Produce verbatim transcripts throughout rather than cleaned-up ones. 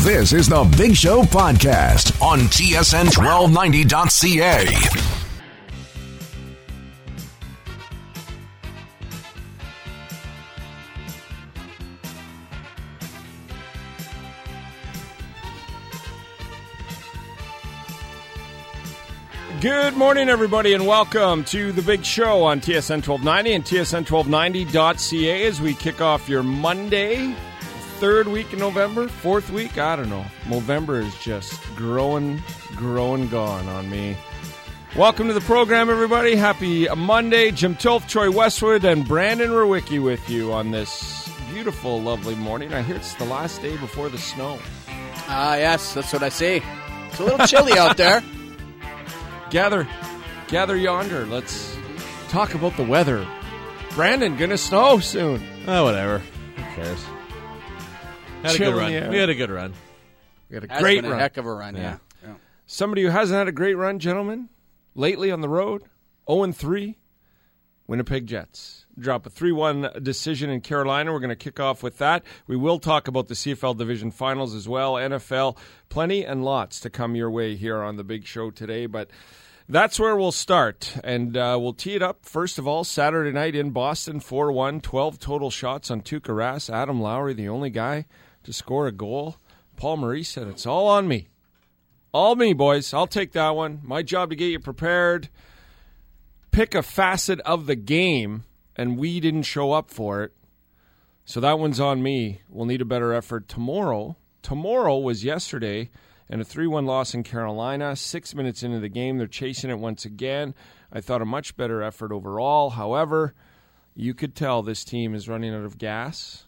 This is the Big Show podcast on T S N twelve ninety dot C A. Good morning, everybody, and welcome to the Big Show on T S N twelve ninety and T S N twelve ninety dot C A as we kick off your Monday, third week in November, fourth week, I don't know. November is just growing, growing gone on me. Welcome to the program, everybody. Happy Monday. Jim Tilth, Troy Westwood, and Brandon Rowicki with you on this beautiful, lovely morning. I hear it's the last day before the snow. Ah, uh, yes, that's what I see. It's a little chilly out there. Gather, gather yonder. Let's talk about the weather. Brandon, gonna snow soon. Oh, whatever. Who cares? Had a good run. We had a good run. We had a Has great been run. A heck of a run, yeah. yeah. yeah. Somebody who hasn't had a great run, gentlemen, lately on the road, oh and three, Winnipeg Jets. Drop a three one decision in Carolina. We're going to kick off with that. We will talk about the C F L Division Finals as well, N F L. Plenty and lots to come your way here on the Big Show today, but that's where we'll start, and uh, we'll tee it up, first of all, Saturday night in Boston, four one, twelve total shots on Tuukka Rask. Adam Lowry, the only guy to score a goal. Paul Maurice said, it's all on me. All me, boys. I'll take that one. My job to get you prepared. Pick a facet of the game, and we didn't show up for it. So that one's on me. We'll need a better effort tomorrow. Tomorrow was yesterday, and a three one loss in Carolina. Six minutes into the game, they're chasing it once again. I thought a much better effort overall. However, you could tell this team is running out of gas.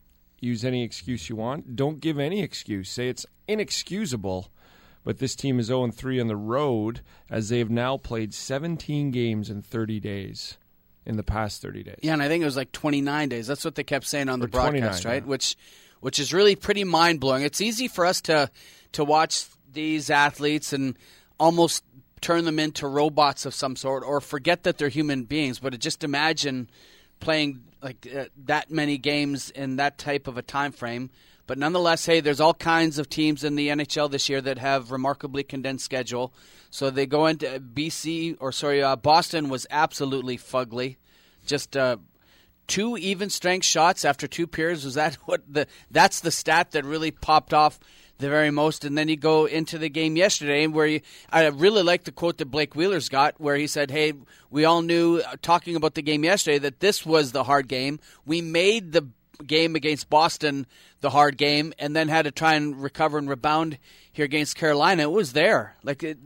Use any excuse you want. Don't give any excuse. Say it's inexcusable. But this team is oh and three on the road as they have now played seventeen games in thirty days. In the past thirty days. Yeah, and I think it was like twenty-nine days. That's what they kept saying on the broadcast, right? Yeah. Which which is really pretty mind-blowing. It's easy for us to to watch these athletes and almost turn them into robots of some sort or forget that they're human beings, but just imagine playing like uh, that many games in that type of a time frame. But nonetheless, hey, there's all kinds of teams in the N H L this year that have remarkably condensed schedule. So they go into B C, or sorry, uh, Boston was absolutely fugly. Just uh, two even strength shots after two periods. Was that what the? That's the stat that really popped off the very most. And then you go into the game yesterday, where you, I really like the quote that Blake Wheeler's got, where he said, "Hey, we all knew uh, talking about the game yesterday that this was the hard game. We made the game against Boston the hard game, and then had to try and recover and rebound here against Carolina. It was there. Like it,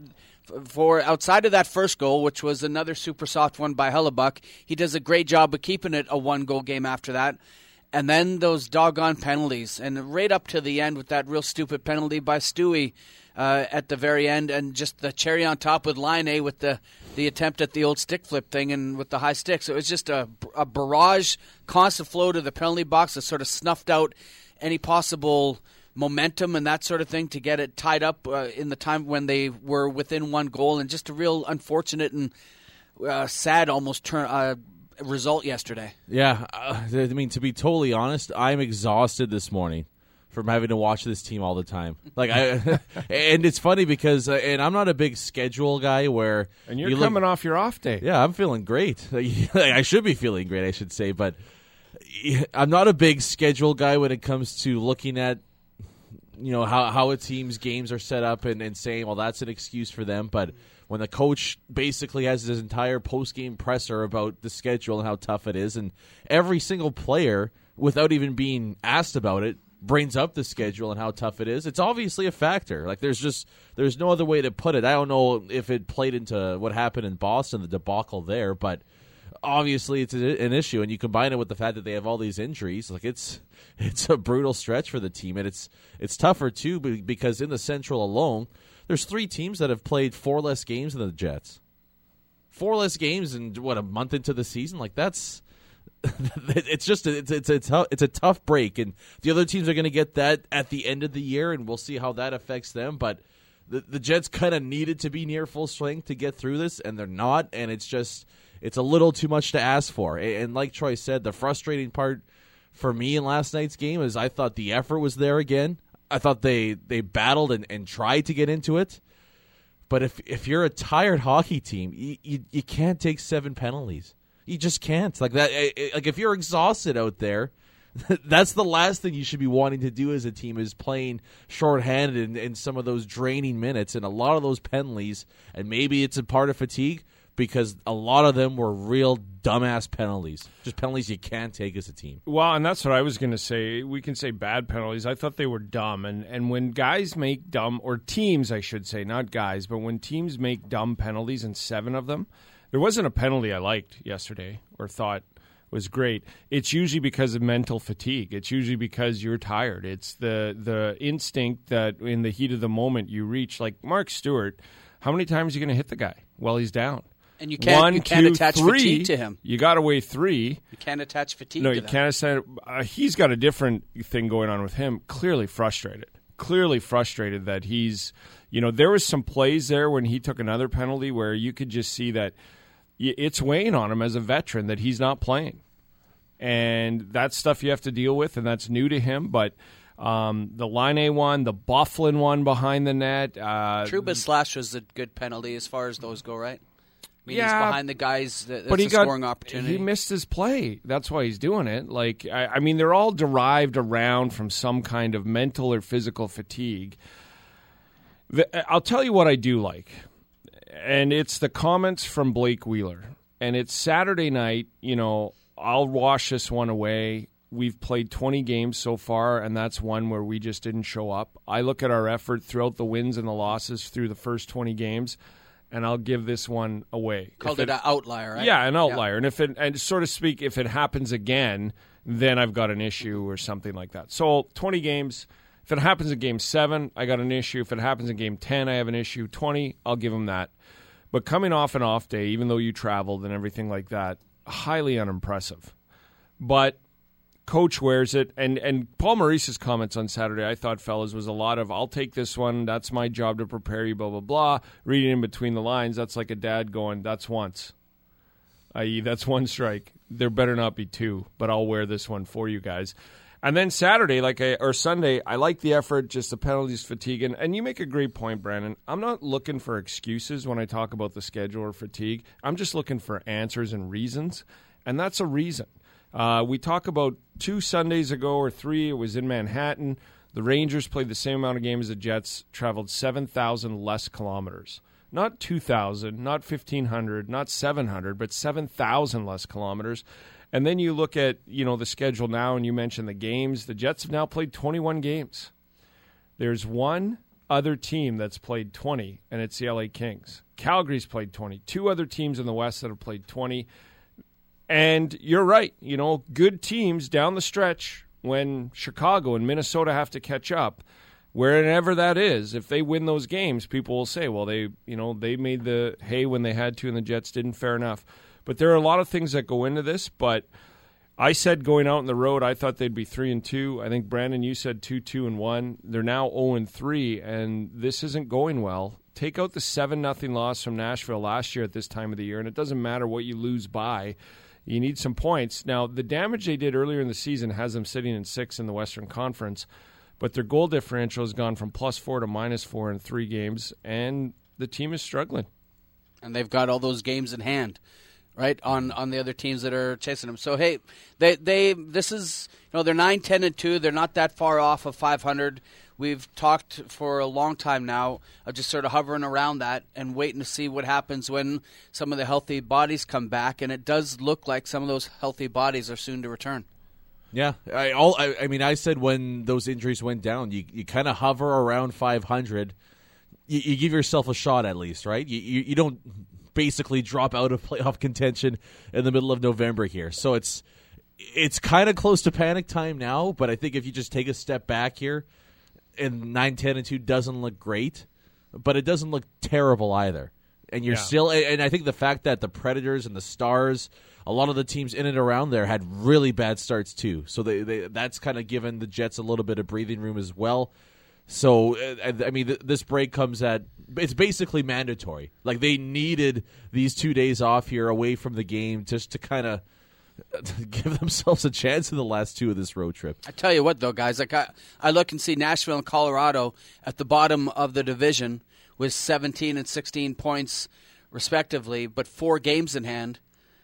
for outside of that first goal, which was another super soft one by Hellebuck, he does a great job of keeping it a one-goal game after that. And then those doggone penalties, and right up to the end with that real stupid penalty by Stewie uh, at the very end, and just the cherry on top with Laine with the the attempt at the old stick flip thing and with the high stick. So it was just a, a barrage, constant flow to the penalty box that sort of snuffed out any possible momentum and that sort of thing to get it tied up uh, in the time when they were within one goal, and just a real unfortunate and uh, sad almost turn uh, result yesterday. Yeah, uh, I mean, to be totally honest, I'm exhausted this morning from having to watch this team all the time. Like, I, and it's funny because, uh, and I'm not a big schedule guy where, and you're you coming look, off your off day. Yeah, I'm feeling great. I should be feeling great, I should say, but I'm not a big schedule guy when it comes to looking at, you know, how how a team's games are set up and, and saying, well, that's an excuse for them. But when the coach basically has his entire post-game presser about the schedule and how tough it is, and every single player, without even being asked about it, brings up the schedule and how tough it is, it's obviously a factor. Like, there's just there's no other way to put it. I don't know if it played into what happened in Boston, the debacle there, but obviously it's a, an issue, and you combine it with the fact that they have all these injuries. Like, it's it's a brutal stretch for the team, and it's it's tougher too because in the Central alone, there's three teams that have played four less games than the Jets. Four less games in what, a month into the season? Like, that's it's just a, it's it's a tough, it's a tough break, and the other teams are going to get that at the end of the year, and we'll see how that affects them. But the the Jets kind of needed to be near full strength to get through this, and they're not, and it's just it's a little too much to ask for. And like Troy said, the frustrating part for me in last night's game is I thought the effort was there again. I thought they, they battled and, and tried to get into it. But if if you're a tired hockey team, you, you, you can't take seven penalties. You just can't. Like that. Like if you're exhausted out there, that's the last thing you should be wanting to do as a team is playing shorthanded in, in some of those draining minutes and a lot of those penalties. And maybe it's a part of fatigue because a lot of them were real dumbass penalties, just penalties you can't take as a team. Well, and that's what I was going to say. We can say bad penalties. I thought they were dumb. And, and when guys make dumb, or teams, I should say, not guys, but when teams make dumb penalties and seven of them, there wasn't a penalty I liked yesterday or thought was great. It's usually because of mental fatigue. It's usually because you're tired. It's the the instinct that in the heat of the moment you reach. Like Mark Stewart, how many times are you going to hit the guy while he's down? And you can't, One, you can't two, attach three. fatigue to him. You got to weigh three. You can't attach fatigue No, to you them. can't. Say, uh, he's got a different thing going on with him. Clearly frustrated. Clearly frustrated that he's, you know, there was some plays there when he took another penalty where you could just see that it's weighing on him as a veteran that he's not playing. And that's stuff you have to deal with, and that's new to him. But um, the Laine one, the Byfuglien one behind the net. Uh, Trouba slash was a good penalty as far as those go, right? I mean, yeah, he's behind the guys. That, that's but he a got, scoring opportunity. He missed his play. That's why he's doing it. Like I, I mean, they're all derived around from some kind of mental or physical fatigue. The, I'll tell you what I do like, and it's the comments from Blake Wheeler. And it's Saturday night. You know, I'll wash this one away. We've played twenty games so far, and that's one where we just didn't show up. I look at our effort throughout the wins and the losses through the first twenty games. And I'll give this one away. Called If it, it an outlier, right? Yeah, an outlier. Yeah. And if it, and so to speak, if it happens again, then I've got an issue or something like that. So twenty games. If it happens in game seven, I got an issue. If it happens in game ten, I have an issue. twenty, I'll give them that. But coming off an off day, even though you traveled and everything like that, highly unimpressive. But coach wears it. And, and Paul Maurice's comments on Saturday, I thought, fellas, was a lot of, I'll take this one. That's my job to prepare you, blah, blah, blah. Reading in between the lines, that's like a dad going, that's once. that is, that's one strike. There better not be two, but I'll wear this one for you guys. And then Saturday, like I, or Sunday, I like the effort, just the penalties, fatigue. And, and you make a great point, Brandon. I'm not looking for excuses when I talk about the schedule or fatigue. I'm just looking for answers and reasons, and that's a reason. Uh, we talk about two Sundays ago or three, it was in Manhattan. The Rangers played the same amount of games as the Jets, traveled seven thousand less kilometers. Not two thousand, not fifteen hundred, not seven hundred, but seven thousand less kilometers. And then you look at, you know, the schedule now, and you mentioned the games. The Jets have now played twenty-one games. There's one other team that's played twenty, and it's the L A Kings. Calgary's played twenty. Two other teams in the West that have played twenty. And you're right. You know, good teams down the stretch when Chicago and Minnesota have to catch up, wherever that is, if they win those games, people will say, well, they, you know, they made the hay when they had to and the Jets didn't. Fair enough. But there are a lot of things that go into this. But I said going out on the road, I thought they'd be three and two. I think, Brandon, you said two, two, and one. They're now oh and three, and this isn't going well. Take out the seven nothing loss from Nashville last year at this time of the year, and it doesn't matter what you lose by. You need some points. Now, the damage they did earlier in the season has them sitting in sixth in the Western Conference, but their goal differential has gone from plus four to minus four in three games, and the team is struggling. And they've got all those games in hand, right, on, on the other teams that are chasing them. So, hey, they they this is, you know, they're nine, ten, and two. They're not that far off of five hundred. We've talked for a long time now of just sort of hovering around that and waiting to see what happens when some of the healthy bodies come back. And it does look like some of those healthy bodies are soon to return. Yeah, I, all, I, I mean, I said when those injuries went down, you, you kind of hover around five hundred. You, you give yourself a shot at least, right? You, you, you don't basically drop out of playoff contention in the middle of November here. So it's it's kind of close to panic time now, but I think if you just take a step back here, and nine, ten, and two doesn't look great, but it doesn't look terrible either. And you're yeah. still, and I think the fact that the Predators and the Stars, a lot of the teams in and around there had really bad starts too. So they, they that's kind of given the Jets a little bit of breathing room as well. So, I mean, this break comes at, it's basically mandatory. Like, they needed these two days off here away from the game just to kind of give themselves a chance in the last two of this road trip. I tell you what, though, guys, like I, I look and see Nashville and Colorado at the bottom of the division with seventeen and sixteen points respectively, but four games in hand,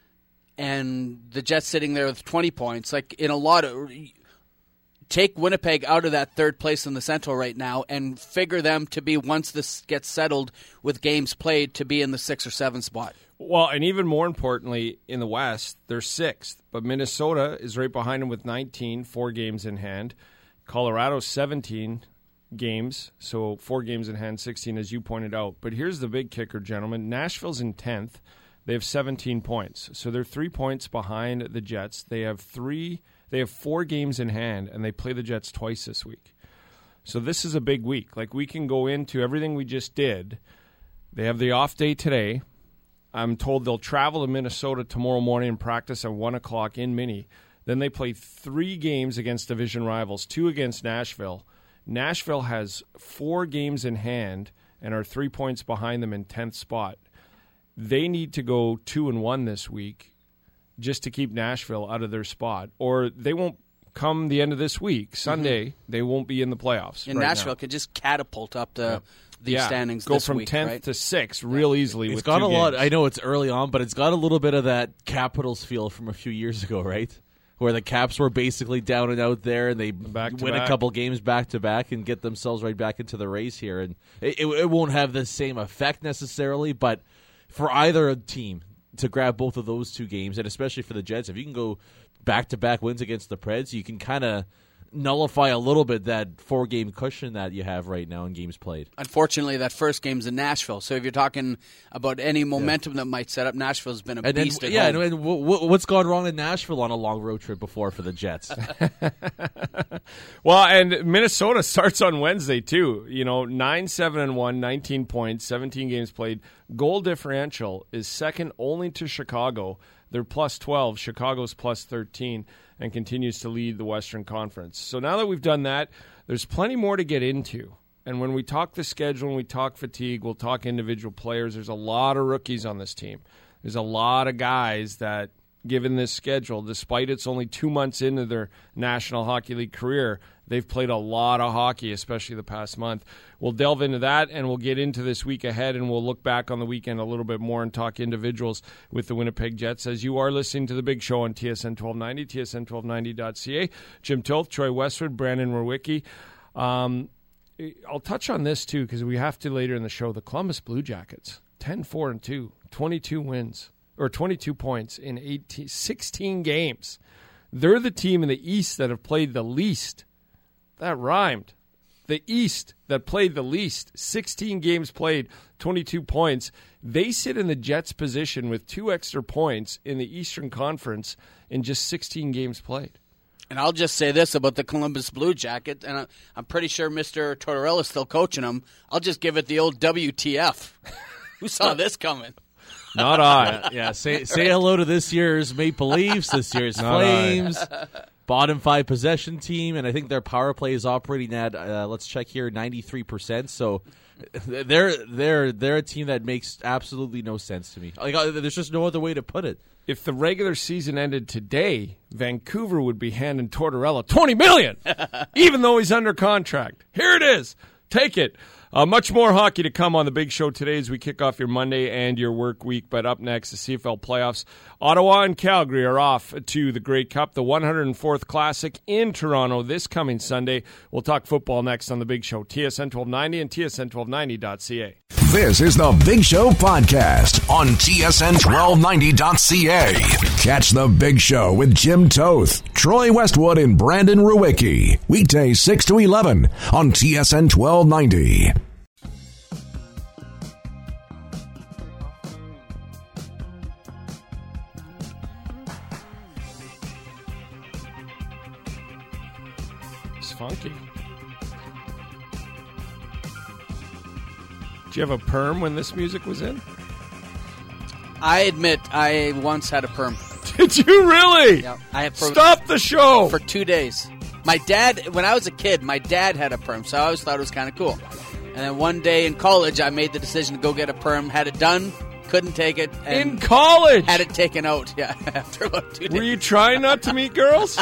and the Jets sitting there with twenty points. Like in a lot of take Winnipeg out of that third place in the Central right now and figure them to be, once this gets settled with games played, to be in the six or seven spot. Well, and even more importantly, in the West, they're sixth. But Minnesota is right behind them with nineteen, four games in hand. Colorado, seventeen games, so four games in hand, sixteen, as you pointed out. But here's the big kicker, gentlemen. Nashville's in tenth. They have seventeen points. So they're three points behind the Jets. They have three... They have four games in hand, and they play the Jets twice this week. So this is a big week. Like, we can go into everything we just did. They have the off day today. I'm told they'll travel to Minnesota tomorrow morning and practice at one o'clock in Mini. Then they play three games against division rivals, two against Nashville. Nashville has four games in hand and are three points behind them in tenth spot. They need to go two and one this week just to keep Nashville out of their spot, or they won't come the end of this week. Sunday, mm-hmm. they won't be in the playoffs. And right Nashville now. could just catapult up the, yeah. the yeah. standings Go this from week, tenth right? to sixth real yeah. easily. It's with got two a lot. games. I know it's early on, but it's got a little bit of that Capitals feel from a few years ago, right? Where the Caps were basically down and out there, and they back win back. a couple games back to back and get themselves right back into the race here. And it, it, it won't have the same effect necessarily, but for either team to grab both of those two games, and especially for the Jets, if you can go back-to-back wins against the Preds, you can kind of nullify a little bit that four-game cushion that you have right now in games played. Unfortunately, that first game's in Nashville, so if you're talking about any momentum yeah. that might set up, Nashville's been a and beast then, at yeah, home. and, and w- w- what's gone wrong in Nashville on a long road trip before for the Jets? Well, and Minnesota starts on Wednesday, too. You know, nine seven and one, nineteen points, seventeen games played. Goal differential is second only to Chicago. They're plus twelve. Chicago's plus thirteen and continues to lead the Western Conference. So now that we've done that, there's plenty more to get into. And when we talk the schedule and we talk fatigue, we'll talk individual players. There's a lot of rookies on this team. There's a lot of guys that, given this schedule, despite it's only two months into their National Hockey League career, they've played a lot of hockey, especially the past month. We'll delve into that, and we'll get into this week ahead, and we'll look back on the weekend a little bit more and talk individuals with the Winnipeg Jets. As you are listening to The Big Show on T S N twelve ninety, T S N twelve ninety dot C A. Jim Toth, Troy Westwood, Brandon Rowicki. Um, I'll touch on this, too, because we have to later in the show. The Columbus Blue Jackets, ten four and two, twenty-two wins. Or twenty-two points in eighteen, sixteen games. They're the team in the East that have played the least. That rhymed. The East that played the least. sixteen games played, twenty-two points. They sit in the Jets' position with two extra points in the Eastern Conference in just sixteen games played. And I'll just say this about the Columbus Blue Jackets, and I'm pretty sure Mister Tortorella is still coaching them. I'll just give it the old W T F. Who saw this coming? Not I. Yeah, yeah. Say say hello to this year's Maple Leafs, this year's Flames, bottom five possession team, and I think their power play is operating at uh, let's check here, ninety-three percent. So they're they're they're a team that makes absolutely no sense to me. Like uh, there's just no other way to put it. If the regular season ended today, Vancouver would be handing Tortorella twenty million dollars, even though he's under contract. Here it is. Take it. Uh, much more hockey to come on the Big Show today as we kick off your Monday and your work week. But up next, the C F L playoffs. Ottawa and Calgary are off to the Grey Cup, the one hundred fourth Classic in Toronto this coming Sunday. We'll talk football next on the Big Show. T S N twelve ninety and T S N twelve ninety dot C A. This is the Big Show podcast on T S N twelve ninety dot C A. Catch the Big Show with Jim Toth, Troy Westwood, and Brandon Rowicki. Weekdays six to eleven on T S N twelve ninety. It's funky. Did you have a perm when this music was in? I admit I once had a perm. Did you really? Yeah, I have perm Stop the show! for two days. My dad, when I was a kid, my dad had a perm, so I always thought it was kind of cool. And then one day in college, I made the decision to go get a perm, had it done, couldn't take it. And in college? Had it taken out, yeah, after about two days. Were you trying not to meet girls?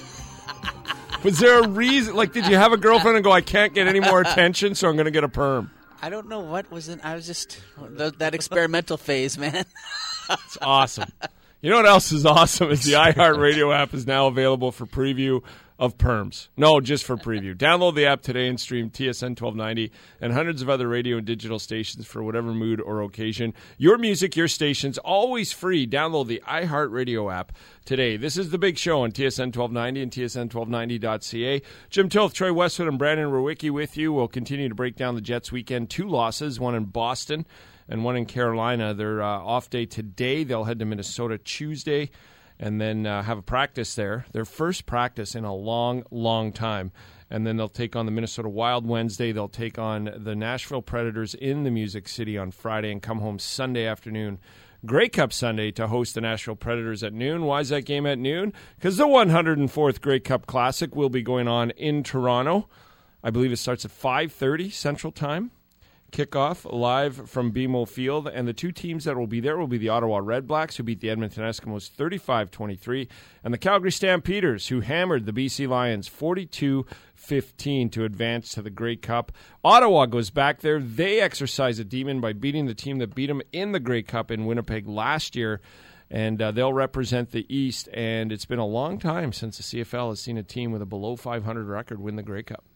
Was there a reason? Like, did you have a girlfriend and go, I can't get any more attention, so I'm going to get a perm? I don't know what was in. I was just th- that experimental phase, man. It's awesome. You know what else is awesome is the iHeartRadio app is now available for preview of perms. No, just for preview. Download the app today and stream T S N twelve ninety and hundreds of other radio and digital stations for whatever mood or occasion. Your music, your stations, always free. Download the iHeartRadio app today. This is The Big Show on T S N twelve ninety and T S N twelve ninety dot C A. Jim Toth, Troy Westwood, and Brandon Rowicki with you. We'll continue to break down the Jets weekend. Two losses, one in Boston and one in Carolina. Their uh, off day today. They'll head to Minnesota Tuesday and then uh, have a practice there. Their first practice in a long, long time. And then they'll take on the Minnesota Wild Wednesday. They'll take on the Nashville Predators in the Music City on Friday and come home Sunday afternoon. Grey Cup Sunday to host the Nashville Predators at noon. Why is that game at noon? Because the one hundred fourth Grey Cup Classic will be going on in Toronto. I believe it starts at five thirty Central Time. Kickoff live from B M O Field, and the two teams that will be there will be the Ottawa Redblacks, who beat the Edmonton Eskimos thirty-five twenty-three, and the Calgary Stampeders, who hammered the B C Lions forty-two fifteen to advance to the Grey Cup. Ottawa goes back there. They exercise a demon by beating the team that beat them in the Grey Cup in Winnipeg last year, and uh, they'll represent the East, and it's been a long time since the C F L has seen a team with a below five hundred record win the Grey Cup.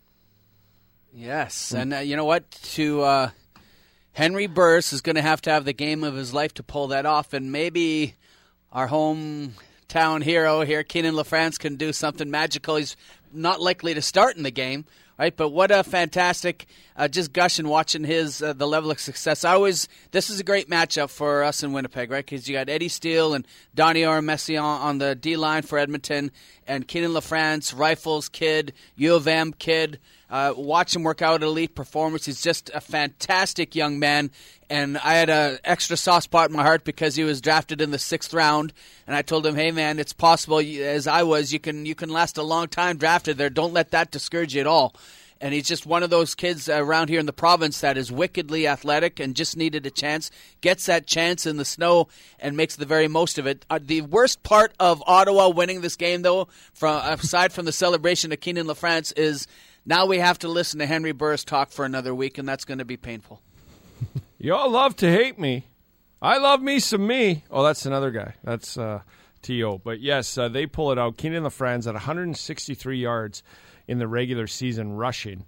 Yes, and uh, you know what? To uh, Henry Burris is going to have to have the game of his life to pull that off, and maybe our hometown hero here, Keenan LaFrance, can do something magical. He's not likely to start in the game, right? But what a fantastic, uh, just gushing watching his uh, the level of success. I always, this is a great matchup for us in Winnipeg, right? Because you got Eddie Steele and Donnie Messiaen on the D line for Edmonton, and Keenan LaFrance, Rifles kid, U of M kid. Uh, watch him work out at elite performance. He's just a fantastic young man, and I had an extra soft spot in my heart because he was drafted in the sixth round, and I told him, hey, man, it's possible, as I was, you can you can last a long time drafted there. Don't let that discourage you at all. And he's just one of those kids around here in the province that is wickedly athletic and just needed a chance, gets that chance in the snow and makes the very most of it. Uh, the worst part of Ottawa winning this game, though, from aside from the celebration of Keenan LaFrance, is now we have to listen to Henry Burris talk for another week, and that's going to be painful. Y'all love to hate me. I love me some me. Oh, that's another guy. That's uh, T O But, yes, uh, they pull it out. Keenan LaFrance at one hundred sixty-three yards in the regular season rushing.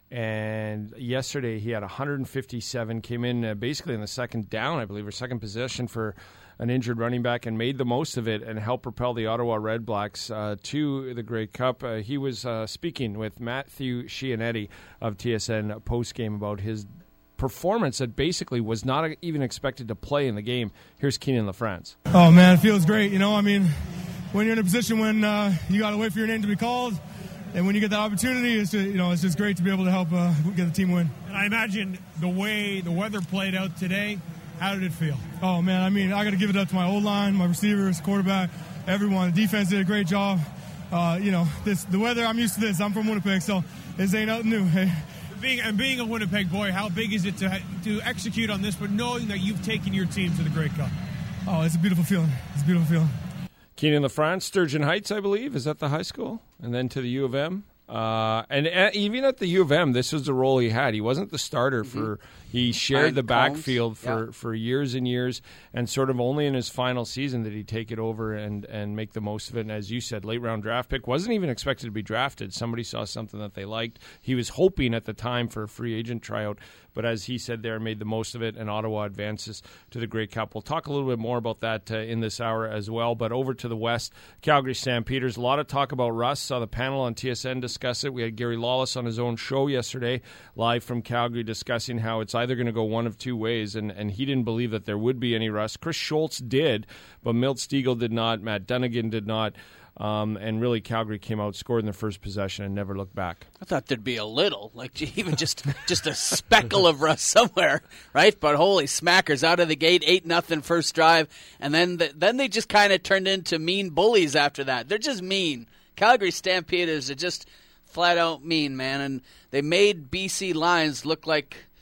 And yesterday he had one hundred fifty-seven, came in uh, basically in the second down, I believe, or second possession for an injured running back, and made the most of it and helped propel the Ottawa Redblacks uh, to the Grey Cup. Uh, he was uh, speaking with Matthew Scianetti of T S N postgame about his performance that basically was not even expected to play in the game. Here's Keenan LaFrance. Oh, man, it feels great. You know, I mean, when you're in a position when uh, you got to wait for your name to be called, and when you get that opportunity, it's just, you know, it's just great to be able to help uh, get the team win. And I imagine the way the weather played out today, how did it feel? Oh, man, I mean, I got to give it up to my O-line, my receivers, quarterback, everyone. The defense did a great job. Uh, you know, this the weather, I'm used to this. I'm from Winnipeg, so this ain't nothing new. Hey. Being, and being a Winnipeg boy, how big is it to to execute on this, but knowing that you've taken your team to the Grey Cup? Oh, it's a beautiful feeling. It's a beautiful feeling. Keenan LaFrance, Sturgeon Heights, I believe, is that the high school? And then to the U of M. Uh, and, and even at the U of M, this was the role he had. He wasn't the starter mm-hmm. for. He shared the backfield for, yeah. for years and years, and sort of only in his final season did he take it over and, and make the most of it. And as you said, late round draft pick, wasn't even expected to be drafted. Somebody saw something that they liked. He was hoping at the time for a free agent tryout, but as he said there, made the most of it, and Ottawa advances to the Grey Cup. We'll talk a little bit more about that uh, in this hour as well. But over to the West, Calgary Stampeders. A lot of talk about Russ. Saw the panel on T S N discuss it. We had Gary Lawless on his own show yesterday, live from Calgary, discussing how it's either going to go one of two ways, and, and he didn't believe that there would be any Russ. Chris Schultz did, but Milt Stegall did not. Matt Dunnigan did not. Um, and really, Calgary came out, scored in the first possession, and never looked back. I thought there'd be a little, like even just just a speckle of Russ somewhere, right? But holy smackers, out of the gate, eight nothing first drive, and then the, then they just kind of turned into mean bullies after that. They're just mean. Calgary Stampeders are just flat out mean, man, and they made B C Lions look like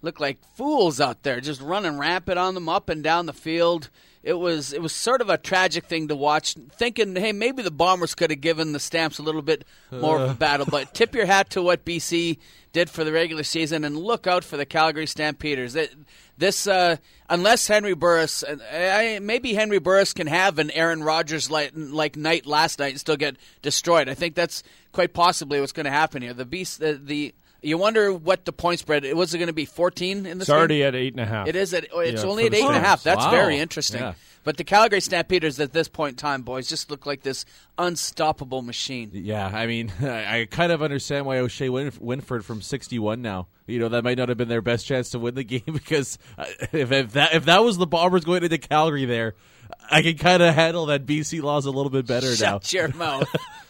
looked like fools out there, just running rampant on them up and down the field. It was it was sort of a tragic thing to watch, thinking, hey, maybe the Bombers could have given the Stamps a little bit more of a battle. But tip your hat to what B C did for the regular season, and look out for the Calgary Stampeders. This, uh, unless Henry Burris, uh, maybe Henry Burris can have an Aaron Rodgers-like like night last night and still get destroyed. I think that's quite possibly what's going to happen here. The Beast, the, the You wonder what the point spread was. It going to be fourteen in this It's game? already at eight and a half. It is. At, it's Yeah, only for at the eight and a half. Stamps. That's Wow. very interesting. Yeah. But the Calgary Stampeders at this point in time, boys, just look like this unstoppable machine. Yeah, I mean, I, I kind of understand why O'Shea Winf- Winford from sixty-one now. You know, that might not have been their best chance to win the game because uh, if, if that if that was the Bombers going into Calgary there, I can kind of handle that B C loss a little bit better now. Shut your mouth.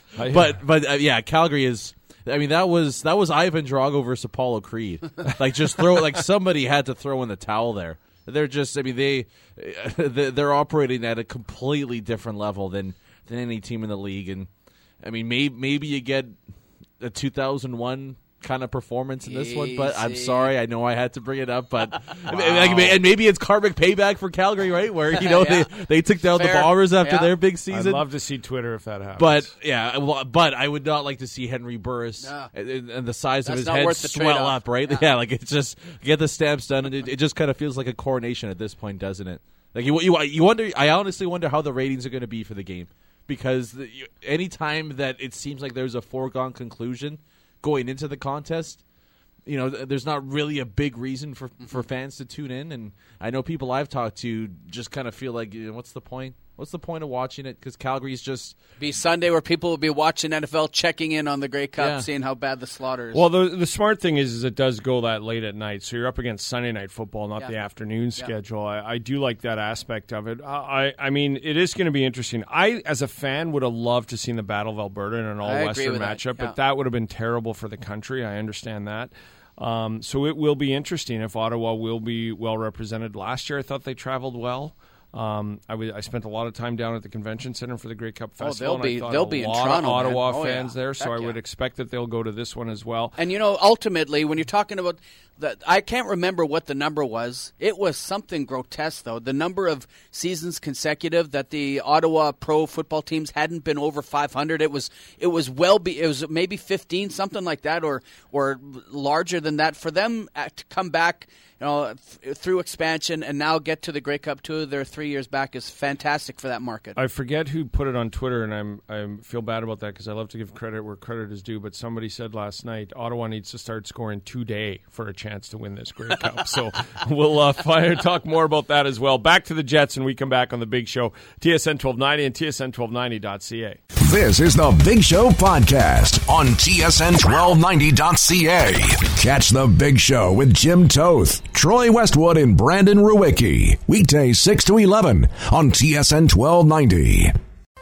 But but uh, yeah, Calgary is. I mean, that was that was Ivan Drago versus Apollo Creed. Like, just throw like somebody had to throw in the towel there. They're just. I mean, they they're operating at a completely different level than than any team in the league. And I mean, maybe maybe you get a two thousand one kind of performance in this one, but I'm Easy. sorry, I know I had to bring it up, but wow. And maybe it's karmic payback for Calgary, right? Where you know Yeah. they they took down Fair. the Bombers after Yeah. their big I'd season. love to see Twitter if that happens. But yeah, well, but I would not like to see Henry Burris No. and, and the size That's of his not head worth the swell trade-off. up, right? Yeah. Yeah. Like it's just get the Stamps done, and it, it just kind of feels like a coronation at this point, doesn't it? Like you, you, you wonder. I honestly wonder how the ratings are going to be for the game, because the, you, any time that it seems like there's a foregone conclusion going into the contest, you know, th- there's not really a big reason for for fans to tune in. And I know people I've talked to just kind of feel like, you know, what's the point? What's the point of watching it? Because Calgary's just Be Sunday where people will be watching N F L, checking in on the Grey Cup, Yeah. seeing how bad the slaughter is. Well, the the smart thing is, is it does go that late at night, so you're up against Sunday night football, not Yeah. the afternoon Yeah. schedule. I, I do like that aspect of it. I I mean, it is going to be interesting. I, as a fan, would have loved to seen the Battle of Alberta in an I agree all-Western with that, matchup, yeah. but that would have been terrible for the country. I understand that. Um, so it will be interesting if Ottawa will be well represented. Last year, I thought they traveled well. Um, I, w- I spent a lot of time down at the Convention Center for the Grey Cup Oh, Festival. they'll and I be- thought they'll a be in lot Toronto, of man. Ottawa Oh, fans yeah. there, so Heck I would yeah. expect that they'll go to this one as well. And, you know, ultimately, when you're talking about the, I can't remember what the number was. It was something grotesque, though. The number of seasons consecutive that the Ottawa pro football teams hadn't been over five hundred. It was it was well be it was maybe fifteen, something like that, or or larger than that. For them uh, to come back, you know, f- through expansion and now get to the Grey Cup two, their three years back is fantastic for that market. I forget who put it on Twitter, and I'm I feel bad about that because I love to give credit where credit is due. But somebody said last night Ottawa needs to start scoring today for a chance to win this Grey Cup. So we'll uh, fire, talk more about that as well. Back to the Jets, and we come back on the Big Show, T S N twelve ninety and T S N twelve ninety dot C A. This is the Big Show podcast on T S N twelve ninety dot C A. Catch the Big Show with Jim Toth, Troy Westwood, and Brandon Ruwicki. Weekdays six to eleven on T S N twelve ninety.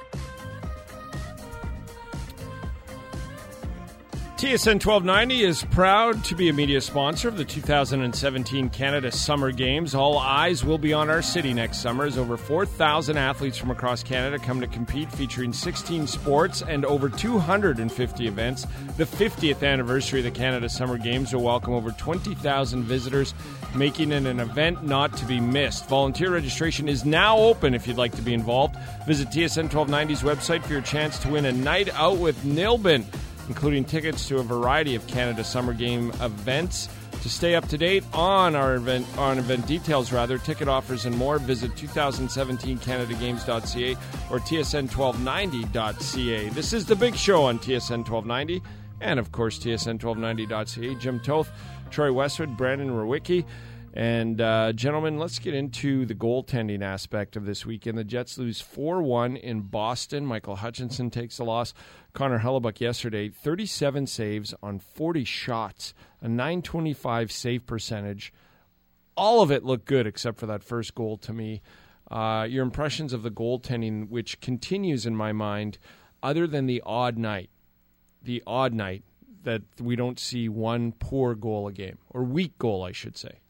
T S N twelve ninety is proud to be a media sponsor of the two thousand seventeen Canada Summer Games. All eyes will be on our city next summer as over four thousand athletes from across Canada come to compete, featuring sixteen sports and over two hundred fifty events. The fiftieth anniversary of the Canada Summer Games will welcome over twenty thousand visitors, making it an event not to be missed. Volunteer registration is now open if you'd like to be involved. Visit T S N twelve ninety's website for your chance to win a night out with Nilbin, including tickets to a variety of Canada Summer Game events. To stay up to date on our event, on event details, rather, ticket offers and more, visit twenty seventeen canada games dot c a or T S N twelve ninety dot c a. This is The Big Show on T S N twelve ninety and, of course, T S N twelve ninety dot c a. Jim Toth, Troy Westwood, Brandon Ruwicki. And, uh, gentlemen, let's get into the goaltending aspect of this weekend. The Jets lose four one in Boston. Michael Hutchinson takes the loss. Connor Hellebuck yesterday, thirty-seven saves on forty shots, a nine twenty-five save percentage. All of it looked good except for that first goal to me. Uh, your impressions of the goaltending, which continues in my mind, other than the odd night, the odd night that we don't see one poor goal a game, or weak goal, I should say.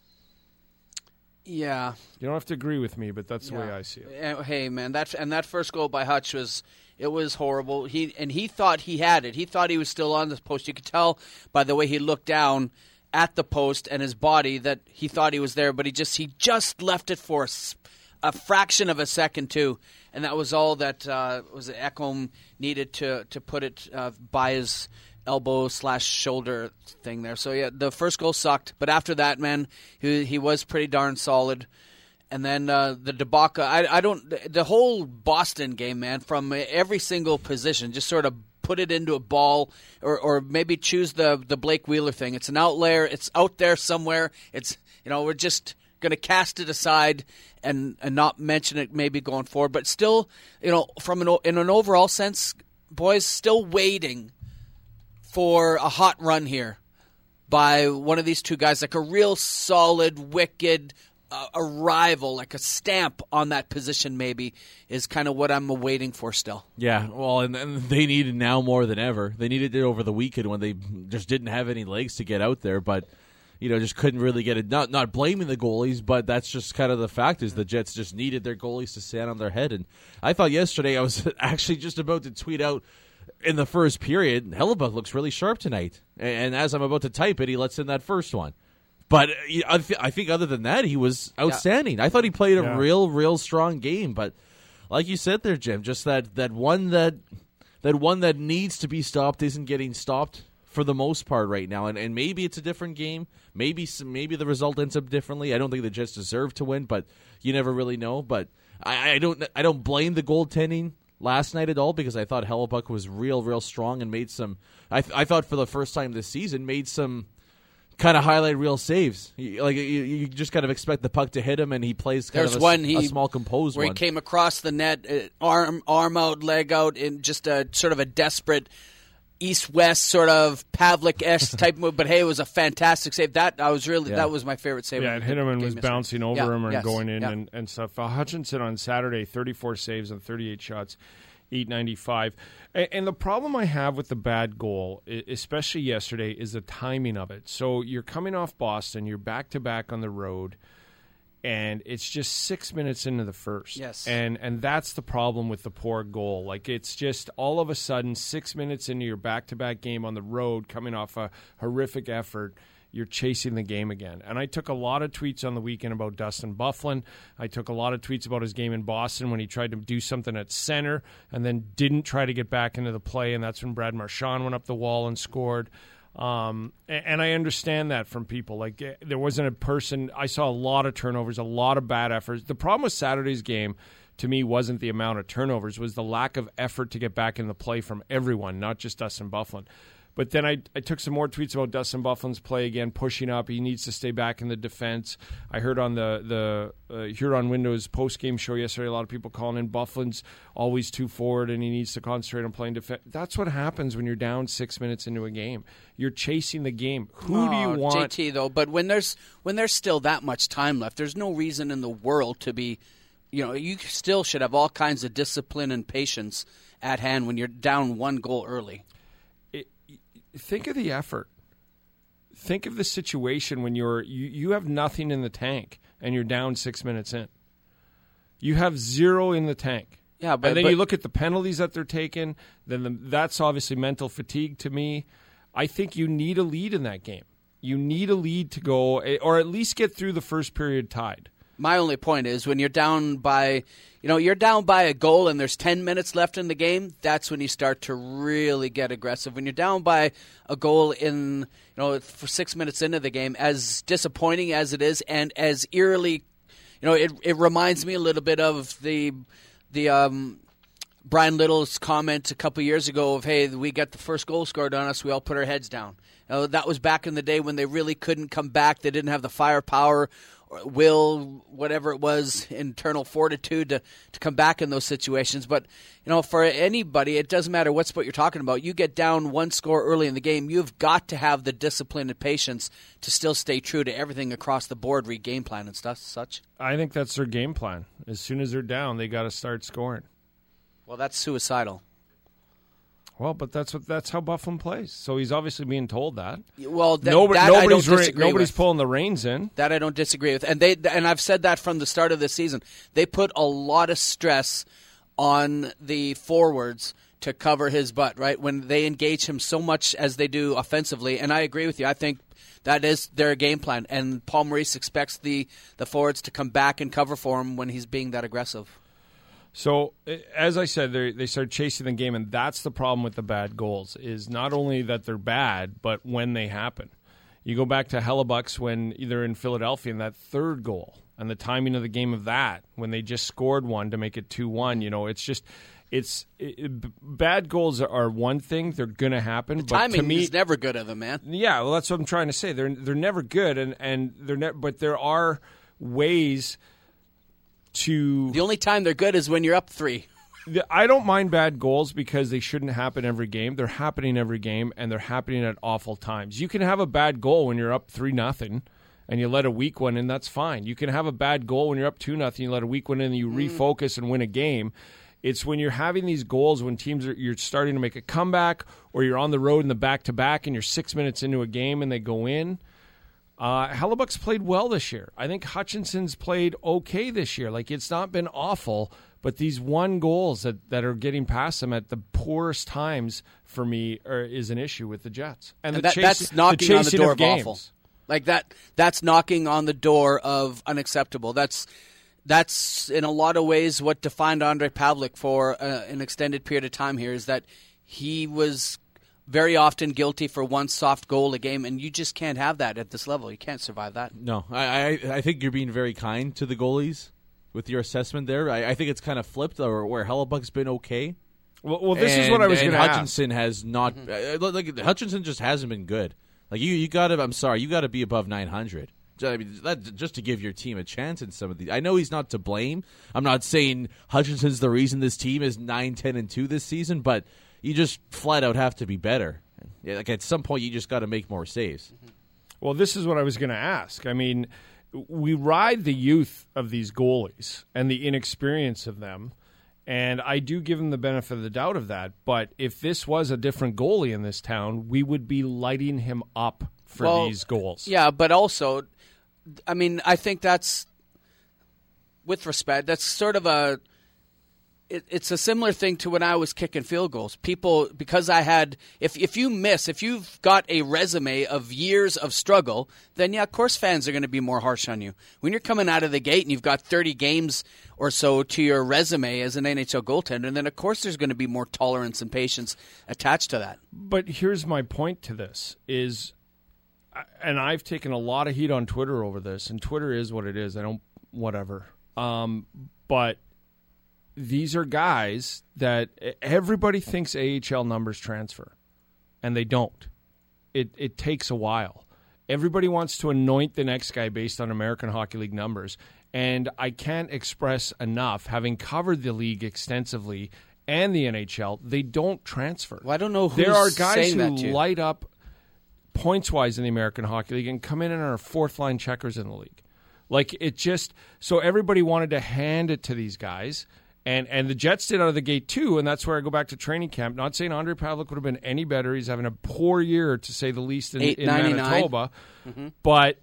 Yeah. You don't have to agree with me, but that's the Yeah. way I see it. Uh, Hey, man, that and that first goal by Hutch was it was horrible. He and he thought he had it. He thought he was still on this post. You could tell by the way he looked down, at the post and his body that he thought he was there, but he just he just left it for a, a fraction of a second too, and that was all that uh, was Ekholm needed to to put it uh, by his elbow slash shoulder thing there. So yeah, the first goal sucked, but after that, man, he he was pretty darn solid. And then uh, the debacle, I, I don't, the whole Boston game, man, from every single position, just sort of put it into a ball, or, or maybe choose the the Blake Wheeler thing. It's an outlier. It's out there somewhere. It's, you know, we're just going to cast it aside and, and not mention it maybe going forward. But still, you know, from an in an overall sense, boys, still waiting for a hot run here by one of these two guys, like a real solid, wicked uh, arrival, like a stamp on that position maybe, is kind of what I'm waiting for still. Yeah, well, and, and they need it now more than ever. They needed it over the weekend when they just didn't have any legs to get out there, but you know, just couldn't really get it. Not not blaming the goalies, but that's just kind of the fact is the Jets just needed their goalies to stand on their head. And I thought yesterday, I was actually just about to tweet out in the first period, Hellebuyck looks really sharp tonight. And as I'm about to type it, he lets in that first one. But I think other than that, he was outstanding. Yeah. I thought he played a yeah. real, real strong game. But like you said there, Jim, just that, that one that that one that needs to be stopped isn't getting stopped for the most part right now. And, and maybe it's a different game. Maybe some, maybe the result ends up differently. I don't think the Jets deserve to win, but you never really know. But I, I don't I don't blame the goaltending last night at all, because I thought Hellebuyck was real, real strong and made some. I, th- I thought for the first time this season made some kind of highlight reel saves. Like you, you just kind of expect the puck to hit him, and he plays kind There's of a, one he, a small composed where one. he came across the net, uh, arm arm out, leg out, in just a sort of a desperate east-west sort of Pavlik-esque type move. But hey, it was a fantastic save. That I was really yeah. that was my favorite save. Yeah, it hit him and was bouncing over yeah, him and yes, going in yeah. and, and stuff. Uh, Hutchinson on Saturday, thirty-four saves on thirty-eight shots, eight ninety-five. And, and the problem I have with the bad goal, especially yesterday, is the timing of it. So you're coming off Boston, you're back-to-back on the road, and it's just six minutes into the first. Yes. And and that's the problem with the poor goal. Like, it's just all of a sudden, six minutes into your back-to-back game on the road, coming off a horrific effort, you're chasing the game again. And I took a lot of tweets on the weekend about Dustin Byfuglien. I took a lot of tweets about his game in Boston when he tried to do something at center and then didn't try to get back into the play, and that's when Brad Marchand went up the wall and scored. Um, and, and I understand that from people. Like, there wasn't a person – I saw a lot of turnovers, a lot of bad efforts. The problem with Saturday's game, to me, wasn't the amount of turnovers, was the lack of effort to get back in the play from everyone, not just Dustin Byfuglien. But then I, I took some more tweets about Dustin Byfuglien's play again, pushing up. He needs to stay back in the defense. I heard on the, the uh, Huron Windows post-game show yesterday, a lot of people calling in Byfuglien's always too forward and he needs to concentrate on playing defense. That's what happens when you're down six minutes into a game. You're chasing the game. Who oh, do you want? J T, though, but when there's when there's still that much time left, there's no reason in the world to be, you know, you still should have all kinds of discipline and patience at hand when you're down one goal early. Think of the effort. Think of the situation when you're you, you have nothing in the tank and you're down six minutes in. You have zero in the tank. Yeah, but and then but, you look at the penalties that they're taking. Then the, that's obviously mental fatigue to me. I think you need a lead in that game. You need a lead to go, or at least get through the first period tied. My only point is when you're down by, you know, you're down by a goal and there's ten minutes left in the game, that's when you start to really get aggressive. When you're down by a goal in, you know, for six minutes into the game, as disappointing as it is and as eerily, you know, it it reminds me a little bit of the the um, Brian Little's comment a couple years ago of, hey, we got the first goal scored on us, we all put our heads down. You know, that was back in the day when they really couldn't come back. They didn't have the firepower, will, whatever it was, internal fortitude to, to come back in those situations. But, you know, for anybody, it doesn't matter what sport you're talking about. You get down one score early in the game, you've got to have the discipline and patience to still stay true to everything across the board, read game plan and stuff, such. I think that's their game plan. As soon as they're down, they got to start scoring. Well, that's suicidal. Well, but that's what that's how Byfuglien plays. So he's obviously being told that. Well, th- Nobody, that nobody's I don't disagree nobody's with. pulling the reins in. That I don't disagree with. And they and I've said that from the start of the season. They put a lot of stress on the forwards to cover his butt, right? When they engage him so much as they do offensively. And I agree with you. I think that is their game plan. And Paul Maurice expects the, the forwards to come back and cover for him when he's being that aggressive. So, as I said, they they start chasing the game, and that's the problem with the bad goals, is not only that they're bad, but when they happen. You go back to Hellebuck's when either in Philadelphia in that third goal, and the timing of the game of that, when they just scored one to make it two one, you know, it's just, it's, it, bad goals are one thing, they're going to happen. The but timing to me, is never good of them, man. Yeah, well, that's what I'm trying to say. They're they're never good, and, and they're ne- but there are ways to... The only time they're good is when you're up three. I don't mind bad goals because they shouldn't happen every game. They're happening every game, and they're happening at awful times. You can have a bad goal when you're up three nothing, and you let a weak one in. That's fine. You can have a bad goal when you're up two nothing. You let a weak one in, and you mm. refocus and win a game. It's when you're having these goals when teams are you're starting to make a comeback, or you're on the road in the back to back, and you're six minutes into a game and they go in. Uh, Hellebuck's played well this year. I think Hutchinson's played okay this year. Like, it's not been awful, but these one goals that, that are getting past them at the poorest times for me are, is an issue with the Jets. And, and the that, chase, that's knocking the on the door of, of awful. Like that, that's knocking on the door of unacceptable. That's that's in a lot of ways what defined Andre Pavlik for uh, an extended period of time here, is that he was very often guilty for one soft goal a game, and you just can't have that at this level. You can't survive that. No, I I, I think you're being very kind to the goalies with your assessment there. I, I think it's kind of flipped, or where Hellebuck's been okay. Well, well this and, is what I was going to ask. Hutchinson has not mm-hmm. uh, like Hutchinson just hasn't been good. Like you, you got to. I'm sorry, you got to be above nine hundred. I mean, that, just to give your team a chance in some of these. I know he's not to blame. I'm not saying Hutchinson's the reason this team is nine, ten, and two this season, but you just flat out have to be better. Like at some point, you just got to make more saves. Well, this is what I was going to ask. I mean, we ride the youth of these goalies and the inexperience of them, and I do give them the benefit of the doubt of that. But if this was a different goalie in this town, we would be lighting him up for well, these goals. Yeah, but also, I mean, I think that's, with respect, that's sort of a, it, it's a similar thing to when I was kicking field goals. People, because I had, if if you miss, if you've got a resume of years of struggle, then yeah, of course fans are going to be more harsh on you. When you're coming out of the gate and you've got thirty games or so to your resume as an N H L goaltender, and then of course there's going to be more tolerance and patience attached to that. But here's my point to this is, and I've taken a lot of heat on Twitter over this, and Twitter is what it is. I don't, whatever. Um, but these are guys that everybody thinks A H L numbers transfer, and they don't. It it takes a while. Everybody wants to anoint the next guy based on American Hockey League numbers, and I can't express enough, having covered the league extensively and the N H L, they don't transfer. Well, I don't know who's there are guys saying who that to you. light up points-wise in the American Hockey League and come in and are fourth-line checkers in the league. Like, it just... So everybody wanted to hand it to these guys, and, and the Jets did out of the gate too, and that's where I go back to training camp. Not saying Andre Pavlik would have been any better. He's having a poor year, to say the least, in, in Manitoba. Mm-hmm. But,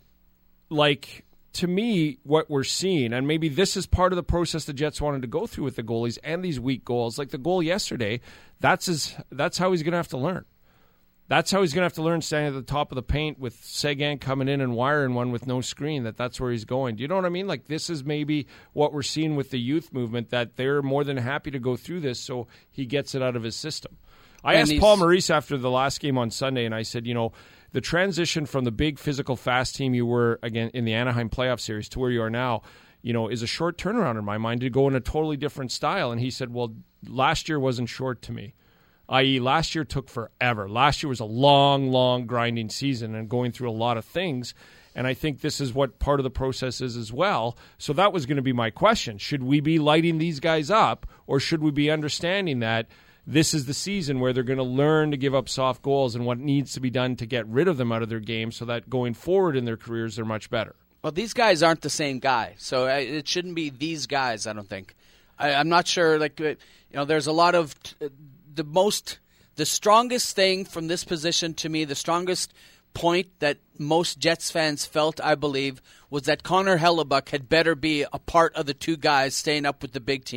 like, to me, what we're seeing, and maybe this is part of the process the Jets wanted to go through with the goalies and these weak goals, like the goal yesterday, that's his, that's how he's going to have to learn. That's how he's going to have to learn, standing at the top of the paint with Seguin coming in and wiring one with no screen, that that's where he's going. Do you know what I mean? Like, this is maybe what we're seeing with the youth movement, that they're more than happy to go through this so he gets it out of his system. I and asked Paul Maurice after the last game on Sunday, and I said, you know, the transition from the big physical fast team you were again in the Anaheim playoff series to where you are now, you know, is a short turnaround in my mind to go in a totally different style. And he said, well, last year wasn't short to me. that is, last year took forever. Last year was a long, long grinding season and going through a lot of things. And I think this is what part of the process is as well. So that was going to be my question. Should we be lighting these guys up, or should we be understanding that this is the season where they're going to learn to give up soft goals and what needs to be done to get rid of them out of their game so that going forward in their careers they're much better? Well, these guys aren't the same guy. So it shouldn't be these guys, I don't think. I, I'm not sure. Like, you know, there's a lot of... T- The most, the strongest thing from this position to me, the strongest point that most Jets fans felt, I believe, was that Connor Hellebuck had better be a part of the two guys staying up with the big team.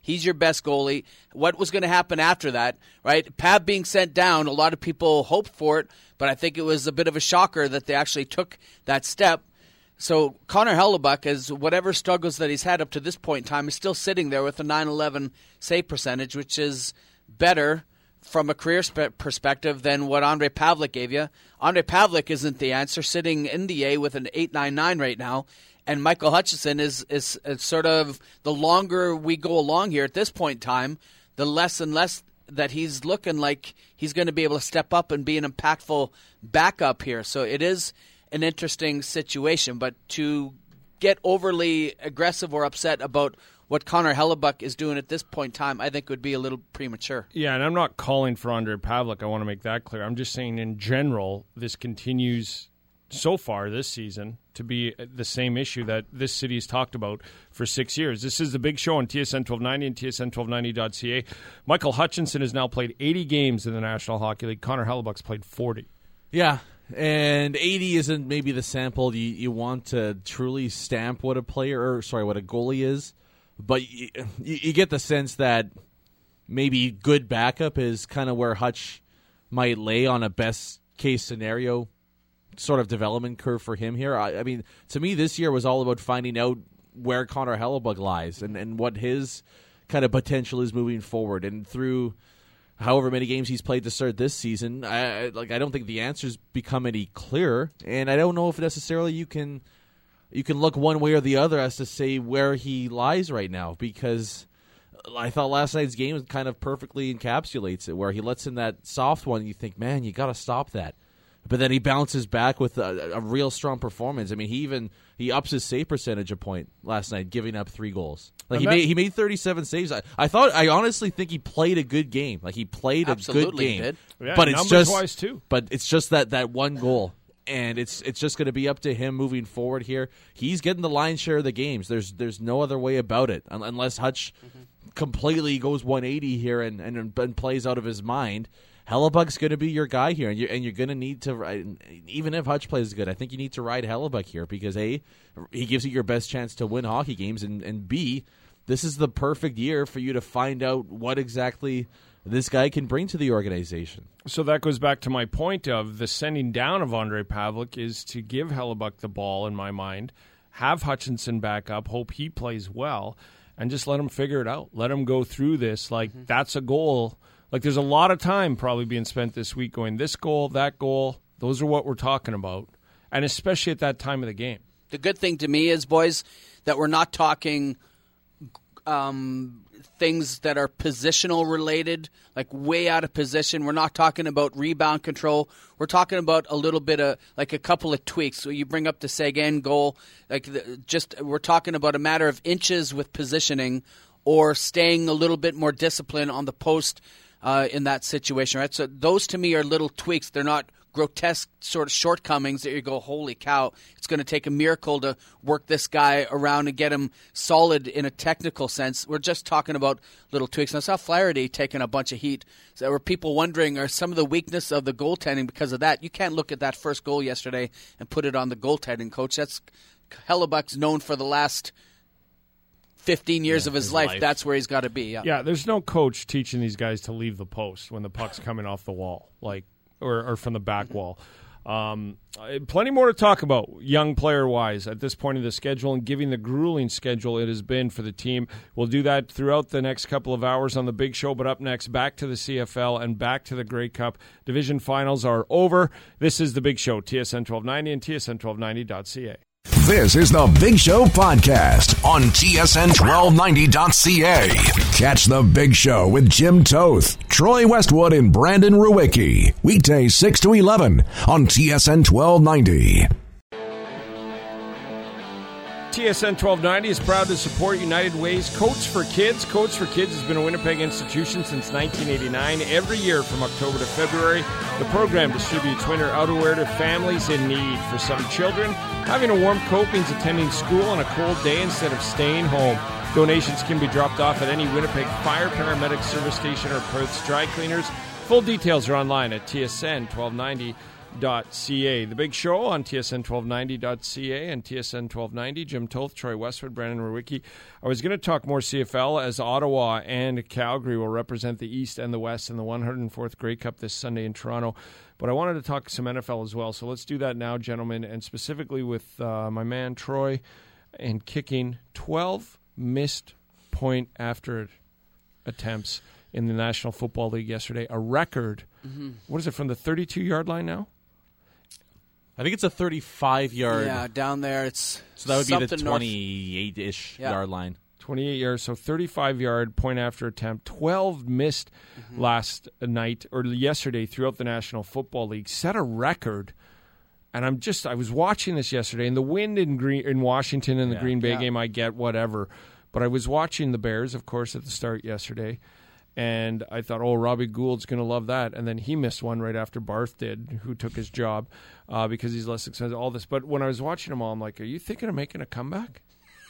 He's your best goalie. What was going to happen after that, right? Pav being sent down, a lot of people hoped for it, but I think it was a bit of a shocker that they actually took that step. So Connor Hellebuyck, as whatever struggles that he's had up to this point in time, is still sitting there with a nine eleven save percentage, which is better from a career sp- perspective than what Andre Pavlik gave you. Andre Pavlik isn't the answer, sitting in the A with an eight ninety-nine right now. And Michael Hutchinson is, is, is sort of, the longer we go along here at this point in time, the less and less that he's looking like he's going to be able to step up and be an impactful backup here. So it is an interesting situation, but to get overly aggressive or upset about what Connor Hellebuyck is doing at this point in time, I think would be a little premature. Yeah, and I'm not calling for Andre Pavlik. I want to make that clear. I'm just saying in general, this continues so far this season to be the same issue that this city has talked about for six years. This is the Big Show on T S N twelve ninety and T S N twelve ninety dot C A. Michael Hutchinson has now played eighty games in the National Hockey League. Connor Hellebuyck's played forty. Yeah, and eighty isn't maybe the sample you, you want to truly stamp what a player, or sorry, what a goalie is. But you, you, you get the sense that maybe good backup is kind of where Hutch might lay on a best case scenario sort of development curve for him here. I, I mean, to me, this year was all about finding out where Connor Hellebuyck lies and, and what his kind of potential is moving forward. And through however many games he's played to start this season, I like I don't think the answers become any clearer. And I don't know if necessarily you can you can look one way or the other as to say where he lies right now, because I thought last night's game kind of perfectly encapsulates it, where he lets in that soft one and you think, man, you got to stop that. But then he bounces back with a, a real strong performance. I mean, he even he ups his save percentage a point last night, giving up three goals. Like he made he made thirty-seven saves. I, I thought I honestly think he played a good game. Like he played a good game. Did. Yeah, but it's just wise too. But it's just that, that one goal, and it's it's just going to be up to him moving forward here. He's getting the lion's share of the games. There's there's no other way about it, unless Hutch mm-hmm. completely goes one eighty here and, and and plays out of his mind. Hellebuyck's going to be your guy here, and you're, and you're going to need to, even if Hutch plays good, I think you need to ride Hellebuyck here because, A, he gives you your best chance to win hockey games, and, and B, this is the perfect year for you to find out what exactly this guy can bring to the organization. So that goes back to my point of the sending down of Andre Pavlik is to give Hellebuyck the ball, in my mind, have Hutchinson back up, hope he plays well, and just let him figure it out. Let him go through this. Like, mm-hmm. that's a goal. Like, there's a lot of time probably being spent this week going this goal, that goal. Those are what we're talking about, and especially at that time of the game. The good thing to me is, boys, that we're not talking um, things that are positional related, like way out of position. We're not talking about rebound control. We're talking about a little bit of, like a couple of tweaks. So you bring up the Seguin goal. Like the, just we're talking about a matter of inches with positioning or staying a little bit more disciplined on the post Uh, in that situation, right? So those to me are little tweaks. They're not grotesque sort of shortcomings that you go, holy cow, it's going to take a miracle to work this guy around and get him solid in a technical sense. We're just talking about little tweaks. And I saw Flaherty taking a bunch of heat. So there were people wondering, are some of the weakness of the goaltending because of that? You can't look at that first goal yesterday and put it on the goaltending coach. That's Hellebuyck's known for the last fifteen years yeah, of his, his life, life, that's where he's got to be. Yeah. yeah, there's no coach teaching these guys to leave the post when the puck's coming off the wall, like or, or from the back wall. Um, plenty more to talk about, young player-wise, at this point of the schedule and giving the grueling schedule it has been for the team. We'll do that throughout the next couple of hours on the Big Show, but up next, back to the C F L and back to the Grey Cup. Division finals are over. This is the Big Show, T S N twelve ninety and T S N twelve ninety dot C A. This is the Big Show podcast on T S N twelve ninety dot C A. Catch the Big Show with Jim Toth, Troy Westwood, and Brandon Ruwicki. Weekdays six to eleven on T S N twelve ninety. T S N twelve ninety is proud to support United Way's Coats for Kids. Coats for Kids has been a Winnipeg institution since nineteen eighty-nine. Every year from October to February, the program distributes winter outerwear to families in need. For some children, having a warm coat means attending school on a cold day instead of staying home. Donations can be dropped off at any Winnipeg Fire, Paramedic Service Station or Perth's Dry Cleaners. Full details are online at T S N twelve ninety dot c a. The Big Show on T S N twelve ninety dot c a and T S N twelve ninety. Jim Toth, Troy Westwood, Brandon Rowicki. I was going to talk more C F L as Ottawa and Calgary will represent the East and the West in the one hundred fourth Grey Cup this Sunday in Toronto. But I wanted to talk some N F L as well. So let's do that now, gentlemen, and specifically with uh, my man Troy and kicking twelve missed point after attempts in the National Football League yesterday. A record. Mm-hmm. What is it, from the thirty-two-yard line now? I think it's a thirty-five yard. Yeah, down there it's so that would be the north- twenty-eight-ish Yeah. yard line. twenty-eight yards, so thirty-five-yard point after attempt. twelve missed mm-hmm. last night or yesterday throughout the National Football League. Set a record. And I'm just I was watching this yesterday, and the wind in Green in Washington and the Yeah. Green Bay Yeah. game, I get whatever. But I was watching the Bears, of course, at the start yesterday. And I thought, oh, Robbie Gould's going to love that. And then he missed one right after Barth did, who took his job uh, because he's less expensive, all this. But when I was watching them all, I'm like, are you thinking of making a comeback?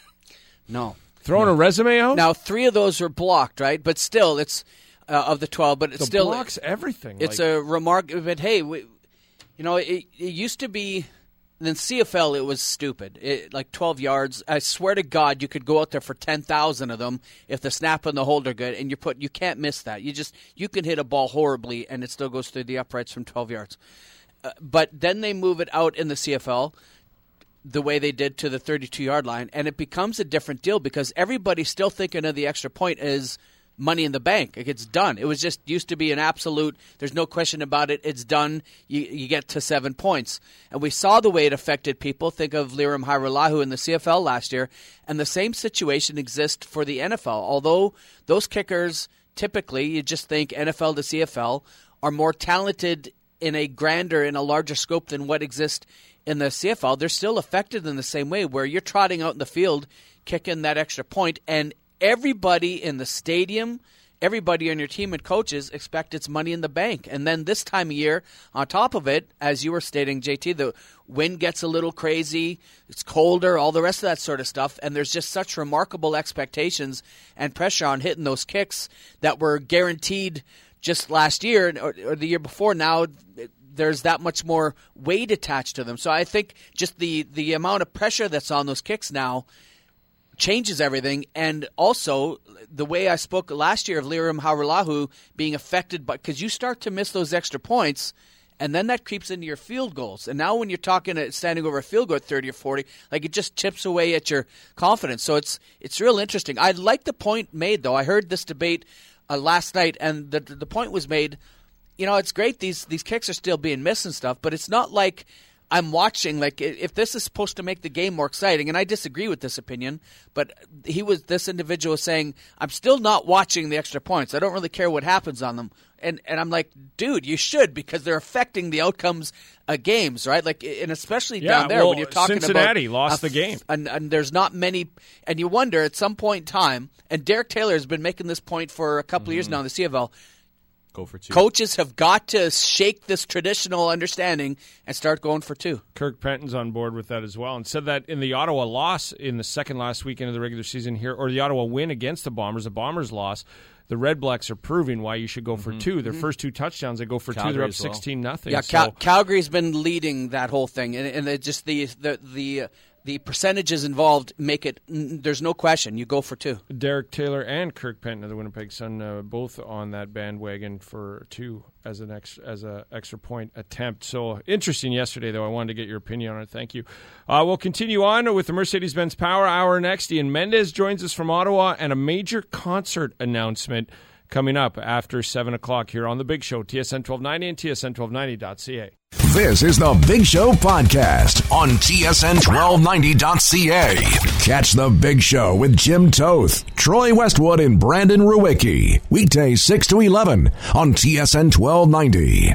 No. Throwing no. a resume out? Now, three of those are blocked, right? But still, it's uh, of the twelve, but it's the still. blocks everything. It's like, a remark. But hey, we, you know, it, it used to be. In C F L, it was stupid. It, like twelve yards. I swear to God, you could go out there for ten thousand of them if the snap and the hold are good, and you put you can't miss that. You just you can hit a ball horribly, and it still goes through the uprights from twelve yards. Uh, but then they move it out in the C F L the way they did to the thirty-two-yard line, and it becomes a different deal because everybody's still thinking of the extra point as money in the bank. Like, it's done. It was just used to be an absolute, there's no question about it, it's done, you, you get to seven points. And we saw the way it affected people. Think of Lirim Hajrullahu in the C F L last year, and the same situation exists for the N F L. Although those kickers, typically, you just think N F L to C F L, are more talented in a grander, in a larger scope than what exists in the C F L, they're still affected in the same way, where you're trotting out in the field, kicking that extra point, and everybody in the stadium, everybody on your team and coaches expect it's money in the bank. And then this time of year, on top of it, as you were stating, J T, the wind gets a little crazy, it's colder, all the rest of that sort of stuff, and there's just such remarkable expectations and pressure on hitting those kicks that were guaranteed just last year or, or the year before. Now there's that much more weight attached to them. So I think just the, the amount of pressure that's on those kicks now changes everything. And also the way I spoke last year of Lirim Hajrullahu being affected by, because you start to miss those extra points, and then that creeps into your field goals. And now when you're talking at standing over a field goal at thirty or forty, like, it just chips away at your confidence. So it's it's real interesting. I like the point made, though. I heard this debate uh, last night, and the the point was made, you know, it's great these these kicks are still being missed and stuff, but it's not like I'm watching, like, if this is supposed to make the game more exciting, and I disagree with this opinion, but he was this individual was saying, I'm still not watching the extra points. I don't really care what happens on them. And and I'm like, dude, you should, because they're affecting the outcomes of games, right? Like, and especially yeah, down there well, when you're talking Cincinnati about Cincinnati lost a, the game, and, and there's not many, and you wonder at some point in time. And Derek Taylor has been making this point for a couple mm-hmm. of years now in the C F L. Go for two. Coaches have got to shake this traditional understanding and start going for two. Kirk Penton's on board with that as well, and said that in the Ottawa loss in the second last weekend of the regular season here, or the Ottawa win against the Bombers, the Bombers loss, the Red Blacks are proving why you should go for mm-hmm. two. Their mm-hmm. first two touchdowns, they go for Calgary two. They're up well. sixteen nothing. Yeah, so. Cal- Calgary's been leading that whole thing, and, and it just the the the. Uh, The percentages involved make it, there's no question, you go for two. Derek Taylor and Kirk Penton of the Winnipeg Sun uh, both on that bandwagon for two as an ex, as a extra point attempt. So interesting yesterday, though. I wanted to get your opinion on it. Thank you. Uh, we'll continue on with the Mercedes-Benz Power Hour next. Ian Mendez joins us from Ottawa, and a major concert announcement coming up after seven o'clock here on The Big Show, T S N twelve ninety and T S N twelve ninety dot C A. This is The Big Show podcast on T S N twelve ninety dot C A. Catch The Big Show with Jim Toth, Troy Westwood, and Brandon Rowicki. Weekdays six to eleven on T S N twelve ninety.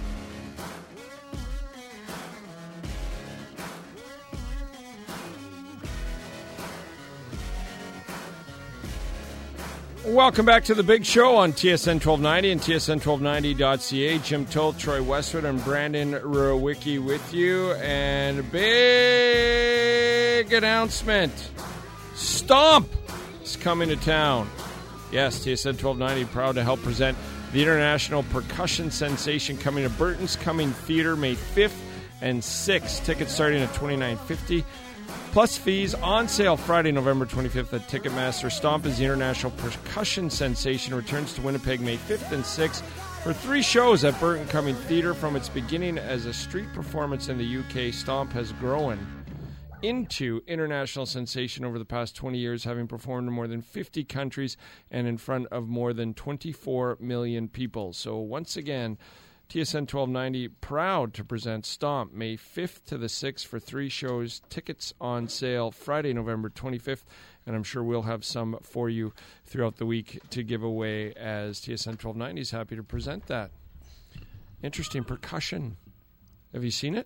Welcome back to The Big Show on T S N twelve ninety and T S N twelve ninety dot C A. Jim Toth, Troy Westwood, and Brandon Rowicki with you. And big announcement. Stomp is coming to town. Yes, T S N twelve ninety proud to help present The international percussion sensation coming to Burton's Coming Theatre May fifth and sixth. Tickets starting at twenty-nine fifty. Plus fees on sale Friday, November twenty-fifth at Ticketmaster. Stomp is the international percussion sensation returns to Winnipeg May fifth and sixth for three shows at Burton Coming Theatre. From its beginning as a street performance in the U K, Stomp has grown into international sensation over the past twenty years, having performed in more than fifty countries and in front of more than twenty-four million people. So once again, T S N twelve ninety proud to present Stomp May fifth to the sixth for three shows. Tickets on sale Friday, November twenty-fifth, and I'm sure we'll have some for you throughout the week to give away as T S N twelve ninety is happy to present that. Interesting percussion. Have you seen it?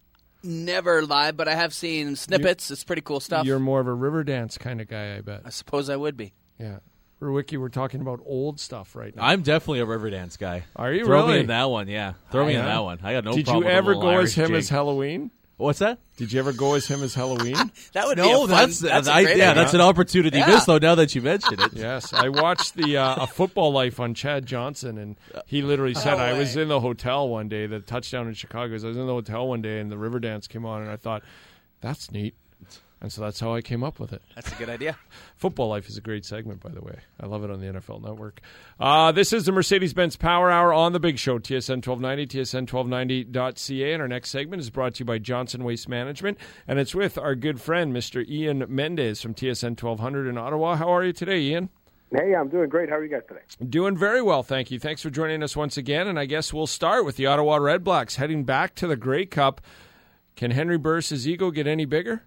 Never live, but I have seen snippets. You're, it's pretty cool stuff. You're more of a river dance kind of guy, I bet. I suppose I would be. Yeah. Rewicki, we're talking about old stuff right now. I'm definitely a Riverdance guy. Are you Throw really? me in that one, yeah. Throw I me am. in that one. I got no Did problem you with a ever little go Irish as him jig. as Halloween? What's that? Did you ever go as him as Halloween? That would No, be a fun, that's, that's a I, great yeah, idea. that's an opportunity Yeah. missed, though, now that you mention it. Yes. I watched the uh, A Football Life on Chad Johnson, and he literally said, No I was way. in the hotel one day, the touchdown in Chicago. I was in the hotel one day, and the Riverdance came on, and I thought, that's neat. And so that's how I came up with it. That's a good idea. Football Life is a great segment, by the way. I love it on the N F L Network. Uh, this is the Mercedes-Benz Power Hour on The Big Show, T S N twelve ninety, T S N twelve ninety dot C A. And our next segment is brought to you by Johnson Waste Management. And it's with our good friend, Mister Ian Mendez from T S N twelve hundred in Ottawa. How are you today, Ian? Hey, I'm doing great. How are you guys today? Doing very well, thank you. Thanks for joining us once again. And I guess we'll start with the Ottawa Redblacks heading back to the Grey Cup. Can Henry Burris's ego get any bigger?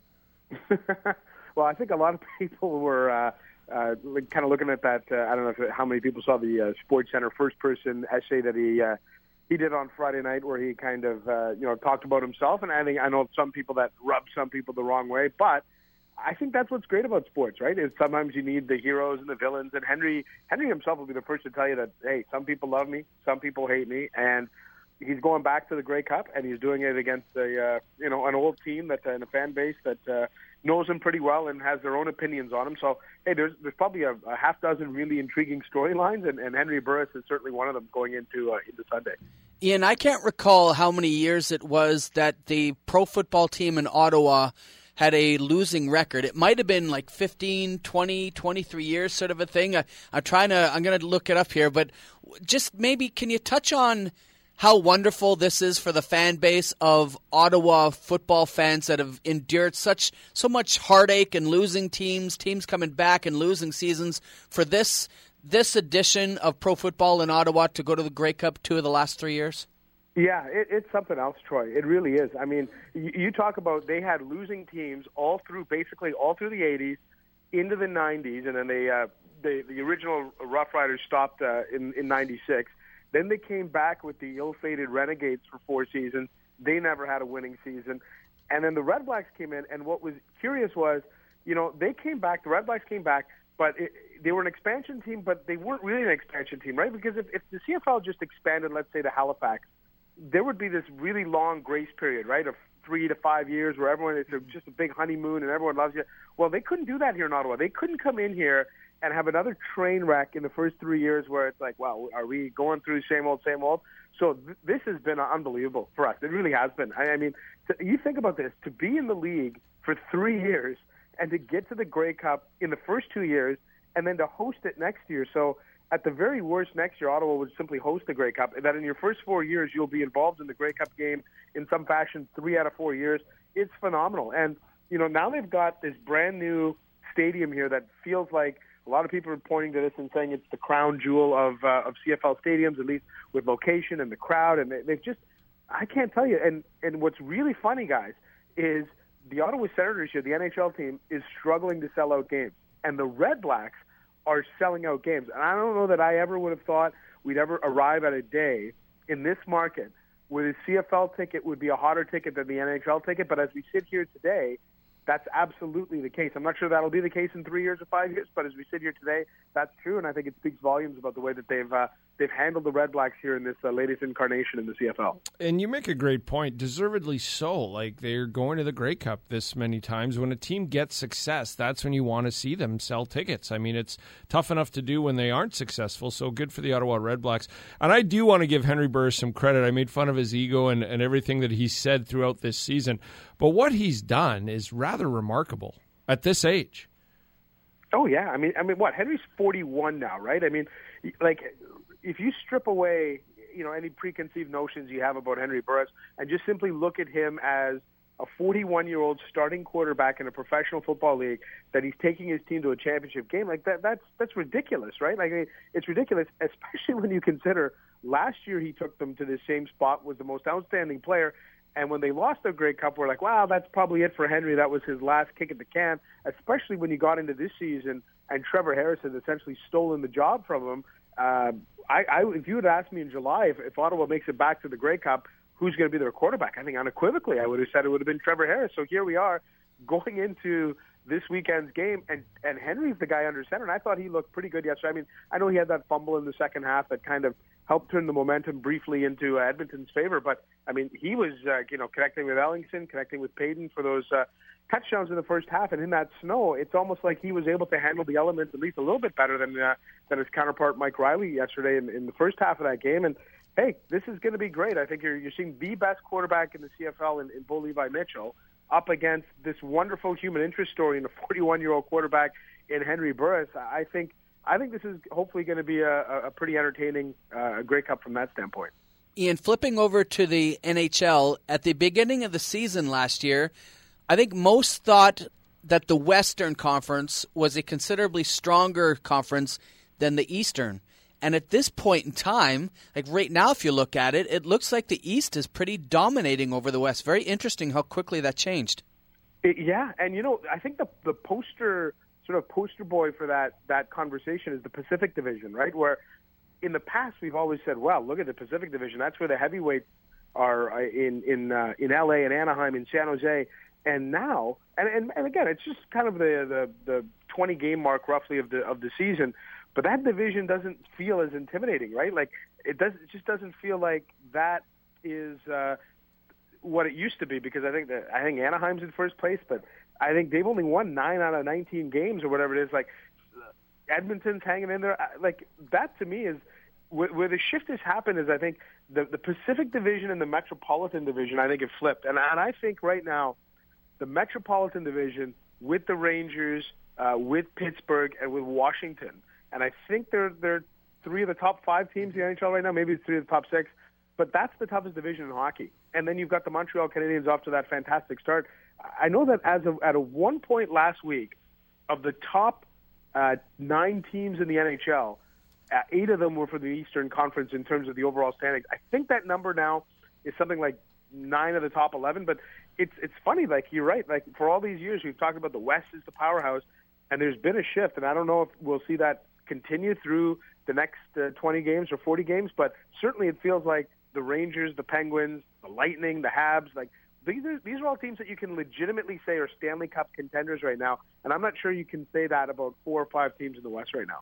Well, I think a lot of people were uh, uh, kind of looking at that. Uh, I don't know if, how many people saw the uh, Sports Center first-person essay that he uh, he did on Friday night, where he kind of uh, you know talked about himself. And I think I know some people that rub some people the wrong way, but I think that's what's great about sports, right? Is sometimes you need the heroes and the villains. And Henry Henry himself will be the first to tell you that, hey, some people love me, some people hate me, and he's going back to the Grey Cup, and he's doing it against a uh, you know an old team that uh, and a fan base that uh, knows him pretty well and has their own opinions on him. So hey, there's there's probably a, a half dozen really intriguing storylines, and, and Henry Burris is certainly one of them going into uh, into Sunday. Ian, I can't recall how many years it was that the pro football team in Ottawa had a losing record. It might have been like fifteen, twenty, twenty-three years sort of a thing. I, I'm trying to, I'm going to look it up here, but just maybe can you touch on how wonderful this is for the fan base of Ottawa football fans that have endured such so much heartache and losing teams, teams coming back and losing seasons, for this this edition of pro football in Ottawa to go to the Grey Cup two of the last three years? Yeah, it, it's something else, Troy. It really is. I mean, you, you talk about they had losing teams all through, basically all through the eighties, into the nineties, and then they, uh, they the original Rough Riders stopped uh, in, in ninety-six. Then they came back with the ill-fated Renegades for four seasons. They never had a winning season. And then the Red Blacks came in, and what was curious was, you know, they came back, the Red Blacks came back, but it, they were an expansion team, but they weren't really an expansion team, right? Because if, if the C F L just expanded, let's say, to Halifax, there would be this really long grace period, right, of three to five years where everyone, it's just a big honeymoon and everyone loves you. Well, they couldn't do that here in Ottawa. They couldn't come in here and have another train wreck in the first three years where it's like, wow, are we going through same old, same old? So th- this has been unbelievable for us. It really has been. I, I mean, to, you think about this, to be in the league for three years and to get to the Grey Cup in the first two years and then to host it next year. So at the very worst, next year, Ottawa would simply host the Grey Cup. And that in your first four years, you'll be involved in the Grey Cup game in some fashion three out of four years. It's phenomenal. And, you know, now they've got this brand new stadium here that feels like a lot of people are pointing to this and saying it's the crown jewel of uh, of C F L stadiums, at least with location and the crowd. And they, they've just, I can't tell you. And, and what's really funny, guys, is the Ottawa Senators here, the N H L team, is struggling to sell out games. And the Red Blacks are selling out games. And I don't know that I ever would have thought we'd ever arrive at a day in this market where the C F L ticket would be a hotter ticket than the N H L ticket. But as we sit here today, that's absolutely the case. I'm not sure that'll be the case in three years or five years, but as we sit here today, that's true, and I think it speaks volumes about the way that they've uh, they've handled the Red Blacks here in this uh, latest incarnation in the C F L. And you make a great point, deservedly so. Like, they're going to the Grey Cup this many times. When a team gets success, that's when you want to see them sell tickets. I mean, it's tough enough to do when they aren't successful, so good for the Ottawa Red Blacks. And I do want to give Henry Burris some credit. I made fun of his ego and, and everything that he said throughout this season, but what he's done is rather remarkable at this age. Oh, yeah. I mean, I mean, what? Henry's forty-one now, right? I mean, like, if you strip away, you know, any preconceived notions you have about Henry Burris and just simply look at him as a forty-one-year-old starting quarterback in a professional football league, that he's taking his team to a championship game, like that, that's that's ridiculous, right? Like, I mean, it's ridiculous, especially when you consider last year he took them to the same spot, was the most outstanding player. And when they lost their Grey Cup, we're like, wow, that's probably it for Henry. That was his last kick at the can, especially when you got into this season and Trevor Harris has essentially stolen the job from him. Uh, I, I, if you had asked me in July if, if Ottawa makes it back to the Grey Cup, who's going to be their quarterback, I think unequivocally I would have said it would have been Trevor Harris. So here we are going into this weekend's game, and, and Henry's the guy under center, and I thought he looked pretty good yesterday. I mean, I know he had that fumble in the second half that kind of helped turn the momentum briefly into uh, Edmonton's favor, but, I mean, he was, uh, you know, connecting with Ellingson, connecting with Payton for those uh, touchdowns in the first half, and in that snow, it's almost like he was able to handle the elements at least a little bit better than uh, than his counterpart Mike Riley yesterday in, in the first half of that game, and hey, this is going to be great. I think you're you're seeing the best quarterback in the C F L in, in Bo Levi Mitchell up against this wonderful human interest story in a forty-one-year-old quarterback in Henry Burris. I think I think this is hopefully going to be a, a pretty entertaining uh, Grey Cup from that standpoint. Ian, flipping over to the N H L, at the beginning of the season last year, I think most thought that the Western Conference was a considerably stronger conference than the Eastern. And at this point in time, like right now, if you look at it, it looks like the East is pretty dominating over the West. Very interesting how quickly that changed. It, yeah, and you know, I think the the poster sort of poster boy for that that conversation is the Pacific Division, right? Where in the past we've always said, well, look at the Pacific Division. That's where the heavyweights are in in uh, in L A and Anaheim and San Jose. And now, and, and and again, it's just kind of the the the twenty game mark roughly of the of the season. But that division doesn't feel as intimidating, right? Like it does. It just doesn't feel like that is uh, what it used to be. Because I think that I think Anaheim's in first place, but I think they've only won nine out of nineteen games or whatever it is. Like Edmonton's hanging in there. Like that to me is where, where the shift has happened. Is I think the the Pacific Division and the Metropolitan Division I think have flipped, and and I think right now the Metropolitan Division with the Rangers, uh, with Pittsburgh, and with Washington. And I think they're they're three of the top five teams in the N H L right now. Maybe it's three of the top six, but that's the toughest division in hockey. And then you've got the Montreal Canadiens off to that fantastic start. I know that as of at a one point last week, of the top uh, nine teams in the N H L, uh, eight of them were for the Eastern Conference in terms of the overall standings. I think that number now is something like nine of the top eleven. But it's it's funny. Like you're right. Like for all these years, we've talked about the West is the powerhouse, and there's been a shift. And I don't know if we'll see that continue through the next uh, twenty games or forty games, but certainly it feels like the Rangers, the Penguins, the Lightning, the Habs, like these are, these are all teams that you can legitimately say are Stanley Cup contenders right now, and I'm not sure you can say that about four or five teams in the West right now.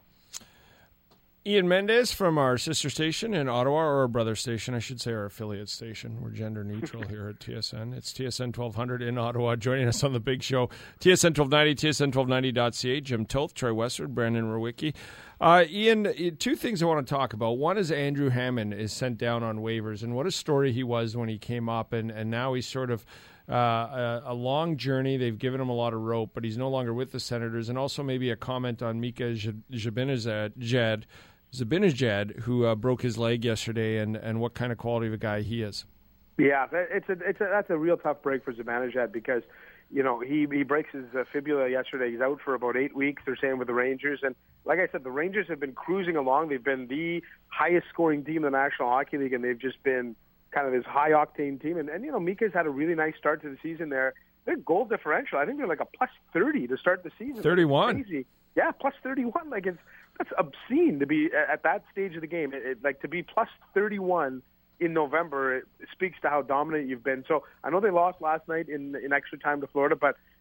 Ian Mendez from our sister station in Ottawa, or our brother station, I should say our affiliate station. We're gender neutral here at T S N. It's T S N twelve hundred in Ottawa, joining us on the big show. T S N twelve ninety, T S N twelve ninety dot C A, Jim Toth, Troy Westwood, Brandon Rowicki. Uh, Ian, two things I want to talk about. One is Andrew Hammond is sent down on waivers, and what a story he was when he came up, and, and now he's sort of uh, a, a long journey. They've given him a lot of rope, but he's no longer with the Senators, and also maybe a comment on Mika Zibanejad, Zibanejad, who uh, broke his leg yesterday, and, and what kind of quality of a guy he is. Yeah, it's a, it's a, that's a real tough break for Zibanejad because, you know, he, he breaks his uh, fibula yesterday. He's out for about eight weeks, they're saying, with the Rangers. And like I said, the Rangers have been cruising along. They've been the highest-scoring team in the National Hockey League, and they've just been kind of this high-octane team. And, and, you know, Mika's had a really nice start to the season there. Their goal differential, I think they're like a plus thirty to start the season. thirty-one. That's crazy. Yeah, plus thirty-one. Like, it's that's obscene to be at that stage of the game. It, it, like, to be plus thirty-one in November, it speaks to how dominant you've been. So I know they lost last night in in extra time to Florida, but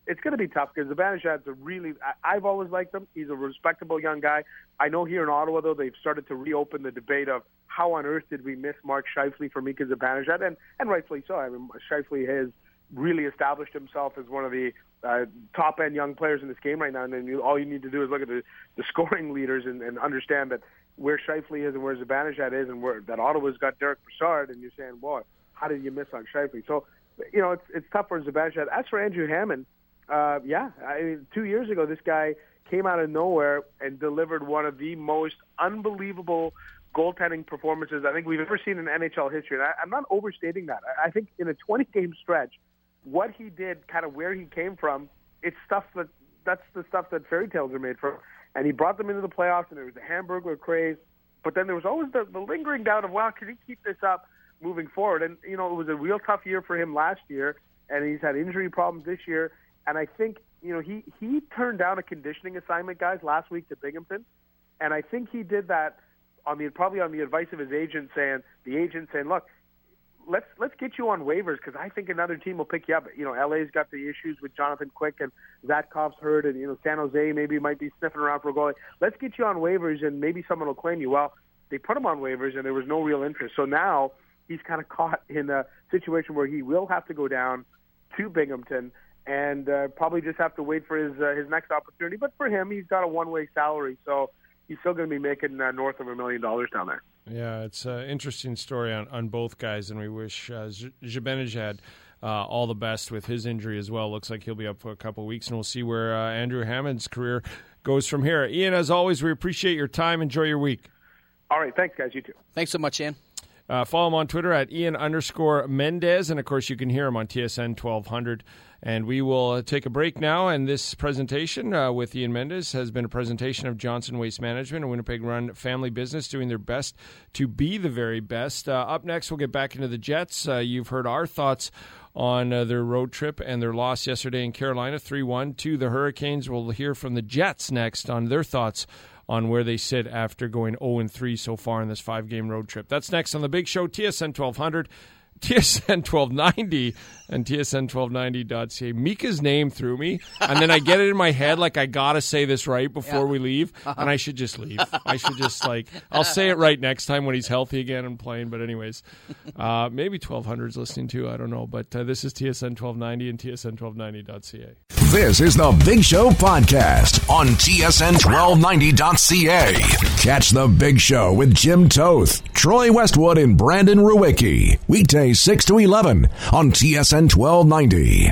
it's going to be tough because Zibanejad's a really – I've always liked him. He's a respectable young guy. I know here in Ottawa, though, they've started to reopen the debate of how on earth did we miss Mark Scheifele for Mika Zibanejad, and, and rightfully so. I mean, Scheifele has really established himself as one of the uh, top-end young players in this game right now, and then you, all you need to do is look at the, the scoring leaders and, and understand that where Scheifele is and where Zibanejad is and where that Ottawa's got Derek Brassard, and you're saying, boy, how did you miss on Scheifele? So, you know, it's, it's tough for Zibanejad. As for Andrew Hammond, Uh, yeah, I mean, two years ago, this guy came out of nowhere and delivered one of the most unbelievable goaltending performances I think we've ever seen in N H L history. And I, I'm not overstating that. I, I think in a twenty-game stretch, what he did, kind of where he came from, it's stuff that that's the stuff that fairy tales are made from. And he brought them into the playoffs, and there was the Hamburglar craze. But then there was always the, the lingering doubt of, well, can he keep this up moving forward? And, you know, it was a real tough year for him last year, and he's had injury problems this year. And I think, you know, he, he turned down a conditioning assignment, guys, last week to Binghamton. And I think he did that on the probably on the advice of his agent, saying, the agent saying, look, let's let's get you on waivers because I think another team will pick you up. You know, L A's got the issues with Jonathan Quick and Zatkov's hurt, and, you know, San Jose maybe might be sniffing around for a goalie. Let's get you on waivers and maybe someone will claim you. Well, they put him on waivers and there was no real interest. So now he's kind of caught in a situation where he will have to go down to Binghamton and uh, probably just have to wait for his uh, his next opportunity. But for him, he's got a one-way salary, so he's still going to be making uh, north of a million dollars down there. Yeah, it's an interesting story on, on both guys, and we wish uh, Zibanejad uh, all the best with his injury as well. Looks like he'll be up for a couple of weeks, and we'll see where uh, Andrew Hammond's career goes from here. Ian, as always, we appreciate your time. Enjoy your week. All right, thanks, guys. You too. Thanks so much, Ian. Uh, follow him on Twitter at Ian underscore Mendez, and of course you can hear him on T S N twelve hundred. And we will uh, take a break now, and this presentation uh, with Ian Mendez has been a presentation of Johnson Waste Management, a Winnipeg-run family business doing their best to be the very best. Uh, up next, we'll get back into the Jets. Uh, you've heard our thoughts on uh, their road trip and their loss yesterday in Carolina, three one to the Hurricanes. We'll hear from the Jets next on their thoughts on where they sit after going oh and three so far in this five-game road trip. That's next on The Big Show, T S N twelve hundred, T S N twelve ninety, and T S N twelve ninety dot C A. Mika's name threw me, and then I get it in my head like I got to say this right before yeah. we leave, uh-huh. and I should just leave. I should just, like, I'll say it right next time when he's healthy again and playing, but anyways, uh, maybe twelve hundred's listening too, I don't know, but uh, this is T S N twelve ninety and T S N twelve ninety dot C A. This is the Big Show podcast on T S N twelve ninety dot C A. Catch the Big Show with Jim Toth, Troy Westwood, and Brandon Ruwicki. Weekdays six to eleven on T S N twelve ninety.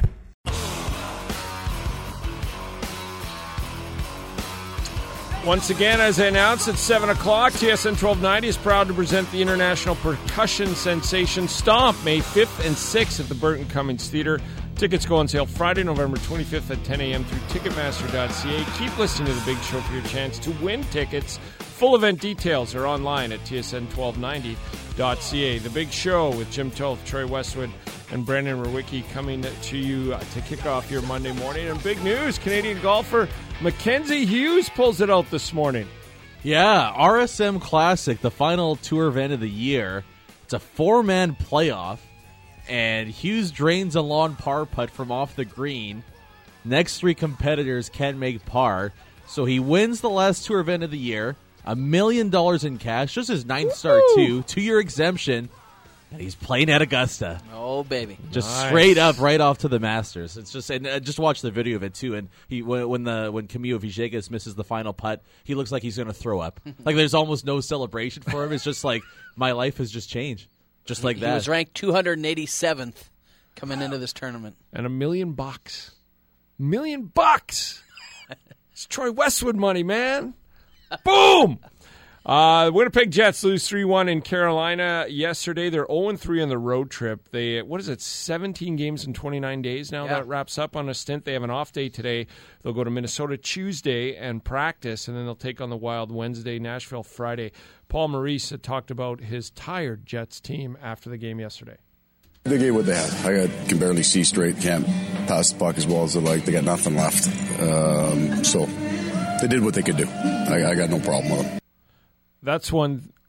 Once again, as I announced at seven o'clock, T S N twelve ninety is proud to present the international percussion sensation Stomp, May fifth and sixth at the Burton Cummings Theater. Tickets go on sale Friday, November twenty-fifth at ten a.m. through Ticketmaster dot C A. Keep listening to The Big Show for your chance to win tickets. Full event details are online at T S N twelve ninety dot C A. The Big Show with Jim Toth, Troy Westwood, and Brandon Ruwicki coming to you to kick off your Monday morning. And big news, Canadian golfer Mackenzie Hughes pulls it out this morning. Yeah, R S M Classic, the final tour event of the year. It's a four-man playoff, and Hughes drains a long par putt from off the green. Next three competitors can make par, so he wins the last tour event of the year, a million dollars in cash, just his ninth start too, two-year exemption, and he's playing at Augusta. Oh, baby. Just nice. Straight up right off to the Masters. It's just and uh, just watch the video of it too. And he when, when the when Camilo Villegas misses the final putt, he looks like he's going to throw up. Like there's almost no celebration for him. It's just like my life has just changed, just like he that. He was ranked two hundred eighty-seventh coming into this tournament, and a million bucks, million bucks. It's Troy Westwood money, man. Boom. Uh, Winnipeg Jets lose three one in Carolina yesterday. They're oh and three on the road trip. They what is it, seventeen games in twenty-nine days now? Yeah. That wraps up on a stint. They have an off day today. They'll go to Minnesota Tuesday and practice, and then they'll take on the Wild Wednesday, Nashville Friday. Paul Maurice had talked about his tired Jets team after the game yesterday. They gave what they had. I got, can barely see straight, can't pass the puck as well as they like. They got nothing left. Um, so they did what they could do. I, I got no problem with them. That's one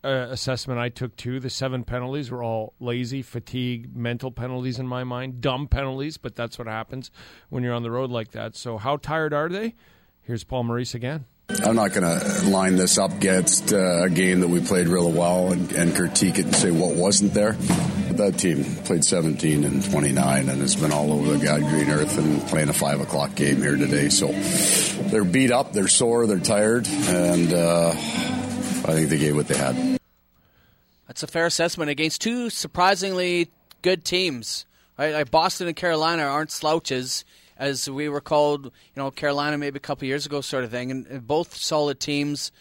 uh, assessment I took too. The seven penalties were all lazy, fatigue, mental penalties in my mind. Dumb penalties, but that's what happens when you're on the road like that. So how tired are they? Here's Paul Maurice again. I'm not going to line this up against uh, a game that we played really well and, and critique it and say what wasn't there. But that team played seventeen and twenty-nine and has been all over the God green earth and playing a five o'clock game here today. So they're beat up, they're sore, they're tired, and uh, I think they gave what they had. That's a fair assessment against two surprisingly good teams. Right? Like Boston and Carolina aren't slouches, as we were called, you know, Carolina maybe a couple years ago sort of thing, and, and both solid teams.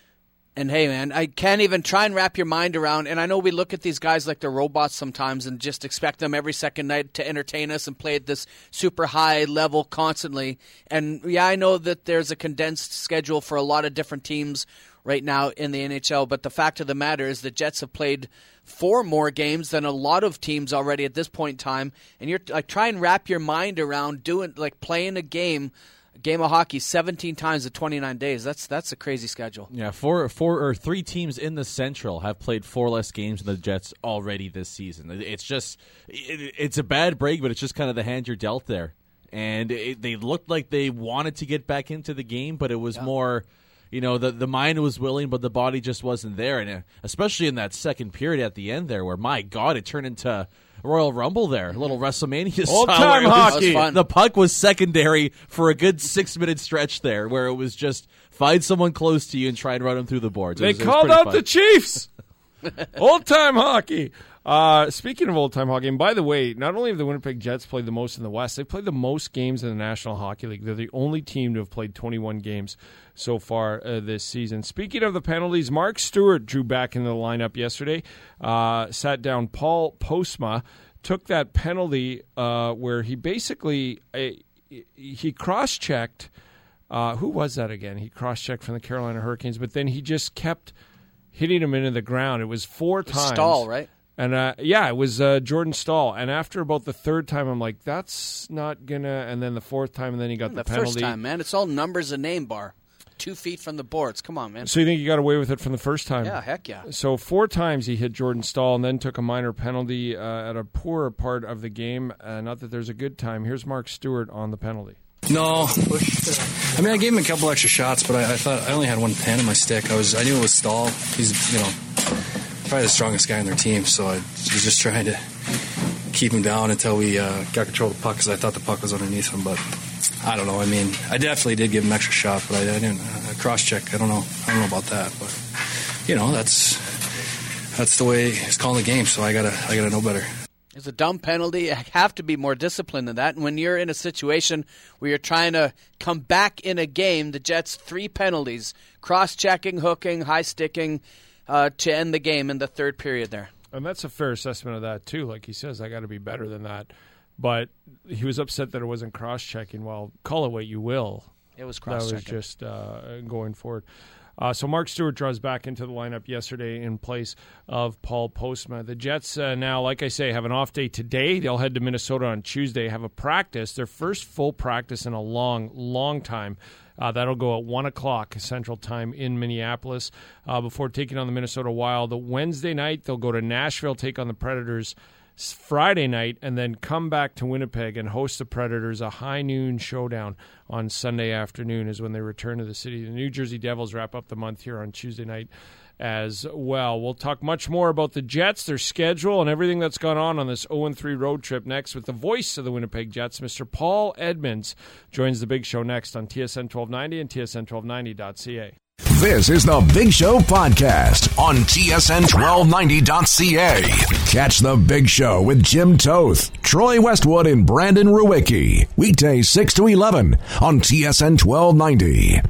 And hey, man, I can't even try and wrap your mind around, and I know we look at these guys like they're robots sometimes and just expect them every second night to entertain us and play at this super high level constantly. And yeah, I know that there's a condensed schedule for a lot of different teams right now in the N H L, but the fact of the matter is the Jets have played four more games than a lot of teams already at this point in time, and you're like try and wrap your mind around doing like playing a game a game of hockey seventeen times in twenty-nine days. That's that's a crazy schedule. Yeah, four four or three teams in the Central have played four less games than the Jets already this season. It's just it, it's a bad break, but it's just kind of the hand you're dealt there. And it, they looked like they wanted to get back into the game, but it was yeah. more You know, the the mind was willing, but the body just wasn't there. And especially in that second period at the end there, where, my God, it turned into Royal Rumble there. A little WrestleMania style. Old-time hockey. The puck was secondary for a good six-minute stretch there, where it was just find someone close to you and try and run them through the boards. They was, called out fun. the Chiefs. Old-time hockey. Uh, speaking of old-time hockey, and by the way, not only have the Winnipeg Jets played the most in the West, they've played the most games in the National Hockey League. They're the only team to have played twenty-one games so far uh, this season. Speaking of the penalties, Mark Stewart drew back into the lineup yesterday, uh, sat down Paul Postma, took that penalty uh, where he basically uh, he cross-checked. Uh, who was that again? He cross-checked from the Carolina Hurricanes, but then he just kept hitting him into the ground. It was four times. Stahl, right? And, uh, yeah, it was uh, Jordan Stahl. And after about the third time, I'm like, that's not going to... And then the fourth time, and then he got the, the, the penalty. first time, man. It's all numbers and name bar. Two feet from the boards. Come on, man. So you think he got away with it from the first time? Yeah, heck yeah. So four times he hit Jordan Stahl and then took a minor penalty uh, at a poorer part of the game. Uh, not that there's a good time. Here's Mark Stewart on the penalty. No. I mean, I gave him a couple extra shots, but I, I thought I only had one hand in my stick. I was, I knew it was Stahl. He's, you know... probably the strongest guy on their team, so I was just trying to keep him down until we uh, got control of the puck, because I thought the puck was underneath him. But I don't know. I mean, I definitely did give him extra shot, but I, I didn't uh, cross check. I don't know. I don't know about that, but you know, that's that's the way he's calling the game. So I gotta I gotta know better. It's a dumb penalty. I have to be more disciplined than that. And when you're in a situation where you're trying to come back in a game, the Jets three penalties: cross checking, hooking, high sticking. Uh, to end the game in the third period there. And that's a fair assessment of that, too. Like he says, I got to be better than that. But he was upset that it wasn't cross-checking. Well, call it what you will. It was cross-checking. That was just uh, going forward. Uh, so Mark Stewart draws back into the lineup yesterday in place of Paul Postma. The Jets uh, now, like I say, have an off day today. They'll head to Minnesota on Tuesday, have a practice, their first full practice in a long, long time. Uh, that'll go at one o'clock Central Time in Minneapolis uh, before taking on the Minnesota Wild. The Wednesday night, they'll go to Nashville, take on the Predators Friday night, and then come back to Winnipeg and host the Predators. A high noon showdown on Sunday afternoon is when they return to the city. The New Jersey Devils wrap up the month here on Tuesday night as well. We'll talk much more about the Jets, their schedule, and everything that's gone on on this oh and three road trip next with the voice of the Winnipeg Jets, Mister Paul Edmonds, joins the Big Show next on T S N twelve ninety and T S N twelve ninety dot C A. This is the Big Show podcast on T S N twelve ninety dot C A. Catch the Big Show with Jim Toth, Troy Westwood, and Brandon Ruwicki. Weekdays six to eleven on T S N twelve ninety.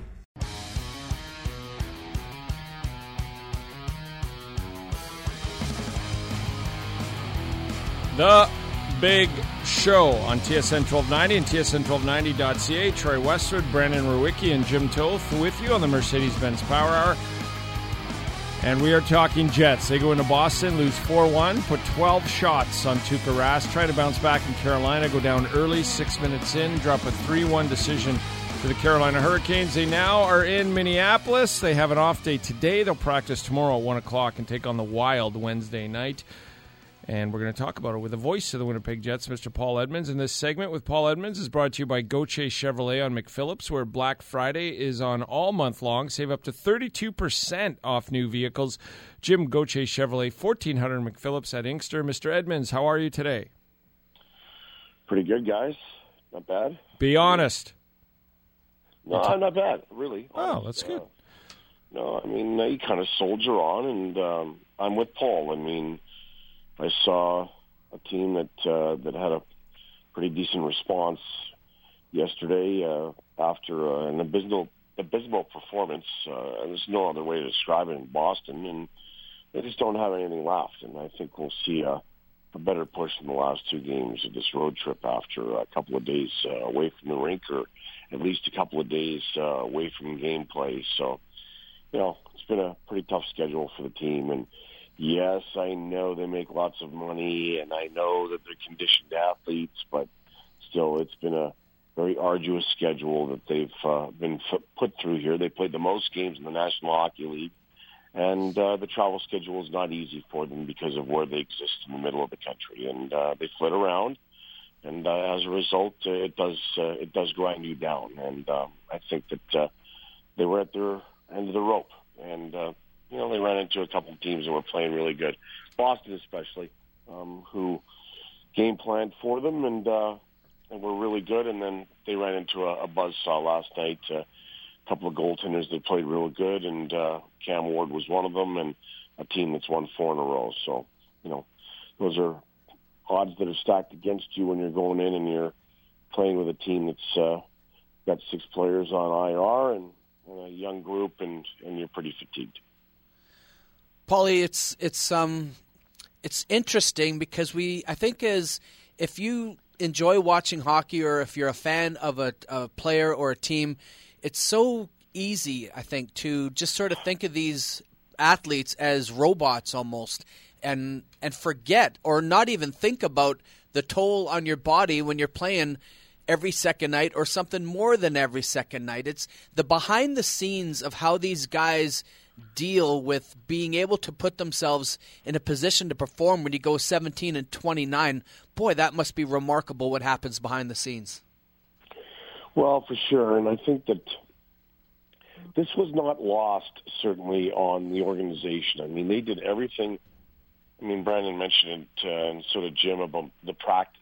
The Big Show on T S N twelve ninety and T S N twelve ninety dot C A. Troy Westwood, Brandon Ruwicki, and Jim Toth with you on the Mercedes-Benz Power Hour. And we are talking Jets. They go into Boston, lose four one, put twelve shots on Tuukka Rask, try to bounce back in Carolina, go down early, six minutes in, drop a three one decision to the Carolina Hurricanes. They now are in Minneapolis. They have an off day today. They'll practice tomorrow at one o'clock and take on the Wild Wednesday night. And we're going to talk about it with the voice of the Winnipeg Jets, Mister Paul Edmonds. And this segment with Paul Edmonds is brought to you by Gauthier Chevrolet on McPhillips, where Black Friday is on all month long. Save up to thirty-two percent off new vehicles. Jim Gauthier Chevrolet, fourteen hundred McPhillips at Inkster. Mister Edmonds, how are you today? Pretty good, guys. Not bad. Be honest. No, I'm not bad, really. Oh, that's good. Uh, no, I mean, you kind of soldier on, and um, I'm with Paul. I mean, I saw a team that uh, that had a pretty decent response yesterday uh, after uh, an abysmal, abysmal performance. Uh, there's no other way to describe it in Boston, and they just don't have anything left. And I think we'll see a, a better push in the last two games of this road trip after a couple of days uh, away from the rink, or at least a couple of days uh, away from gameplay. So, you know, it's been a pretty tough schedule for the team. And yes, I know they make lots of money, and I know that they're conditioned athletes, but still, it's been a very arduous schedule that they've uh, been f- put through here. They played the most games in the National Hockey League, and uh, the travel schedule is not easy for them because of where they exist in the middle of the country. And uh, they flit around, and uh, as a result, uh, it does uh, it does grind you down. And um, I think that uh, they were at their end of the rope, and uh, you know, they ran into a couple of teams that were playing really good, Boston especially, um, who game planned for them and uh, and were really good. And then they ran into a, a buzzsaw last night. Uh, a couple of goaltenders that played really good, and uh, Cam Ward was one of them, and a team that's won four in a row. So, you know, those are odds that are stacked against you when you're going in and you're playing with a team that's uh, got six players on I R and, and a young group, and, and you're pretty fatigued. Paulie, it's it's um it's interesting because we I think as if you enjoy watching hockey, or if you're a fan of a, a player or a team, it's so easy, I think, to just sort of think of these athletes as robots almost, and and forget or not even think about the toll on your body when you're playing every second night or something more than every second night. It's the behind the scenes of how these guys deal with being able to put themselves in a position to perform when you go seventeen and twenty-nine. Boy, that must be remarkable what happens behind the scenes. Well, for sure, and I think that this was not lost, certainly, on the organization. I mean, they did everything. I mean, Brandon mentioned it, uh, and so did Jim, about the practice.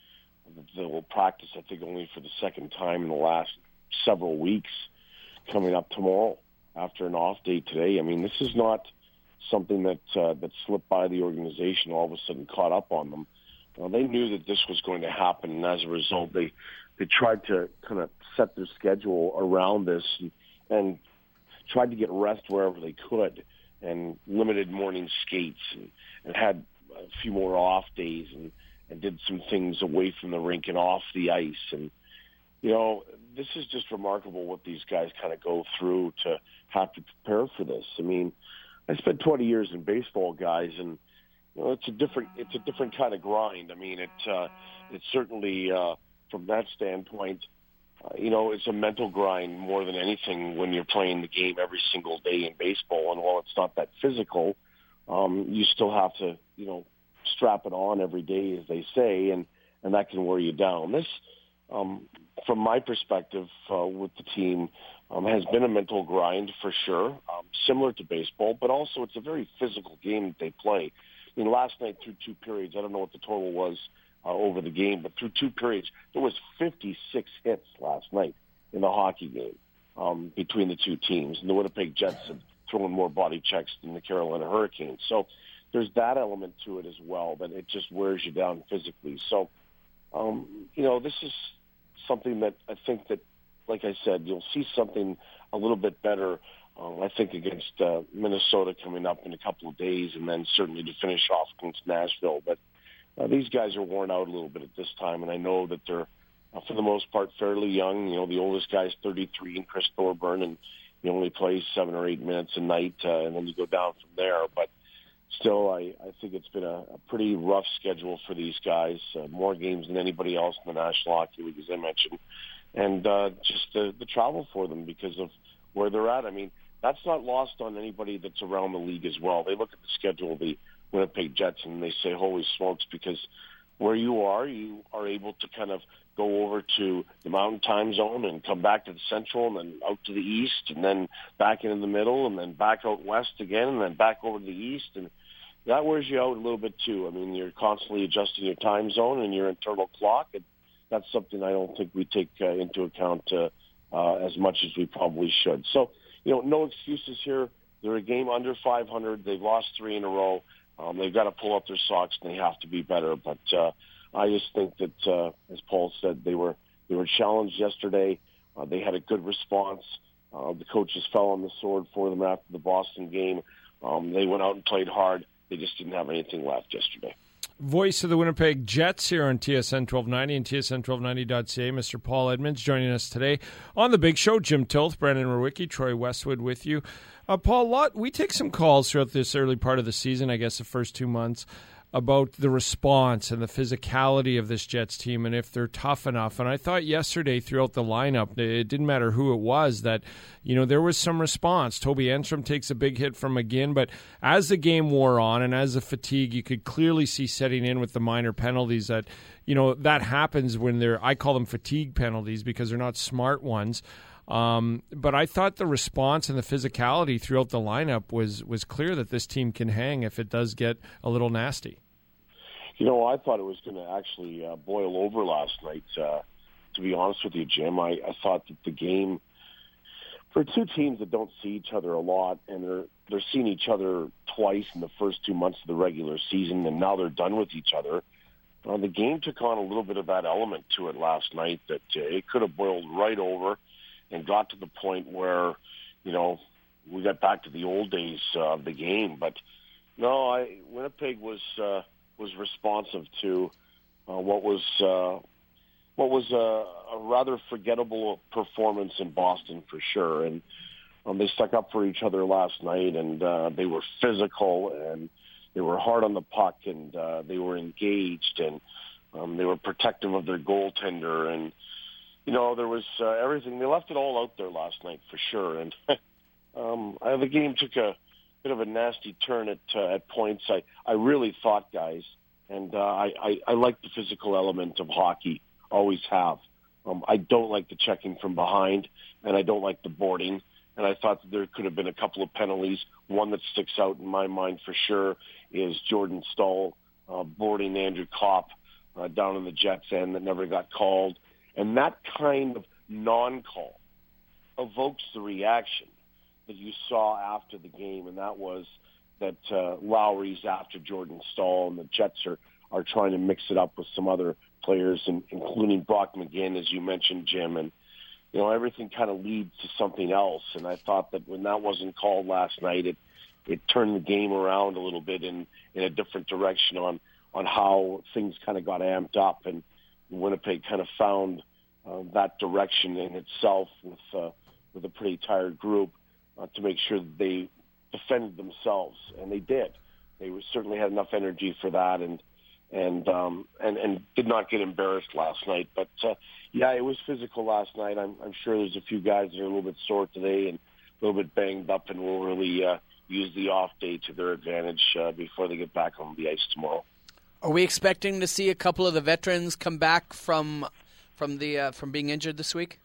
They will practice, I think, only for the second time in the last several weeks, coming up tomorrow after an off day today. I mean, this is not something that uh, that slipped by the organization, all of a sudden caught up on them. Well, they knew that this was going to happen, and as a result, they they tried to kind of set their schedule around this and, and tried to get rest wherever they could, and limited morning skates, and, and had a few more off days, and, and did some things away from the rink and off the ice. And, you know, this is just remarkable what these guys kind of go through to have to prepare for this. I mean, I spent twenty years in baseball, guys, and you know, it's a different it's a different kind of grind. I mean, it uh, it's certainly uh, from that standpoint, uh, you know, it's a mental grind more than anything when you're playing the game every single day in baseball. And while it's not that physical, um, you still have to, you know, strap it on every day, as they say, and and that can wear you down. This, um, from my perspective, uh, with the team, um, has been a mental grind for sure, um, similar to baseball, but also it's a very physical game that they play. I mean, last night through two periods, I don't know what the total was uh, over the game, but through two periods, there was fifty-six hits last night in the hockey game um, between the two teams. And the Winnipeg Jets have thrown more body checks than the Carolina Hurricanes. So there's that element to it as well, that it just wears you down physically. So, um, you know, this is something that I think that, like I said, you'll see something a little bit better, uh, I think, against uh, Minnesota coming up in a couple of days, and then certainly to finish off against Nashville. But uh, these guys are worn out a little bit at this time, and I know that they're, uh, for the most part, fairly young. You know, the oldest guy's thirty-three, and Chris Thorburn, and he only plays seven or eight minutes a night, uh, and then you go down from there. But still, I, I think it's been a, a pretty rough schedule for these guys, uh, more games than anybody else in the National Hockey League, as I mentioned. and uh, just the, the travel for them because of where they're at. I mean, that's not lost on anybody that's around the league as well. They look at the schedule of the Winnipeg Jets and they say, holy smokes, because where you are, you are able to kind of go over to the Mountain Time Zone and come back to the Central and then out to the East and then back into the middle and then back out West again and then back over to the East. And that wears you out a little bit too. I mean, you're constantly adjusting your time zone and your internal clock. And that's something I don't think we take uh, into account uh, uh, as much as we probably should. So, you know, no excuses here. They're a game under five hundred. They've lost three in a row. Um, they've got to pull up their socks and they have to be better. But uh, I just think that, uh, as Paul said, they were they were challenged yesterday. Uh, they had a good response. Uh, the coaches fell on the sword for them after the Boston game. Um, they went out and played hard. They just didn't have anything left yesterday. Voice of the Winnipeg Jets here on T S N twelve ninety and T S N twelve ninety dot C A. Mister Paul Edmonds joining us today on The Big Show. Jim Toth, Brandon Rowicki, Troy Westwood with you. Uh, Paul, lot, we take some calls throughout this early part of the season, I guess the first two months, about the response and the physicality of this Jets team and if they're tough enough. And I thought yesterday throughout the lineup, it didn't matter who it was, that, you know, there was some response. Toby Enstrom takes a big hit from McGinn, but as the game wore on and as the fatigue, you could clearly see setting in with the minor penalties that, you know, that happens when they're, I call them fatigue penalties because they're not smart ones. Um, but I thought the response and the physicality throughout the lineup was, was clear that this team can hang if it does get a little nasty. You know, I thought it was going to actually uh, boil over last night. Uh, to be honest with you, Jim, I, I thought that the game, for two teams that don't see each other a lot, and they're they're seeing each other twice in the first two months of the regular season, and now they're done with each other. Uh, the game took on a little bit of that element to it last night that uh, it could have boiled right over and got to the point where, you know, we got back to the old days uh, of the game. But no, I Winnipeg was uh, was responsive to uh, what was uh, what was a, a rather forgettable performance in Boston for sure. And um, they stuck up for each other last night, and uh, they were physical and they were hard on the puck, and uh, they were engaged, and um, they were protective of their goaltender, and you know, there was uh, everything. They left it all out there last night for sure. And um, I, the game took a bit of a nasty turn at uh, at points. I, I really thought, guys, and uh, I, I, I like the physical element of hockey, always have. Um, I don't like the checking from behind, and I don't like the boarding. And I thought that there could have been a couple of penalties. One that sticks out in my mind for sure is Jordan Staal uh, boarding Andrew Kopp uh, down in the Jets' end that never got called. And that kind of non-call evokes the reaction that you saw after the game, and that was that uh, Lowry's after Jordan Staal, and the Jets are, are trying to mix it up with some other players, and, including Brock McGinn, as you mentioned, Jim. And, you know, everything kind of leads to something else. And I thought that when that wasn't called last night, it, it turned the game around a little bit in, in a different direction on, on how things kind of got amped up. And Winnipeg kind of found uh, that direction in itself with uh, with a pretty tired group uh, to make sure that they defended themselves, and they did. They were, certainly had enough energy for that, and and um, and and did not get embarrassed last night. But uh, yeah, it was physical last night. I'm, I'm sure there's a few guys that are a little bit sore today and a little bit banged up, and will really uh, use the off day to their advantage uh, before they get back on the ice tomorrow. Are we expecting to see a couple of the veterans come back from from the uh, from being injured this week?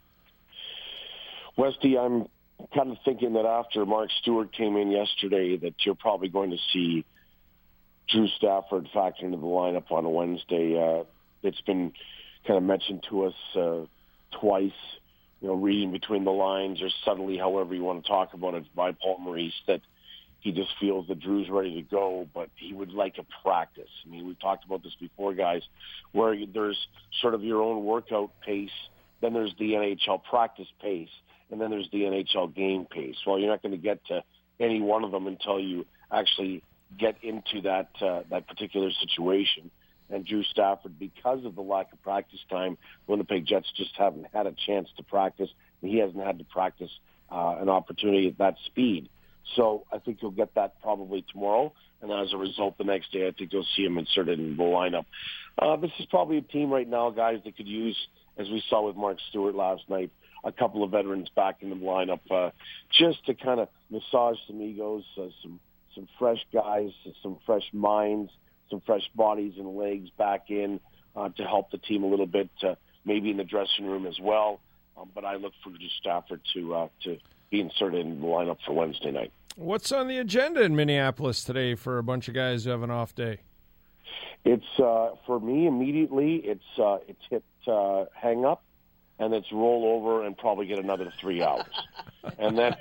Westy, I'm kind of thinking that after Mark Stewart came in yesterday, that you're probably going to see Drew Stafford factor into the lineup on a Wednesday. Uh, it's been kind of mentioned to us uh, twice, you know, reading between the lines or subtly, however you want to talk about it, by Paul Maurice, that he just feels that Drew's ready to go, but he would like a practice. I mean, we've talked about this before, guys, where there's sort of your own workout pace, then there's the N H L practice pace, and then there's the N H L game pace. Well, you're not going to get to any one of them until you actually get into that uh, that particular situation. And Drew Stafford, because of the lack of practice time, Winnipeg Jets just haven't had a chance to practice, and he hasn't had to practice uh, an opportunity at that speed. So I think you'll get that probably tomorrow, and as a result, the next day I think you'll see him inserted in the lineup. Uh, this is probably a team right now, guys, that could use as we saw with Mark Stewart last night, a couple of veterans back in the lineup, uh, just to kind of massage some egos, uh, some some fresh guys, some fresh minds, some fresh bodies and legs back in uh, to help the team a little bit, uh, maybe in the dressing room as well. Um, but I look for Stafford to uh, to be inserted in the lineup for Wednesday night. What's on the agenda in Minneapolis today for a bunch of guys who have an off day? It's uh, for me immediately. It's uh, it's hit uh, hang up, and it's roll over and probably get another three hours, and then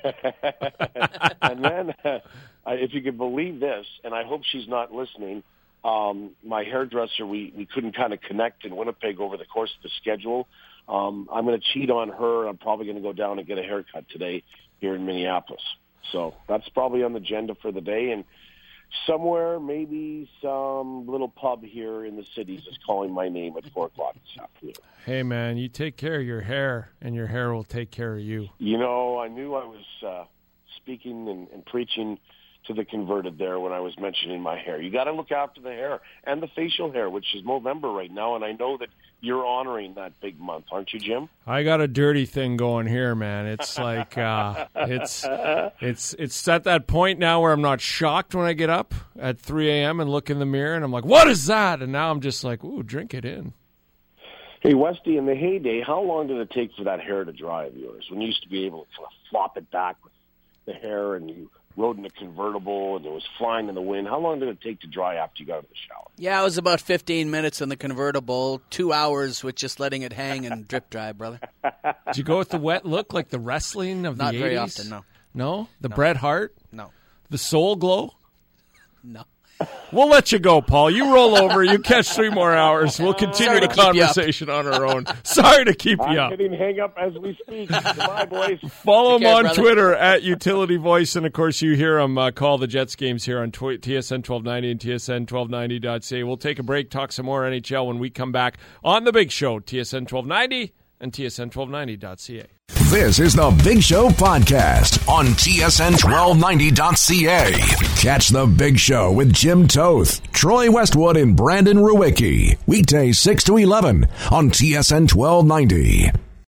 and then uh, if you could believe this, and I hope she's not listening. Um, my hairdresser, we we couldn't kind of connect in Winnipeg over the course of the schedule. Um, I'm going to cheat on her. I'm probably going to go down and get a haircut today here in Minneapolis. So that's probably on the agenda for the day. And somewhere, maybe some little pub here in the cities is calling my name at four o'clock this afternoon. Hey, man, you take care of your hair, and your hair will take care of you. You know, I knew I was uh, speaking and, and preaching to the converted there when I was mentioning my hair. You got to look after the hair and the facial hair, which is November right now, and I know that you're honoring that big month, aren't you, Jim? I got a dirty thing going here, man. It's like uh, it's it's it's at that point now where I'm not shocked when I get up at three a.m. and look in the mirror, and I'm like, what is that? And now I'm just like, ooh, drink it in. Hey, Westy, in the heyday, how long did it take for that hair to dry of yours? When you used to be able to kind of flop it back with the hair and you rode in a convertible and it was flying in the wind. How long did it take to dry after you got out of the shower? Yeah, it was about fifteen minutes in the convertible, two hours with just letting it hang and drip dry, brother. Did you go with the wet look like the wrestling of Not the very eighties? often, no. No? The No. Bret Hart? No. The Soul Glow? No. We'll let you go, Paul. You roll over. You catch three more hours. We'll continue Sorry the to keep you up. conversation on our own. Sorry to keep I'm you up. hitting hang up as we speak. Goodbye, boys. Follow Take him care, on brother. Twitter at Utility Voice, and of course you hear him uh, call the Jets games here on tw- T S N twelve ninety and T S N twelve ninety dot C A. We'll take a break, talk some more N H L when we come back on The Big Show, T S N twelve ninety and T S N twelve ninety dot C A. This is the Big Show podcast on T S N twelve ninety dot C A. Catch the Big Show with Jim Toth, Troy Westwood, and Brandon Ruwicki. Weekdays six to eleven on T S N twelve ninety.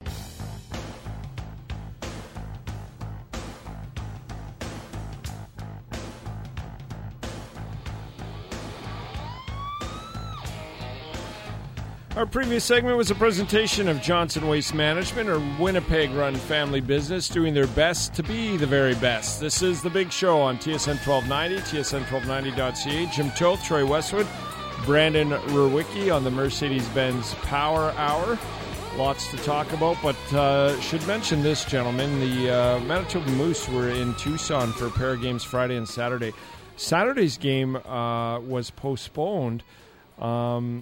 Our previous segment was a presentation of Johnson Waste Management, a Winnipeg-run family business doing their best to be the very best. This is The Big Show on T S N twelve ninety, T S N twelve ninety dot C A. Jim Toth, Troy Westwood, Brandon Ruwicki on the Mercedes-Benz Power Hour. Lots to talk about, but uh, should mention this, gentlemen. The uh, Manitoba Moose were in Tucson for a pair of games Friday and Saturday. Saturday's game uh, was postponed. Um...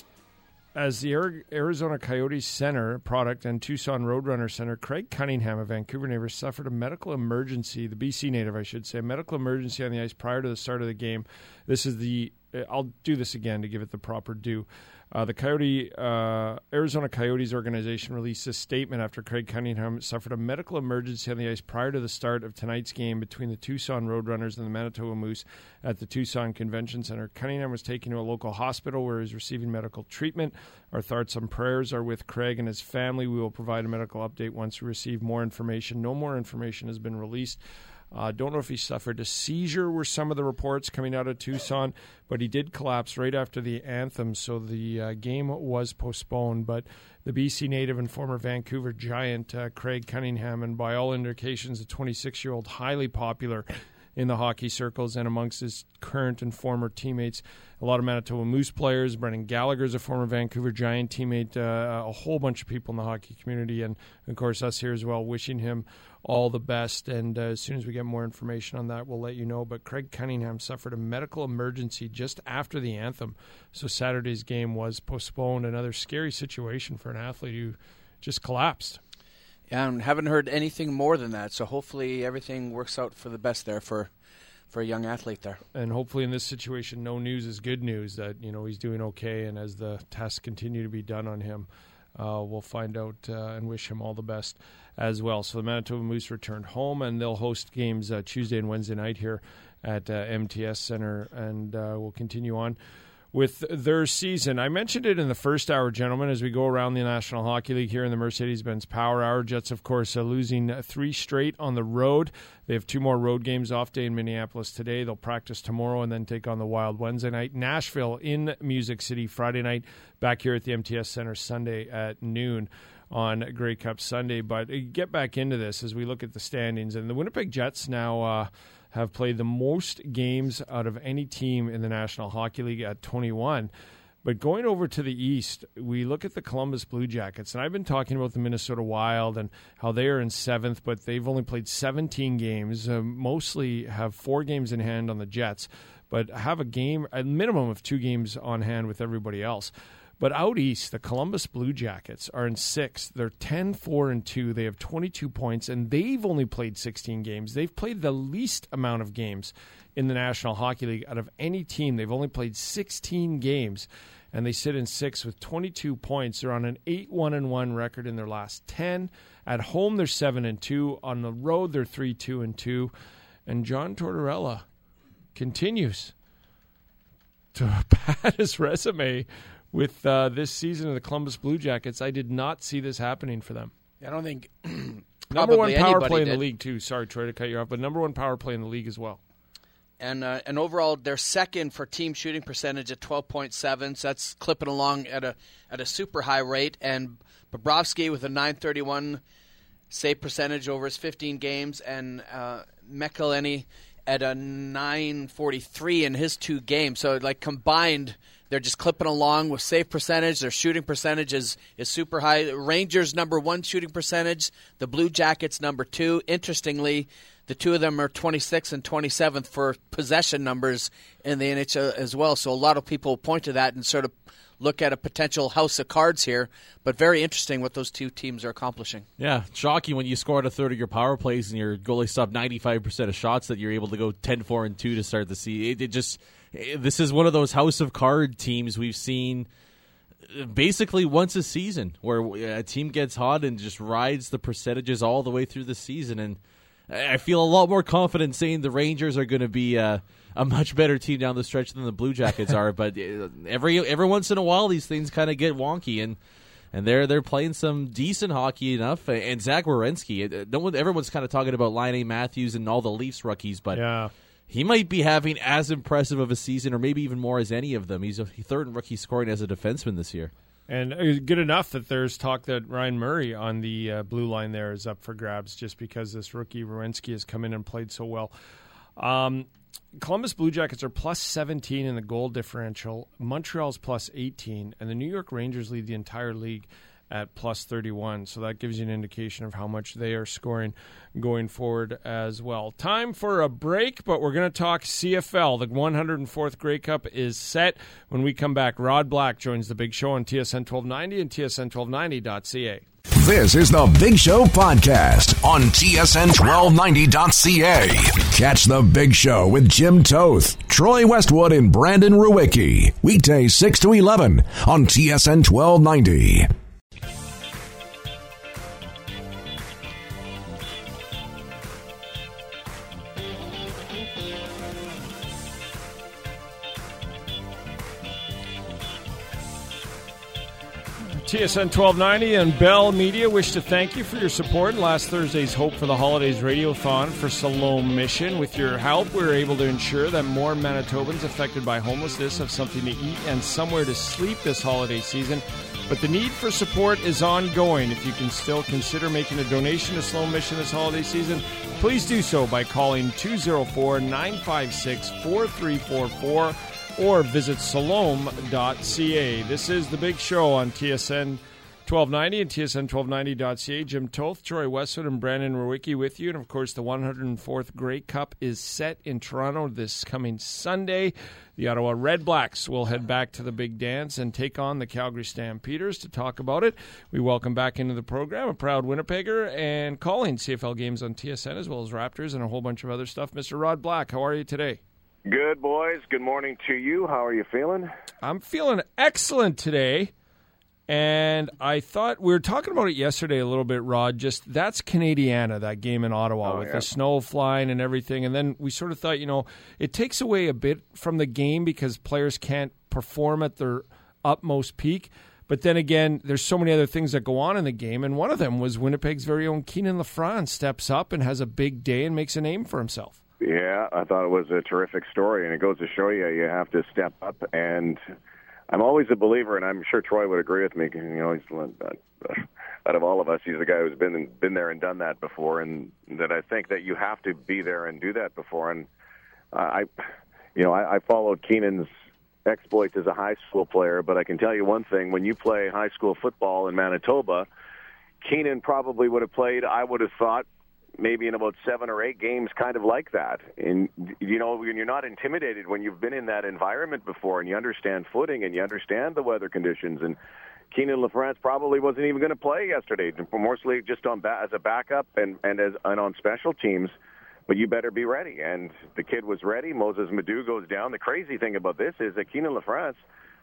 As the Arizona Coyotes center product and Tucson Roadrunner center, Craig Cunningham, a Vancouver native, suffered a medical emergency, the B C native, I should say, a medical emergency on the ice prior to the start of the game. This is the, I'll do this again to give it the proper due. Uh, the Coyote uh, Arizona Coyotes organization released a statement after Craig Cunningham suffered a medical emergency on the ice prior to the start of tonight's game between the Tucson Roadrunners and the Manitoba Moose at the Tucson Convention Center. Cunningham was taken to a local hospital where he's receiving medical treatment. Our thoughts and prayers are with Craig and his family. We will provide a medical update once we receive more information. No more information has been released. Uh, don't know if he suffered a seizure, were some of the reports coming out of Tucson, but he did collapse right after the anthem, so the uh, game was postponed. But the B C native and former Vancouver Giant, uh, Craig Cunningham, and by all indications, a twenty-six-year-old, highly popular in the hockey circles and amongst his current and former teammates. A lot of Manitoba Moose players. Brendan Gallagher is a former Vancouver Giant teammate. Uh, a whole bunch of people in the hockey community, and of course us here as well, wishing him all the best. And uh, as soon as we get more information on that, we'll let you know. But Craig Cunningham suffered a medical emergency just after the anthem, so Saturday's game was postponed. Another scary situation for an athlete who just collapsed. Yeah, and haven't heard anything more than that. So hopefully everything works out for the best there for for a young athlete there. And hopefully in this situation, no news is good news, that, you know, he's doing okay. And as the tests continue to be done on him, uh, we'll find out uh, and wish him all the best as well. So the Manitoba Moose returned home, and they'll host games uh, Tuesday and Wednesday night here at uh, M T S Center, and uh, we'll continue on with their season. I mentioned it in the first hour, gentlemen, as we go around the National Hockey League here in the Mercedes-Benz Power Hour. Jets, of course, uh, losing three straight on the road. They have two more road games, off day in Minneapolis today. They'll practice tomorrow and then take on the Wild Wednesday night. Nashville in Music City Friday night, back here at the M T S Center Sunday at noon on Grey Cup Sunday. But get back into this as we look at the standings. And the Winnipeg Jets now uh, have played the most games out of any team in the National Hockey League at twenty-one. But going over to the East, we look at the Columbus Blue Jackets. And I've been talking about the Minnesota Wild and how they are in seventh, but they've only played seventeen games, uh, mostly have four games in hand on the Jets, but have a game, a minimum of two games on hand with everybody else. But out east, the Columbus Blue Jackets are in sixth. They're ten four and two. They have twenty-two points, and they've only played sixteen games. They've played the least amount of games in the National Hockey League out of any team. They've only played sixteen games, and they sit in sixth with twenty-two points. They're on an eight one and one record in their last ten. At home, they're seven and two. On the road, they're three two and two. And John Tortorella continues to pad his resume with uh, this season of the Columbus Blue Jackets. I did not see this happening for them. I don't think number one power play in did. the league too. Sorry, Troy, to cut you off, but number one power play in the league as well. And uh, and overall, they're second for team shooting percentage at twelve point seven. So that's clipping along at a at a super high rate. And Bobrovsky with a nine thirty-one save percentage over his fifteen games, and uh, Mekileni at a nine forty-three in his two games. So like combined, they're just clipping along with save percentage. Their shooting percentage is, is super high. Rangers number one shooting percentage. The Blue Jackets number two. Interestingly, the two of them are twenty-sixth and twenty-seventh for possession numbers in the N H L as well. So a lot of people point to that and sort of look at a potential house of cards here. But very interesting what those two teams are accomplishing. Yeah, shocking when you scored a third of your power plays and your goalie stopped ninety-five percent of shots that you're able to go ten four and two to start the season. It, it just this is one of those house of card teams we've seen basically once a season, where a team gets hot and just rides the percentages all the way through the season. And I feel a lot more confident saying the Rangers are going to be uh, a much better team down the stretch than the Blue Jackets are. But every every once in a while, these things kind of get wonky, and and they're they're playing some decent hockey enough. And Zach Werenski, no one, everyone's kind of talking about Laine Matthews and all the Leafs rookies, but yeah. he might be having as impressive of a season, or maybe even more, as any of them. He's a third in rookie scoring as a defenseman this year. And good enough that there's talk that Ryan Murray on the uh, blue line there is up for grabs just because this rookie Werenski has come in and played so well. Um, Columbus Blue Jackets are plus seventeen in the goal differential. Montreal's plus eighteen, and the New York Rangers lead the entire league at plus thirty-one. So that gives you an indication of how much they are scoring going forward as well. Time for a break, but we're going to talk C F L. The one hundred fourth Grey Cup is set. When we come back, Rod Black joins the Big Show on T S N twelve ninety and T S N twelve ninety dot C A. This is the Big Show podcast on T S N twelve ninety dot C A. Catch the Big Show with Jim Toth, Troy Westwood, and Brandon Ruwicki. Weekdays six to eleven on T S N twelve ninety. T S N twelve ninety and Bell Media wish to thank you for your support in last Thursday's Hope for the Holidays Radiothon for Siloam Mission. With your help, we were able to ensure that more Manitobans affected by homelessness have something to eat and somewhere to sleep this holiday season. But the need for support is ongoing. If you can still consider making a donation to Siloam Mission this holiday season, please do so by calling two oh four, nine five six, four three four four or visit siloam dot c a. This is the Big Show on T S N twelve ninety and T S N twelve ninety dot c a. Jim Toth, Troy Westwood, and Brandon Ruwicki with you. And, of course, the one hundred fourth Grey Cup is set in Toronto this coming Sunday. The Ottawa Red Blacks will head back to the big dance and take on the Calgary Stampeders. To talk about it, we welcome back into the program a proud Winnipegger and calling C F L games on T S N as well as Raptors and a whole bunch of other stuff. Mister Rod Black, how are you today? Good, boys. Good morning to you. How are you feeling? I'm feeling excellent today. And I thought, we were talking about it yesterday a little bit, Rod, just that's Canadiana, that game in Ottawa, oh, with yeah. the snow flying and everything. And then we sort of thought, you know, it takes away a bit from the game because players can't perform at their utmost peak. But then again, there's so many other things that go on in the game, and one of them was Winnipeg's very own Keenan LaFrance steps up and has a big day and makes a name for himself. Yeah, I thought it was a terrific story, and it goes to show you you have to step up. And I'm always a believer, and I'm sure Troy would agree with me. You know, he's uh, out of all of us, he's the guy who's been been there and done that before, and that I think that you have to be there and do that before. And uh, I, you know, I, I followed Keenan's exploits as a high school player, but I can tell you one thing: when you play high school football in Manitoba, Keenan probably would have played, I would have thought, maybe in about seven or eight games kind of like that. And, you know, when you're not intimidated, when you've been in that environment before and you understand footing and you understand the weather conditions. And Keenan LaFrance probably wasn't even going to play yesterday, mostly just on ba- as a backup and, and, as, and on special teams. But you better be ready. And the kid was ready. Moses Madu goes down. The crazy thing about this is that Keenan LaFrance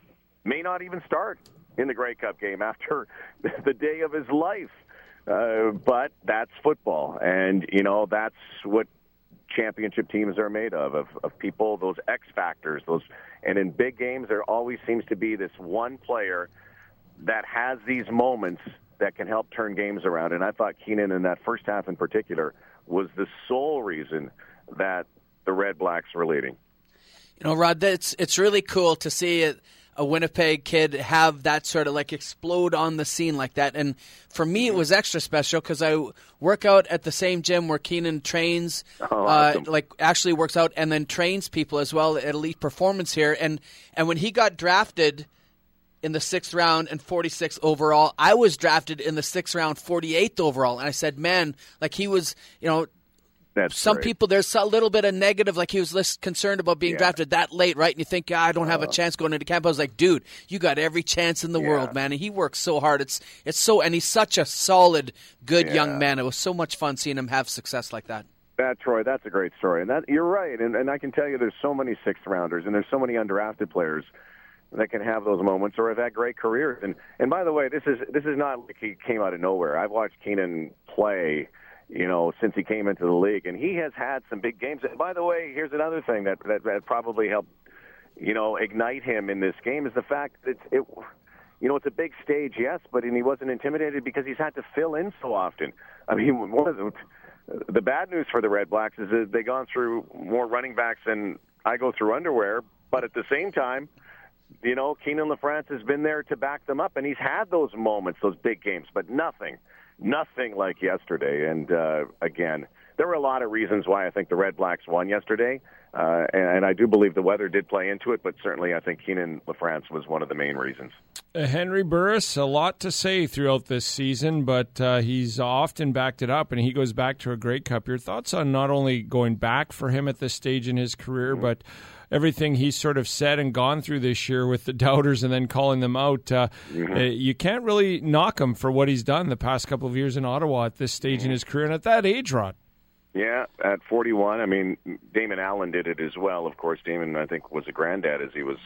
may not even start in the Grey Cup game after the day of his life. Uh, but that's football. And, you know, that's what championship teams are made of, of, of people, those X factors. Those, and in big games, there always seems to be this one player that has these moments that can help turn games around. And I thought Keenan in that first half in particular was the sole reason that the Red Blacks were leading. You know, Rod, it's it's really cool to see a, a Winnipeg kid have that sort of like explode on the scene like that. And for me, it was extra special because I work out at the same gym where Keenan trains, oh, awesome. uh, like actually works out and then trains people as well at Elite Performance here. And and when he got drafted in the sixth round and forty-sixth overall, I was drafted in the sixth round, forty-eighth overall. And I said, man, like he was, you know, That's some great. people, there's a little bit of negative, like he was less concerned about being Yeah. drafted that late, right? And you think, ah, I don't have a chance going into camp. I was like, dude, you got every chance in the Yeah. world, man. And he works so hard. It's it's so, and he's such a solid, good Yeah. young man. It was so much fun seeing him have success like that. That, Troy, that's a great story. And that you're right. And, and I can tell you there's so many sixth-rounders, and there's so many undrafted players that can have those moments or have had great careers. And and by the way, this is this is not like he came out of nowhere. I've watched Keenan play, you know, since he came into the league, and he has had some big games. And by the way, here's another thing that that, that probably helped, you know, ignite him in this game is the fact that it, you know, it's a big stage, yes, but and he wasn't intimidated because he's had to fill in so often. I mean, one of the the bad news for the Red Blacks is that they've gone through more running backs than I go through underwear, but at the same time, you know, Keenan LaFrance has been there to back them up, and he's had those moments, those big games, but nothing, nothing like yesterday. And, uh, again, there were a lot of reasons why I think the Red Blacks won yesterday, uh, and, and I do believe the weather did play into it, but certainly I think Keenan LaFrance was one of the main reasons. Uh, Henry Burris, a lot to say throughout this season, but uh, he's often backed it up, and he goes back to a Grey Cup. Your thoughts on not only going back for him at this stage in his career, mm-hmm. but everything he's sort of said and gone through this year with the doubters and then calling them out. Uh, mm-hmm. uh, you can't really knock him for what he's done the past couple of years in Ottawa at this stage mm-hmm. in his career and at that age, Rod. Yeah, at forty-one. I mean, Damon Allen did it as well. Of course, Damon, I think, was a granddad as he was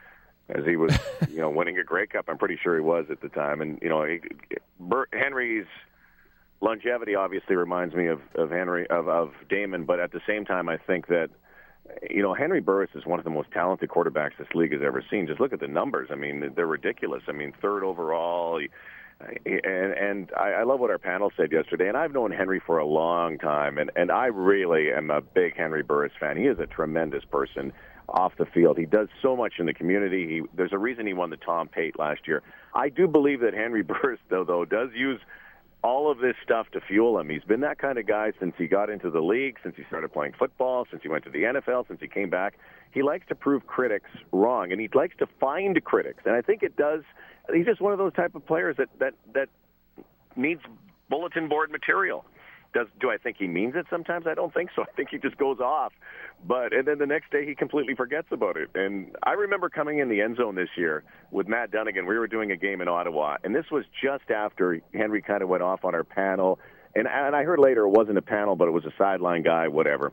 as he was, you know, winning a Grey Cup. I'm pretty sure he was at the time. And, you know, he, Bert, Henry's longevity obviously reminds me of, of Henry of, of Damon, but at the same time, I think that, you know, Henry Burris is one of the most talented quarterbacks this league has ever seen. Just look at the numbers. I mean, they're ridiculous. I mean, third overall. And, and I, I love what our panel said yesterday. And I've known Henry for a long time. And, and I really am a big Henry Burris fan. He is a tremendous person off the field. He does so much in the community. He, there's a reason he won the Tom Pate last year. I do believe that Henry Burris, though, though does use all of this stuff to fuel him. He's been that kind of guy since he got into the league, since he started playing football, since he went to the N F L, since he came back. He likes to prove critics wrong, and he likes to find critics. And I think it does. He's just one of those type of players that that, that needs bulletin board material. Does do I think he means it sometimes? I don't think so. I think he just goes off. But and then the next day he completely forgets about it. And I remember coming in the end zone this year with Matt Dunnigan. We were doing a game in Ottawa, and this was just after Henry kind of went off on our panel. And, and I heard later it wasn't a panel, but it was a sideline guy, whatever.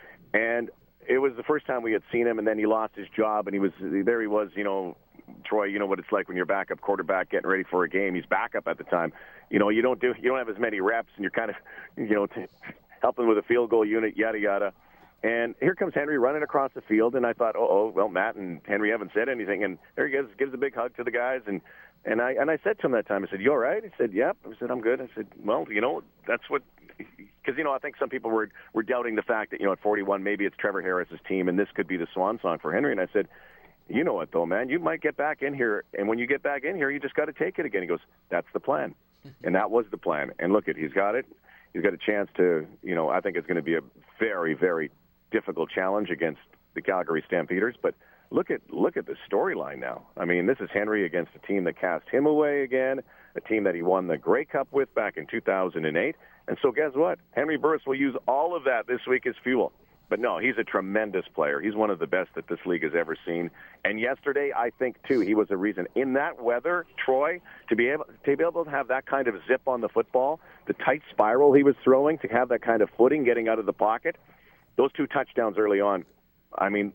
And it was the first time we had seen him, and then he lost his job, and he was there. He was, you know, Troy, you know what it's like when you're backup quarterback getting ready for a game. He's backup at the time. You know, you don't do, you don't have as many reps, and you're kind of, you know, t- helping with a field goal unit, yada yada. And here comes Henry running across the field, and I thought, oh, well, Matt and Henry haven't said anything, and there he gives gives a big hug to the guys, and and I and I said to him that time, I said, "You all right?" He said, "Yep." I said, "I'm good." I said, "Well, you know, that's what." Because, you know, I think some people were were doubting the fact that, you know, at forty-one, maybe it's Trevor Harris's team, and this could be the swan song for Henry. And I said, you know what, though, man, you might get back in here, and when you get back in here, you just got to take it again. He goes, that's the plan. And that was the plan. And look, it, he's got it. He's got a chance to, you know, I think it's going to be a very, very difficult challenge against the Calgary Stampeders. But look at look at the storyline now. I mean, this is Henry against a team that cast him away again, a team that he won the Grey Cup with back in two thousand eight. And so guess what? Henry Burris will use all of that this week as fuel. But no, he's a tremendous player. He's one of the best that this league has ever seen. And yesterday, I think, too, he was a reason. In that weather, Troy, to be able to be able to have that kind of zip on the football, the tight spiral he was throwing, to have that kind of footing getting out of the pocket, those two touchdowns early on, I mean,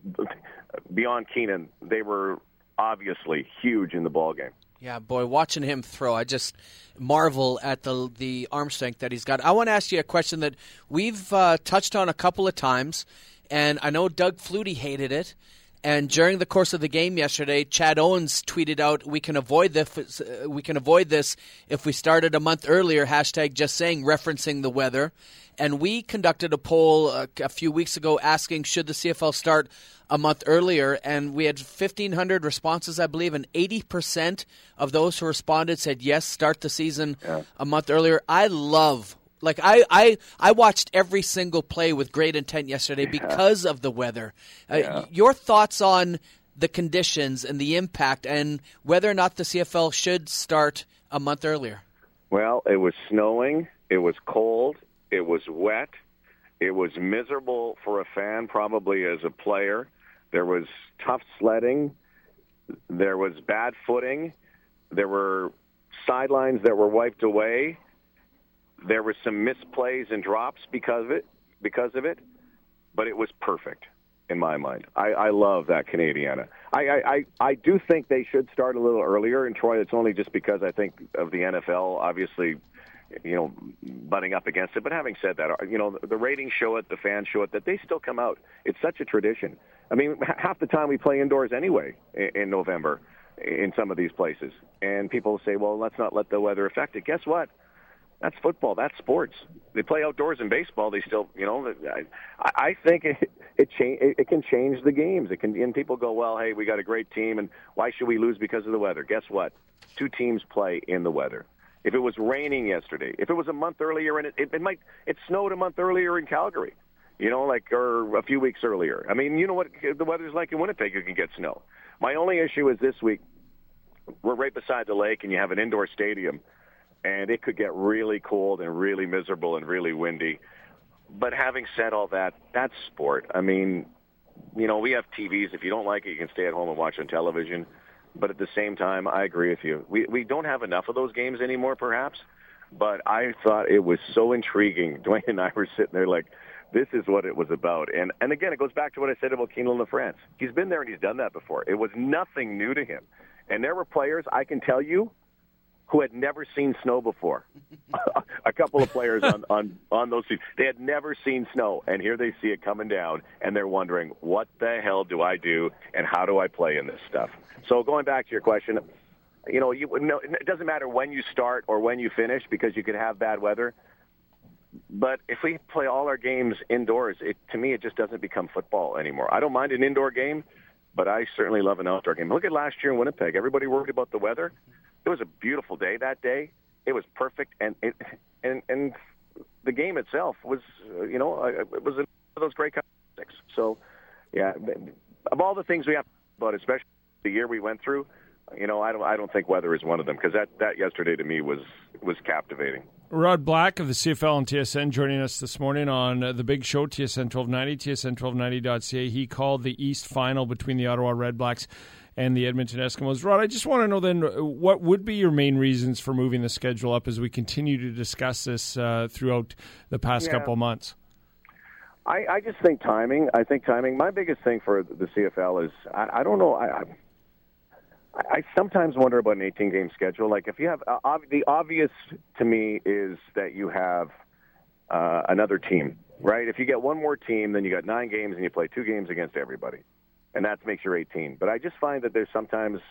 beyond Keenan, they were obviously huge in the ballgame. Yeah, boy, watching him throw, I just marvel at the the arm strength that he's got. I want to ask you a question that we've uh, touched on a couple of times, and I know Doug Flutie hated it. And during the course of the game yesterday, Chad Owens tweeted out, "We can avoid this. Uh, we can avoid this if we started a month earlier." Hashtag just saying, referencing the weather. And we conducted a poll a, a few weeks ago asking, should the C F L start a month earlier? And we had fifteen hundred responses, I believe, and eighty percent of those who responded said yes, start the season yeah. a month earlier. I love, like, I, I, I watched every single play with great intent yesterday yeah. because of the weather. Uh, yeah. Your thoughts on the conditions and the impact and whether or not the C F L should start a month earlier? Well, it was snowing. It was cold. It was wet. It was miserable for a fan, probably as a player. There was tough sledding. There was bad footing. There were sidelines that were wiped away. There were some misplays and drops because of it, because of it. But it was perfect in my mind. I, I love that Canadiana. I, I, I, I do think they should start a little earlier. And Troy, it's only just because I think of the N F L, obviously, you know, butting up against it. But having said that, you know, the ratings show it, the fans show it, that they still come out. It's such a tradition. I mean, half the time we play indoors anyway in November in some of these places. And people say, well, let's not let the weather affect it. Guess what? That's football. That's sports. They play outdoors in baseball. They still, you know, I, I think it it, cha- it can change the games. It can, and people go, well, hey, we got a great team, and why should we lose because of the weather? Guess what? Two teams play in the weather. If it was raining yesterday, if it was a month earlier, and it, it, it might, it snowed a month earlier in Calgary, you know, like, or a few weeks earlier. I mean, you know what the weather's like in Winnipeg, you can get snow. My only issue is this week, we're right beside the lake, and you have an indoor stadium, and it could get really cold and really miserable and really windy. But having said all that, that's sport. I mean, you know, we have T Vs. If you don't like it, you can stay at home and watch on television. But at the same time, I agree with you. We we don't have enough of those games anymore, perhaps. But I thought it was so intriguing. Dwayne and I were sitting there like, this is what it was about. And and again, it goes back to what I said about Keenan LaFrance. He's been there and he's done that before. It was nothing new to him. And there were players, I can tell you, who had never seen snow before. A couple of players on, on, on those teams. They had never seen snow, and here they see it coming down, and they're wondering, what the hell do I do, and how do I play in this stuff? So going back to your question, you know, you, no, it doesn't matter when you start or when you finish because you could have bad weather. But if we play all our games indoors, it, to me, it just doesn't become football anymore. I don't mind an indoor game, but I certainly love an outdoor game. Look at last year in Winnipeg. Everybody worried about the weather. It was a beautiful day that day. It was perfect, and it, and and the game itself was, uh, you know, it was one of those great classics. So, yeah, of all the things we have to talk about, especially the year we went through, you know, I don't I don't think weather is one of them because that, that yesterday to me was was captivating. Rod Black of the C F L and T S N joining us this morning on uh, the Big Show, T S N twelve ninety, T S N twelve ninety dot C A. He called the East Final between the Ottawa Redblacks and the Edmonton Eskimos. Rod, I just want to know then, what would be your main reasons for moving the schedule up as we continue to discuss this uh, throughout the past yeah. couple of months? I, I just think timing. I think timing. My biggest thing for the C F L is, I, I don't know, I, I I sometimes wonder about an eighteen-game schedule. Like, if you have uh, – the obvious to me is that you have uh, another team right? If you get one more team, then you got nine games and you play two games against everybody, and that makes your eighteen. But I just find that there's sometimes,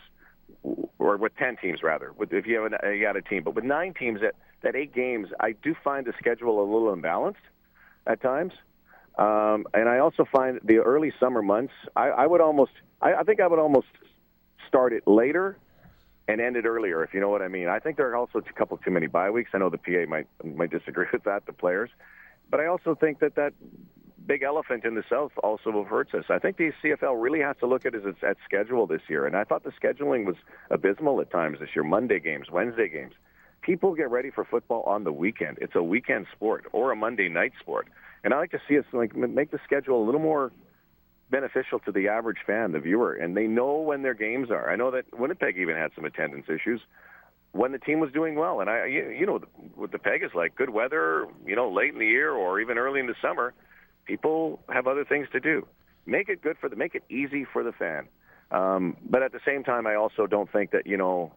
or with ten teams rather, with if you have a, you got a team, but with nine teams at that eight games, I do find the schedule a little imbalanced at times. Um, and I also find the early summer months, I, I would almost, I, I think I would almost start it later and end it earlier, if you know what I mean. I think there are also a couple too many bye weeks. I know the P A might might disagree with that, the players. But I also think that that big elephant in the South also hurts us. I think the C F L really has to look at its at schedule this year. And I thought the scheduling was abysmal at times this year. Monday games, Wednesday games. People get ready for football on the weekend. It's a weekend sport or a Monday night sport. And I like to see us like make the schedule a little more beneficial to the average fan, the viewer, and they know when their games are. I know that Winnipeg even had some attendance issues when the team was doing well. And I, you, you know, what the Peg is like, good weather, you know, late in the year or even early in the summer, people have other things to do. Make it good for the, make it easy for the fan. Um, but at the same time, I also don't think that, you know,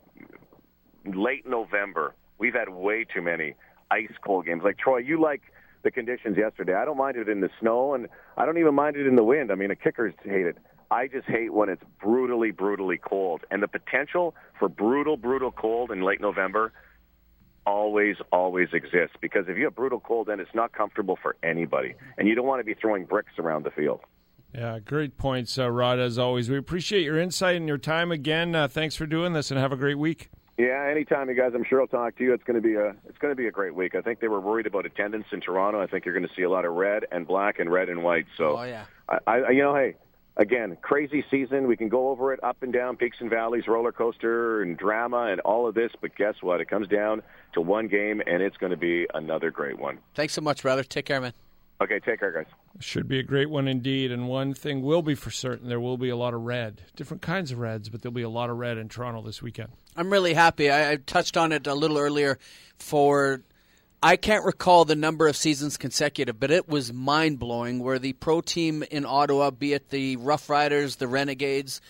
late November, we've had way too many ice cold games. Like, Troy, you like the conditions yesterday. I don't mind it in the snow, and I don't even mind it in the wind. I mean, the kickers hate it. I just hate when it's brutally, brutally cold. And the potential for brutal, brutal cold in late November always, always exists. Because if you have brutal cold, then it's not comfortable for anybody. And you don't want to be throwing bricks around the field. Yeah, great points, uh, Rod, as always. We appreciate your insight and your time again. Uh, thanks for doing this, and have a great week. Yeah, anytime, you guys. I'm sure I'll talk to you. It's going to be a it's going to be a great week. I think they were worried about attendance in Toronto. I think you're going to see a lot of red and black and red and white. So, oh, yeah. I, I you know, hey, again, crazy season. We can go over it, up and down, peaks and valleys, roller coaster and drama and all of this. But guess what? It comes down to one game, and it's going to be another great one. Thanks so much, brother. Take care, man. Okay, take care, guys. Should be a great one indeed. And one thing will be for certain, there will be a lot of red. Different kinds of reds, but there'll be a lot of red in Toronto this weekend. I'm really happy. I, I touched on it a little earlier for, I can't recall the number of seasons consecutive, but it was mind-blowing where the pro team in Ottawa, be it the Rough Riders, the Renegades,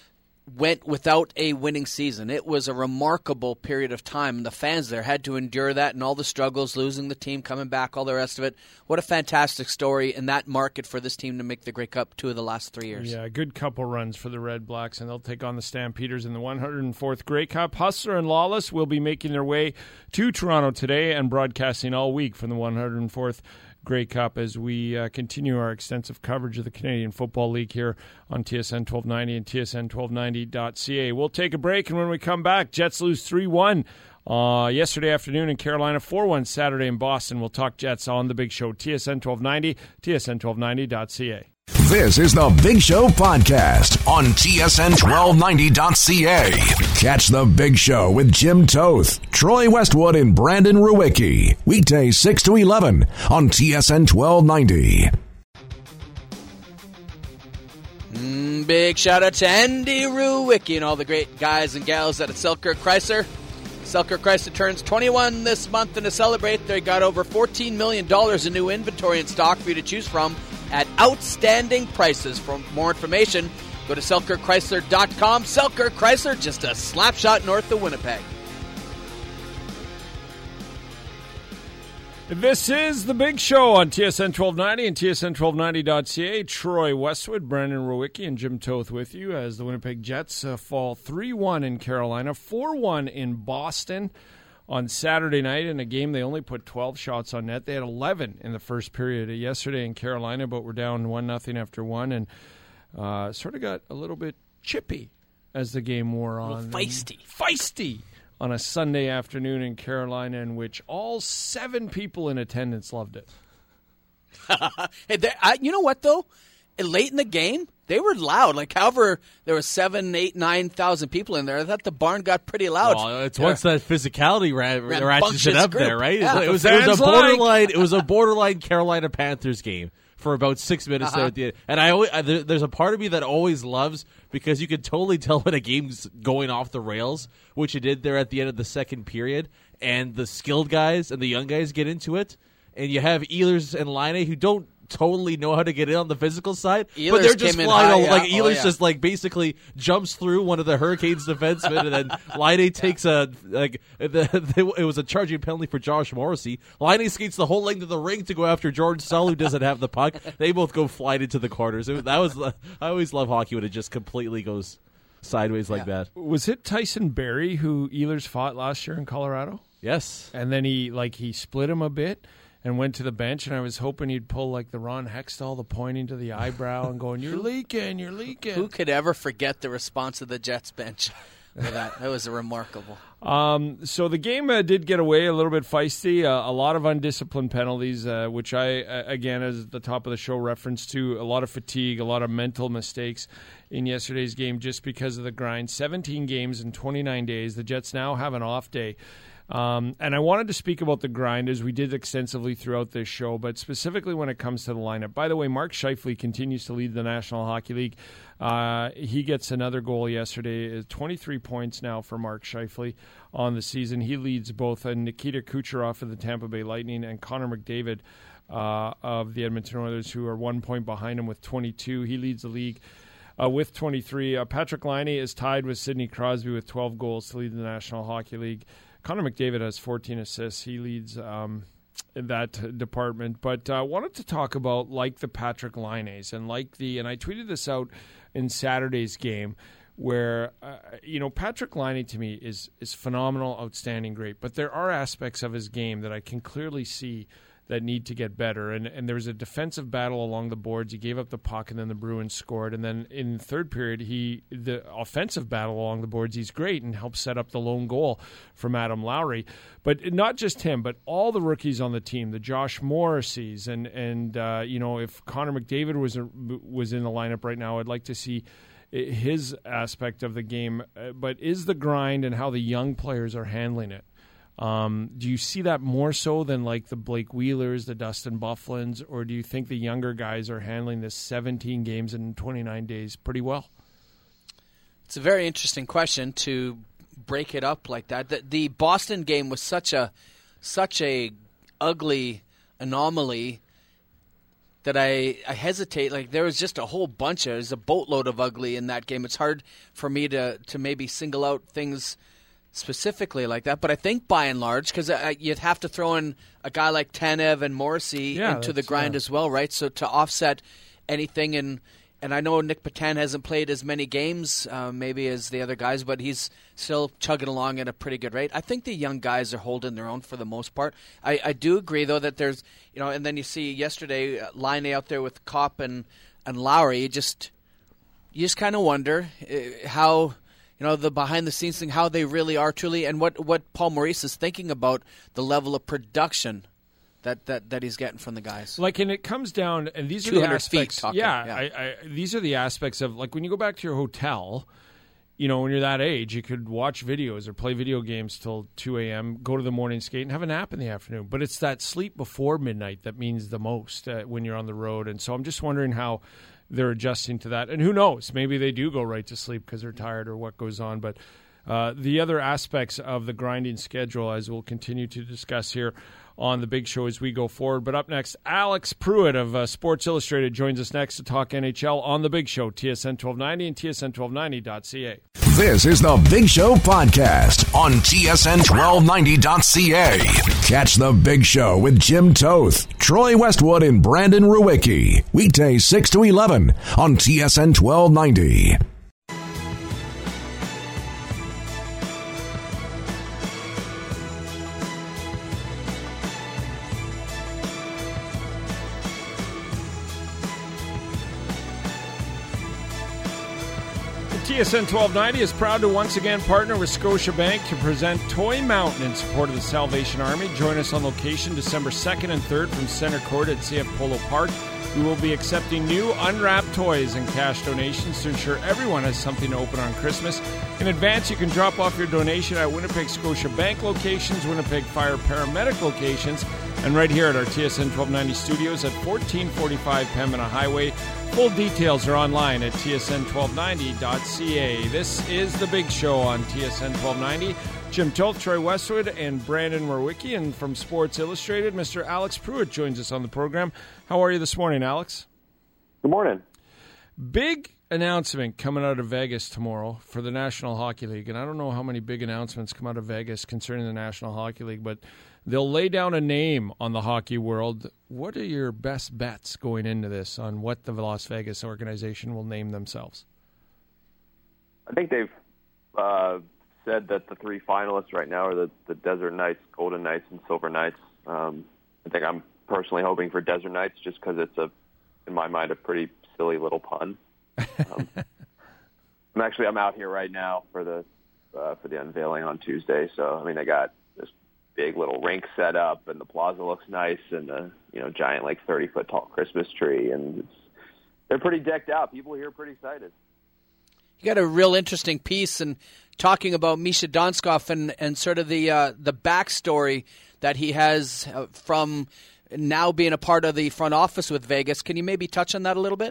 went without a winning season. It was a remarkable period of time. The fans there had to endure that and all the struggles, losing the team, coming back, all the rest of it. What a fantastic story in that market for this team to make the Grey Cup two of the last three years. Yeah, good couple runs for the Red Blacks, and they'll take on the Stampeders in the one hundred fourth Grey Cup. Hustler and Lawless will be making their way to Toronto today and broadcasting all week from the one hundred fourth Grey Cup as we uh, continue our extensive coverage of the Canadian Football League here on T S N twelve ninety and T S N twelve ninety dot C A. We'll take a break, and when we come back, Jets lose three one uh, yesterday afternoon in Carolina, four one Saturday in Boston. We'll talk Jets on The Big Show, T S N twelve ninety, T S N twelve ninety dot C A. This is The Big Show Podcast on T S N twelve ninety dot C A. Catch The Big Show with Jim Toth, Troy Westwood, and Brandon Ruwicki. Weekdays six to eleven on T S N twelve ninety. Mm, big shout out to Andy Ruwicki and all the great guys and gals at Selkirk Chrysler. Selkirk Chrysler turns twenty-one this month, and to celebrate, they got over fourteen million dollars in new inventory in stock for you to choose from at outstanding prices. For more information, go to Selkirk Chrysler dot com. Selkirk Chrysler, just a slap shot north of Winnipeg. This is The Big Show on T S N twelve ninety and T S N twelve ninety dot C A. Troy Westwood, Brandon Ruwicki, and Jim Toth with you as the Winnipeg Jets uh, fall three one in Carolina, four one in Boston on Saturday night in a game they only put twelve shots on net. They had eleven in the first period yesterday in Carolina, but were down one nothing after one, and uh, sort of got a little bit chippy as the game wore on. Feisty. Feisty on a Sunday afternoon in Carolina, in which all seven people in attendance loved it. Hey, I, you know what, though? Late in the game, they were loud. Like, however, there were seven, eight, nine thousand people in there. I thought the barn got pretty loud. Well, it's once that physicality ra- ratchets it up group. there, right? Yeah. It was, it was a borderline. It was a borderline Carolina Panthers game for about six minutes uh-huh. there at the end. And I always, I, there, there's a part of me that always loves, because you can totally tell when a game's going off the rails, which it did there at the end of the second period, and the skilled guys and the young guys get into it, and you have Ehlers and Laine who don't totally know how to get in on the physical side, Ehlers but they're just came in flying. high, all, yeah. Like Oh, Ehlers yeah. just like basically jumps through one of the Hurricanes defensemen, and then Laine takes a like the, it was a charging penalty for Josh Morrissey. Laine skates the whole length of the ring to go after George Stahl, who doesn't have the puck. They both go flying into the corners. It, that was I always love hockey when it just completely goes sideways like that. Was it Tyson Barrie who Ehlers fought last year in Colorado? Yes. And then he like he split him a bit and went to the bench, and I was hoping he'd pull like the Ron Hextall, the pointing to the eyebrow and going, "You're leaking, you're leaking." Who could ever forget the response of the Jets bench? that that was a remarkable. Um, so the game uh, did get away a little bit feisty. Uh, a lot of undisciplined penalties, uh, which I, uh, again, as at the top of the show, referenced to a lot of fatigue, a lot of mental mistakes in yesterday's game just because of the grind. seventeen games in twenty-nine days. The Jets now have an off day. Um, and I wanted to speak about the grind, as we did extensively throughout this show, but specifically when it comes to the lineup. By the way, Mark Scheifele continues to lead the National Hockey League. Uh, he gets another goal yesterday. twenty-three points now for Mark Scheifele on the season. He leads both uh, Nikita Kucherov of the Tampa Bay Lightning and Connor McDavid uh, of the Edmonton Oilers, who are one point behind him with twenty-two. He leads the league uh, with twenty-three. Uh, Patrick Laine is tied with Sidney Crosby with twelve goals to lead the National Hockey League. Connor McDavid has fourteen assists. He leads um, in that department. But I uh, wanted to talk about, like the Patrick Laines and like the, and I tweeted this out in Saturday's game, where, uh, you know, Patrick Laine to me is is phenomenal, outstanding, great. But there are aspects of his game that I can clearly see that need to get better. And and there was a defensive battle along the boards. He gave up the puck, and then the Bruins scored. And then in the third period, he the offensive battle along the boards, he's great and helped set up the lone goal from Adam Lowry. But not just him, but all the rookies on the team, the Josh Morrisseys, and and uh, you know, if Connor McDavid was was in the lineup right now, I'd like to see his aspect of the game. But is the grind and how the young players are handling it. Um, do you see that more so than like the Blake Wheelers, the Dustin Byfugliens, or do you think the younger guys are handling this seventeen games in twenty-nine days pretty well? It's a very interesting question to break it up like that. The, the Boston game was such a such a ugly anomaly that I, I hesitate. Like there was just a whole bunch of, there's a boatload of ugly in that game. It's hard for me to, to maybe single out things specifically like that, but I think by and large, because uh, you'd have to throw in a guy like Tanev and Morrissey yeah, into the grind yeah. as well, right? So to offset anything, and and I know Nick Petan hasn't played as many games uh, maybe as the other guys, but he's still chugging along at a pretty good rate. I think the young guys are holding their own for the most part. I, I do agree, though, that there's, you know, and then you see yesterday uh, Laine out there with Kopp and, and Lowry, you just, you just kind of wonder uh, how... You know, the behind-the-scenes thing, how they really are truly, and what, what Paul Maurice is thinking about the level of production that, that, that he's getting from the guys. Like, and it comes down, and these are the aspects. Feet talking, yeah, yeah. I, I, these are the aspects of, like, when you go back to your hotel, you know, when you're that age, you could watch videos or play video games till two a.m., go to the morning skate, and have a nap in the afternoon. But it's that sleep before midnight that means the most uh, when you're on the road. And so I'm just wondering how they're adjusting to that. And who knows? Maybe they do go right to sleep because they're tired or what goes on. But uh, the other aspects of the grinding schedule, as we'll continue to discuss here on The Big Show as we go forward. But up next, Alex Pruitt of uh, Sports Illustrated joins us next to talk N H L on The Big Show, T S N twelve ninety and T S N twelve ninety dot C A. This is The Big Show podcast on T S N twelve ninety dot C A. Catch The Big Show with Jim Toth, Troy Westwood, and Brandon Ruwicki. Weekdays six to eleven on T S N twelve ninety. T S N twelve ninety is proud to once again partner with Scotiabank to present Toy Mountain in support of the Salvation Army. Join us on location December second and third from Center Court at C F Polo Park. We will be accepting new unwrapped toys and cash donations to ensure everyone has something to open on Christmas. In advance, you can drop off your donation at Winnipeg Scotiabank locations, Winnipeg Fire Paramedic locations, and right here at our T S N twelve ninety studios at fourteen forty-five Pembina Highway. Full details are online at T S N twelve ninety dot C A. This is The Big Show on T S N twelve ninety. Jim Toth, Troy Westwood, and Brandon Rowicki. And from Sports Illustrated, Mister Alex Pruitt joins us on the program. How are you this morning, Alex? Good morning. Big announcement coming out of Vegas tomorrow for the National Hockey League. And I don't know how many big announcements come out of Vegas concerning the National Hockey League, but they'll lay down a name on the hockey world. What are your best bets going into this on what the Las Vegas organization will name themselves? I think they've uh, said that the three finalists right now are the, the Desert Knights, Golden Knights, and Silver Knights. Um, I think I'm personally hoping for Desert Knights just because it's, a, in my mind, a pretty silly little pun. Um, I'm actually I'm out here right now for the uh, for the unveiling on Tuesday. So I mean, I got this big little rink set up, and the plaza looks nice, and a you know giant like thirty foot tall Christmas tree, and it's, they're pretty decked out. People here are pretty excited. You got a real interesting piece and talking about Misha Donskov and, and sort of the uh, the backstory that he has uh, from now being a part of the front office with Vegas. Can you maybe touch on that a little bit?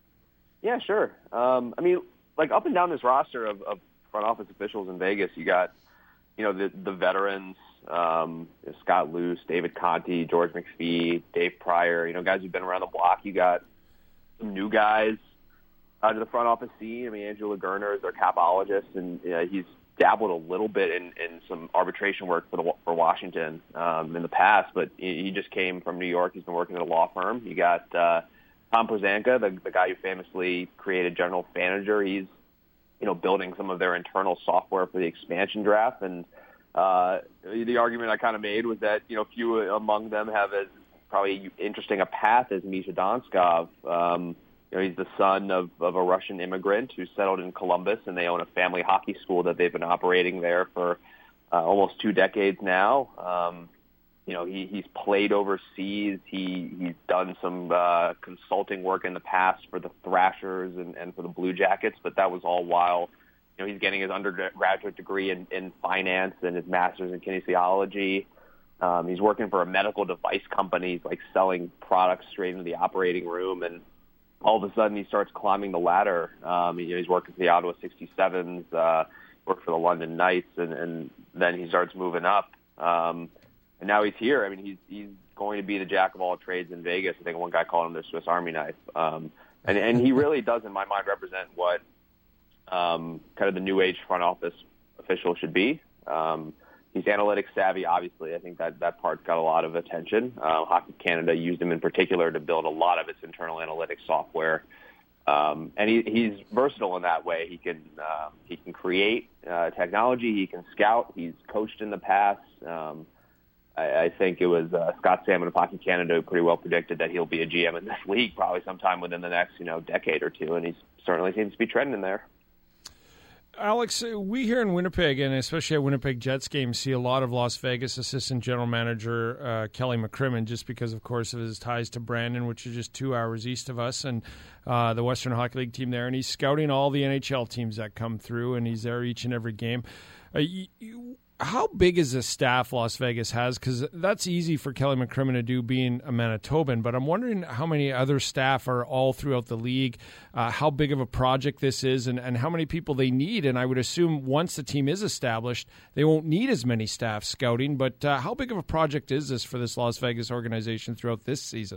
Yeah, sure. Um, I mean, like up and down this roster of, of front office officials in Vegas, you got, you know, the the veterans, um, Scott Luce, David Conti, George McPhee, Dave Pryor, you know, guys who've been around the block. You got some new guys uh, to the front office scene. I mean, Andrew Lagerner is their capologist, and you know, he's dabbled a little bit in, in some arbitration work for the for Washington um, in the past, but he, he just came from New York. He's been working at a law firm. You got uh, Tom Przanka, the, the guy who famously created General Manager. He's, you know, building some of their internal software for the expansion draft. And uh, the argument I kind of made was that, you know, few among them have as probably interesting a path as Misha Donskov. Um, you know, he's the son of, of a Russian immigrant who settled in Columbus, and they own a family hockey school that they've been operating there for uh, almost two decades now. Um, You know, he, he's played overseas. He he's done some uh, consulting work in the past for the Thrashers and, and for the Blue Jackets, but that was all while, you know, he's getting his undergraduate degree in, in finance and his master's in kinesiology. Um, he's working for a medical device company, he's like selling products straight into the operating room, and all of a sudden he starts climbing the ladder. Um, you know, he's working for the Ottawa sixty-sevens, uh, worked for the London Knights, and, and then he starts moving up. Um, And now he's here. I mean, he's he's going to be the jack of all trades in Vegas. I think one guy called him the Swiss Army knife. Um, and, and he really does, in my mind, represent what um, kind of the new age front office official should be. Um, he's analytics savvy, obviously. I think that, that part's got a lot of attention. Uh, Hockey Canada used him in particular to build a lot of its internal analytics software. Um, and he, he's versatile in that way. He can uh, he can create uh, technology. He can scout. He's coached in the past. Um, I think it was uh, Scott Salmon of Hockey Canada who pretty well predicted that he'll be a G M in this league probably sometime within the next, you know, decade or two, and he certainly seems to be trending there. Alex, we here in Winnipeg, and especially at Winnipeg Jets games, see a lot of Las Vegas assistant general manager uh, Kelly McCrimmon, just because, of course, of his ties to Brandon, which is just two hours east of us, and uh, the Western Hockey League team there. And he's scouting all the N H L teams that come through, and he's there each and every game. Uh, you, you, How big is the staff Las Vegas has? Because that's easy for Kelly McCrimmon to do being a Manitoban, but I'm wondering how many other staff are all throughout the league, uh, how big of a project this is, and, and how many people they need. And I would assume once the team is established, they won't need as many staff scouting, but uh, how big of a project is this for this Las Vegas organization throughout this season?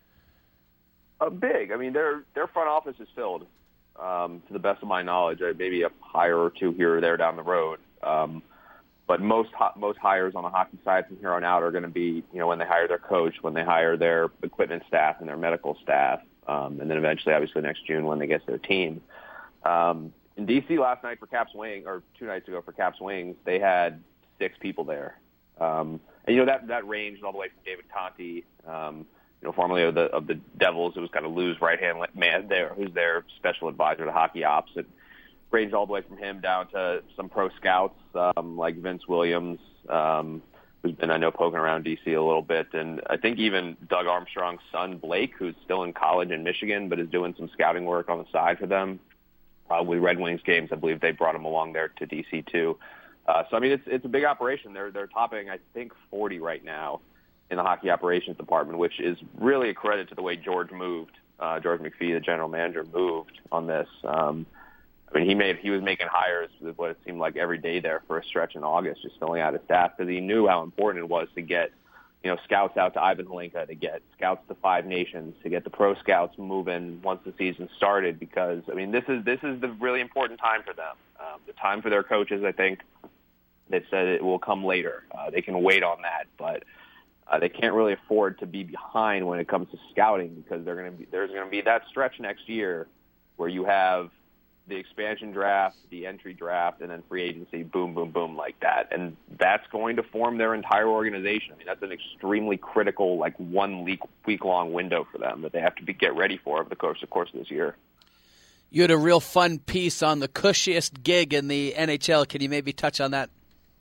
Uh, big. I mean, their their front office is filled, um, to the best of my knowledge. Uh, maybe a hire or two here or there down the road. Um But most most hires on the hockey side from here on out are going to be, you know, when they hire their coach, when they hire their equipment staff and their medical staff, um, and then eventually, obviously, next June when they get to their team. Um, in D C last night for Caps Wings, or two nights ago for Caps Wings, they had six people there. Um, and, you know, that that ranged all the way from David Conti, um, you know, formerly of the of the Devils. It was kind of Lou's right-hand man there, who's their special advisor to hockey ops. And ranged all the way from him down to some pro scouts um, like Vince Williams, um, who's been, I know, poking around D C a little bit. And I think even Doug Armstrong's son, Blake, who's still in college in Michigan but is doing some scouting work on the side for them. Probably Red Wings games. I believe they brought him along there to D C too. Uh, so, I mean, it's it's a big operation. They're they're topping, I think, forty right now. in the hockey operations department, which is really a credit to the way George moved. Uh, George McPhee, the general manager, moved on this. Um, I mean, he made he was making hires with what it seemed like every day there for a stretch in August, just filling out his staff because he knew how important it was to get, you know, scouts out to Ivan Holinka, to get scouts to Five Nations, to get the pro scouts moving once the season started. Because I mean, this is this is the really important time for them. Um, the time for their coaches, I think, they said it will come later. Uh, they can wait on that, but uh, they can't really afford to be behind when it comes to scouting because they're going to be there's going to be that stretch next year where you have the expansion draft, the entry draft, and then free agency, boom, boom, boom, like that. And that's going to form their entire organization. I mean, that's an extremely critical, like, one week, week-long window for them that they have to be, get ready for over the course, of course of this year. You had a real fun piece on the cushiest gig in the N H L. Can you maybe touch on that?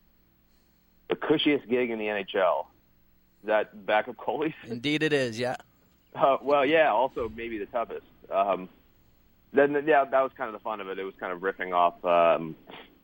The cushiest gig in the N H L. Is that backup goalies? Indeed it is, yeah. Uh, well, yeah, also maybe the toughest. Um Then, yeah, that was kind of the fun of it. It was kind of riffing off um,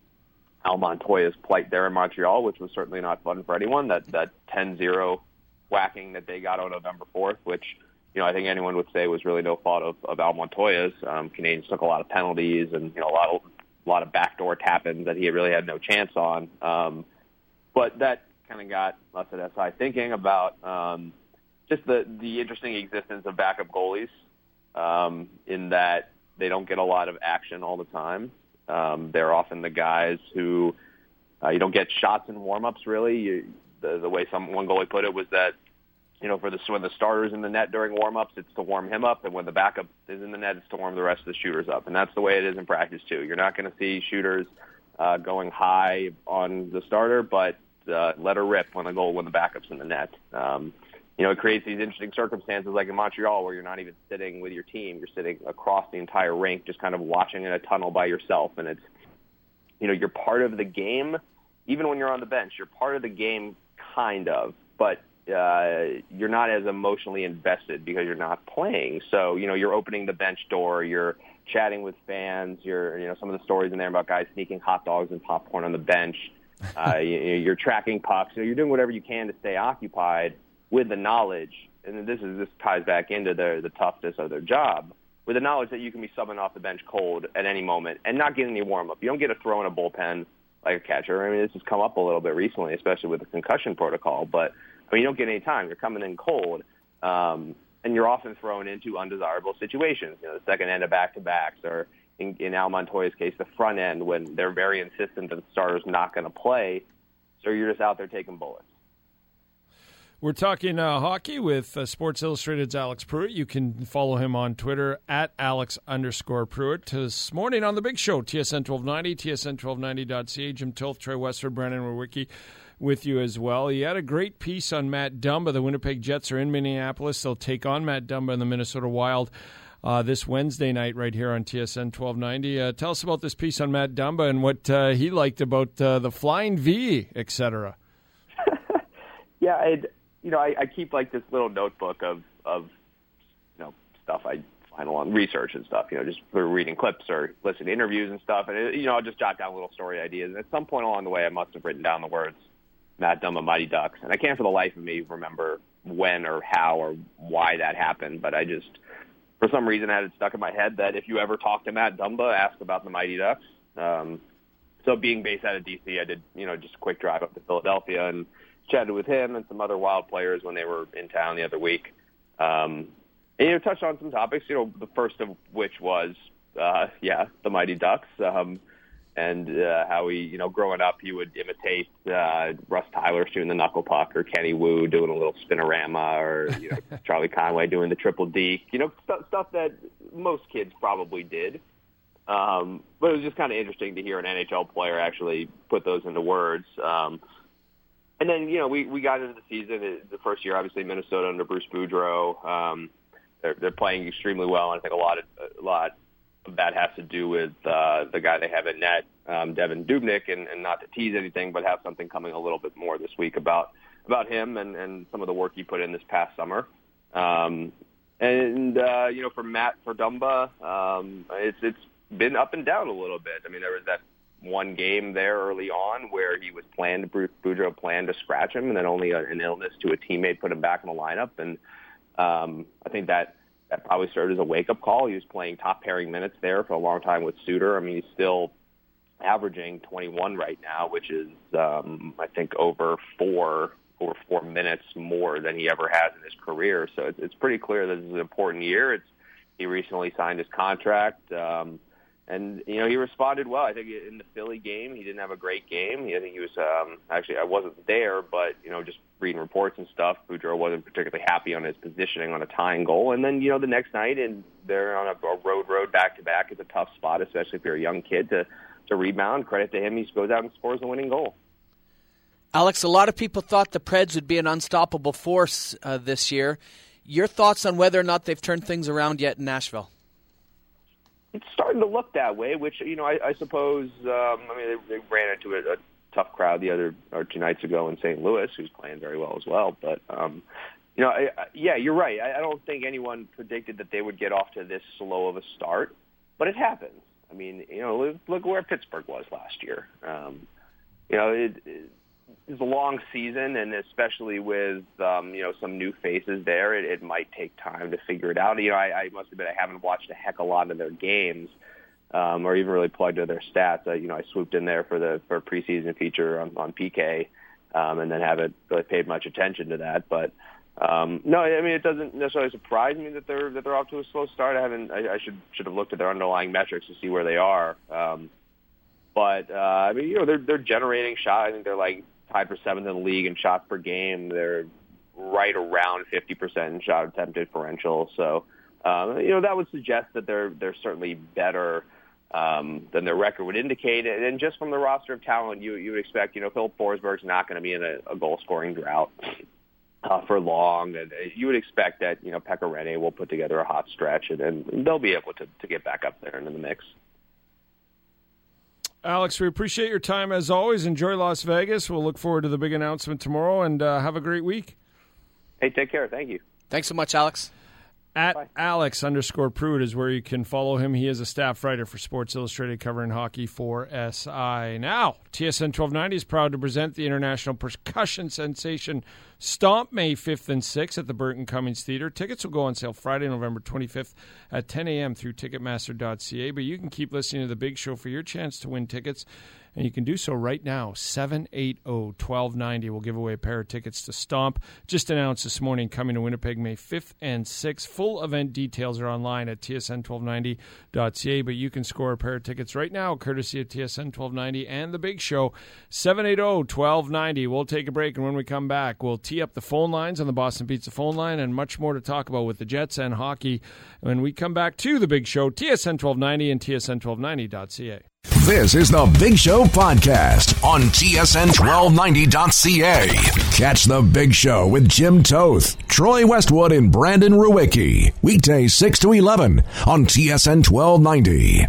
Al Montoya's plight there in Montreal, which was certainly not fun for anyone. That that ten zero whacking that they got on November fourth, which, you know, I think anyone would say was really no fault of, of Al Montoya's. Um, Canadians took a lot of penalties and, you know, a lot of a lot of backdoor tap-ins that he really had no chance on. Um, but that kind of got us at S I thinking about um, just the the interesting existence of backup goalies um, in that they don't get a lot of action all the time. Um, they're often the guys who uh, you don't get shots in warm-ups, really. You, the, the way some one goalie put it was that, you know, for the when the starter's in the net during warm-ups, it's to warm him up, and when the backup is in the net, it's to warm the rest of the shooters up. And that's the way it is in practice, too. You're not going to see shooters uh, going high on the starter, but uh, let her rip when the goal when the backup's in the net. Um, You know, it creates these interesting circumstances like in Montreal where you're not even sitting with your team. You're sitting across the entire rink just kind of watching in a tunnel by yourself. And it's, you know, you're part of the game. Even when you're on the bench, you're part of the game kind of. But uh, you're not as emotionally invested because you're not playing. So, you know, you're opening the bench door. You're chatting with fans. You're, you know, some of the stories in there about guys sneaking hot dogs and popcorn on the bench. Uh, you, you're tracking pucks. You know, you're doing whatever you can to stay occupied, with the knowledge, and this is this ties back into the the toughness of their job, with the knowledge that you can be subbing off the bench cold at any moment and not getting any warm up. You don't get a throw in a bullpen like a catcher. I mean, this has come up a little bit recently, especially with the concussion protocol. But I mean, you don't get any time. You're coming in cold, um, and you're often thrown into undesirable situations. You know, the second end of back to backs, or in, in Al Montoya's case, the front end when they're very insistent that the starter's not going to play. So you're just out there taking bullets. We're talking uh, hockey with uh, Sports Illustrated's Alex Pruitt. You can follow him on Twitter at Alex underscore Pruitt. This morning on The Big Show, T S N twelve ninety, T S N twelve ninety dot C A. Jim Toth, Troy Westford, Brandon Rowicki with you as well. He had a great piece on Matt Dumba. The Winnipeg Jets are in Minneapolis. They'll take on Matt Dumba and the Minnesota Wild uh, this Wednesday night right here on T S N twelve ninety. Uh, tell us about this piece on Matt Dumba and what uh, he liked about uh, the Flying V, et cetera. Yeah, I'd... You know, I, I keep like this little notebook of, of, you know, stuff I find along research and stuff, you know, just for reading clips or listening to interviews and stuff. And, it, you know, I'll just jot down little story ideas. And at some point along the way, I must have written down the words Matt Dumba, Mighty Ducks. And I can't for the life of me remember when or how or why that happened. But I just, for some reason, I had it stuck in my head that if you ever talk to Matt Dumba, ask about the Mighty Ducks. Um, so being based out of D C, I did, you know, just a quick drive up to Philadelphia and chatted with him and some other Wild players when they were in town the other week. Um, and, you know, touched on some topics, you know, the first of which was, uh, yeah, the Mighty Ducks, um, and uh, how he, you know, growing up, he would imitate uh, Russ Tyler shooting the knuckle puck, or Kenny Wu doing a little spinorama, or, you know, Charlie Conway doing the triple deke, you know, st- stuff that most kids probably did. Um, but it was just kind of interesting to hear an N H L player actually put those into words. Um, And then, you know, we, we got into the season, the first year, obviously, Minnesota under Bruce Boudreau. Um, they're, they're playing extremely well, and I think a lot of, a lot of that has to do with uh, the guy they have in net, um, Devin Dubnyk, and, and not to tease anything, but have something coming a little bit more this week about about him and, and some of the work he put in this past summer. Um, and, uh, you know, for Matt, for Dumba, um, it's it's been up and down a little bit. I mean, there was that one game there early on where he was planned, Boudreau planned to scratch him, and then only a, an illness to a teammate put him back in the lineup. And um, I think that that probably served as a wake-up call. He was playing top pairing minutes there for a long time with Suter. I mean, he's still averaging twenty-one right now, which is, um, I think, over four over four minutes more than he ever has in his career. So it's, it's pretty clear that this is an important year. It's He recently signed his contract, um, and, you know, he responded well. I think in the Philly game, he didn't have a great game. I think he was um, – actually, I wasn't there, but, you know, just reading reports and stuff, Boudreau wasn't particularly happy on his positioning on a tying goal. And then, you know, the next night, and they're on a, a road road back-to-back. It's a tough spot, especially if you're a young kid, to, to rebound. Credit to him. He goes out and scores the winning goal. Alex, a lot of people thought the Preds would be an unstoppable force uh, this year. Your thoughts on whether or not they've turned things around yet in Nashville? It's starting to look that way, which, you know, I, I suppose, um, I mean, they, they ran into a, a tough crowd the other or two nights ago in Saint Louis, who's playing very well as well. But, um, you know, I, I, yeah, you're right. I, I don't think anyone predicted that they would get off to this slow of a start, but it happens. I mean, you know, look, look where Pittsburgh was last year. Um, you know, it, it It's a long season, and especially with um, you know, some new faces there, it, it might take time to figure it out. You know, I, I must admit I haven't watched a heck of a lot of their games, um, or even really plugged into their stats. I, you know, I swooped in there for the for a preseason feature on, on P K, um, and then haven't really paid much attention to that. But um, no, I mean, it doesn't necessarily surprise me that they're that they're off to a slow start. I haven't. I, I should should have looked at their underlying metrics to see where they are. Um, but uh, I mean, you know, they're they're generating shots. I think they're like tied for seventh in the league in shots per game. They're right around fifty percent in shot attempt differential. So, um, you know, that would suggest that they're they're certainly better um, than their record would indicate. And just from the roster of talent, you you would expect, you know, Philip Forsberg's not going to be in a, a goal-scoring drought uh, for long. And you would expect that, you know, Pekka Rinne will put together a hot stretch, and, and they'll be able to, to get back up there into the mix. Alex, we appreciate your time as always. Enjoy Las Vegas. We'll look forward to the big announcement tomorrow, and uh, have a great week. Hey, take care. Thank you. Thanks so much, Alex. At Bye. Alex underscore Pruitt is where you can follow him. He is a staff writer for Sports Illustrated covering hockey for S I. Now, T S N twelve ninety is proud to present the international percussion sensation Stomp May fifth and sixth at the Burton Cummings Theatre. Tickets will go on sale Friday, November twenty-fifth at ten a.m. through Ticketmaster dot c a. But you can keep listening to The Big Show for your chance to win tickets. And you can do so right now. seven eight zero, one two nine zero will give away a pair of tickets to Stomp. Just announced this morning, coming to Winnipeg May fifth and sixth. Full event details are online at T S N twelve ninety dot c a. But you can score a pair of tickets right now, courtesy of T S N twelve ninety and The Big Show. seven eight zero, one two nine zero. We'll take a break, and when we come back, we'll tee up the phone lines on the Boston Pizza phone line, and much more to talk about with the Jets and hockey when we come back to The Big Show, T S N twelve ninety and T S N twelve ninety dot c a. This is the Big Show podcast on T S N twelve ninety dot c a. Catch the Big Show with Jim Toth, Troy Westwood, and Brandon Rewicki. Weekdays six to eleven on T S N twelve ninety.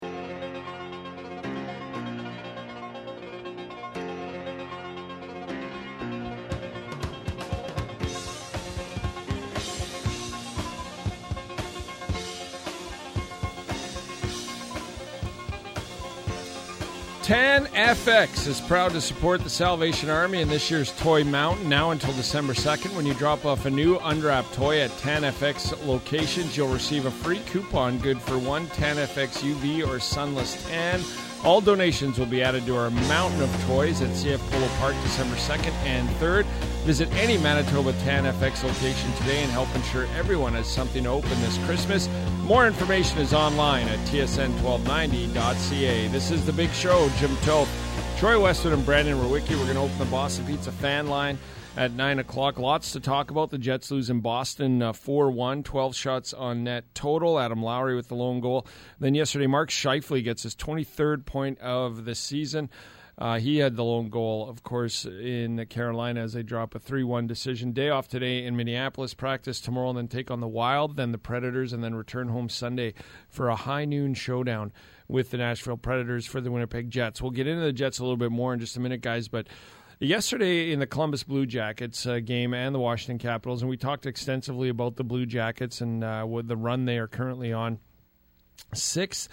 Tan F X is proud to support the Salvation Army in this year's Toy Mountain, now until December second. When you drop off a new unwrapped toy at Tan F X locations, you'll receive a free coupon good for one Tan F X U V or sunless tan. All donations will be added to our mountain of toys at C F Polo Park December second and third. Visit any Manitoba Tan F X location today and help ensure everyone has something to open this Christmas. More information is online at T S N twelve ninety dot c a. This is The Big Show. Jim Toth, Troy Westwood, and Brandon Rewicki. We're going to open the Boston Pizza fan line at nine o'clock. Lots to talk about. The Jets lose in Boston uh, four one, twelve shots on net total. Adam Lowry with the lone goal. Then yesterday, Mark Scheifele gets his twenty-third point of the season. Uh, he had the lone goal, of course, in Carolina as they drop a three one decision. Day off today in Minneapolis, practice tomorrow, and then take on the Wild, then the Predators, and then return home Sunday for a high noon showdown with the Nashville Predators for the Winnipeg Jets. We'll get into the Jets a little bit more in just a minute, guys, but yesterday in the Columbus Blue Jackets uh, game and the Washington Capitals, and we talked extensively about the Blue Jackets and uh, with the run they are currently on. Six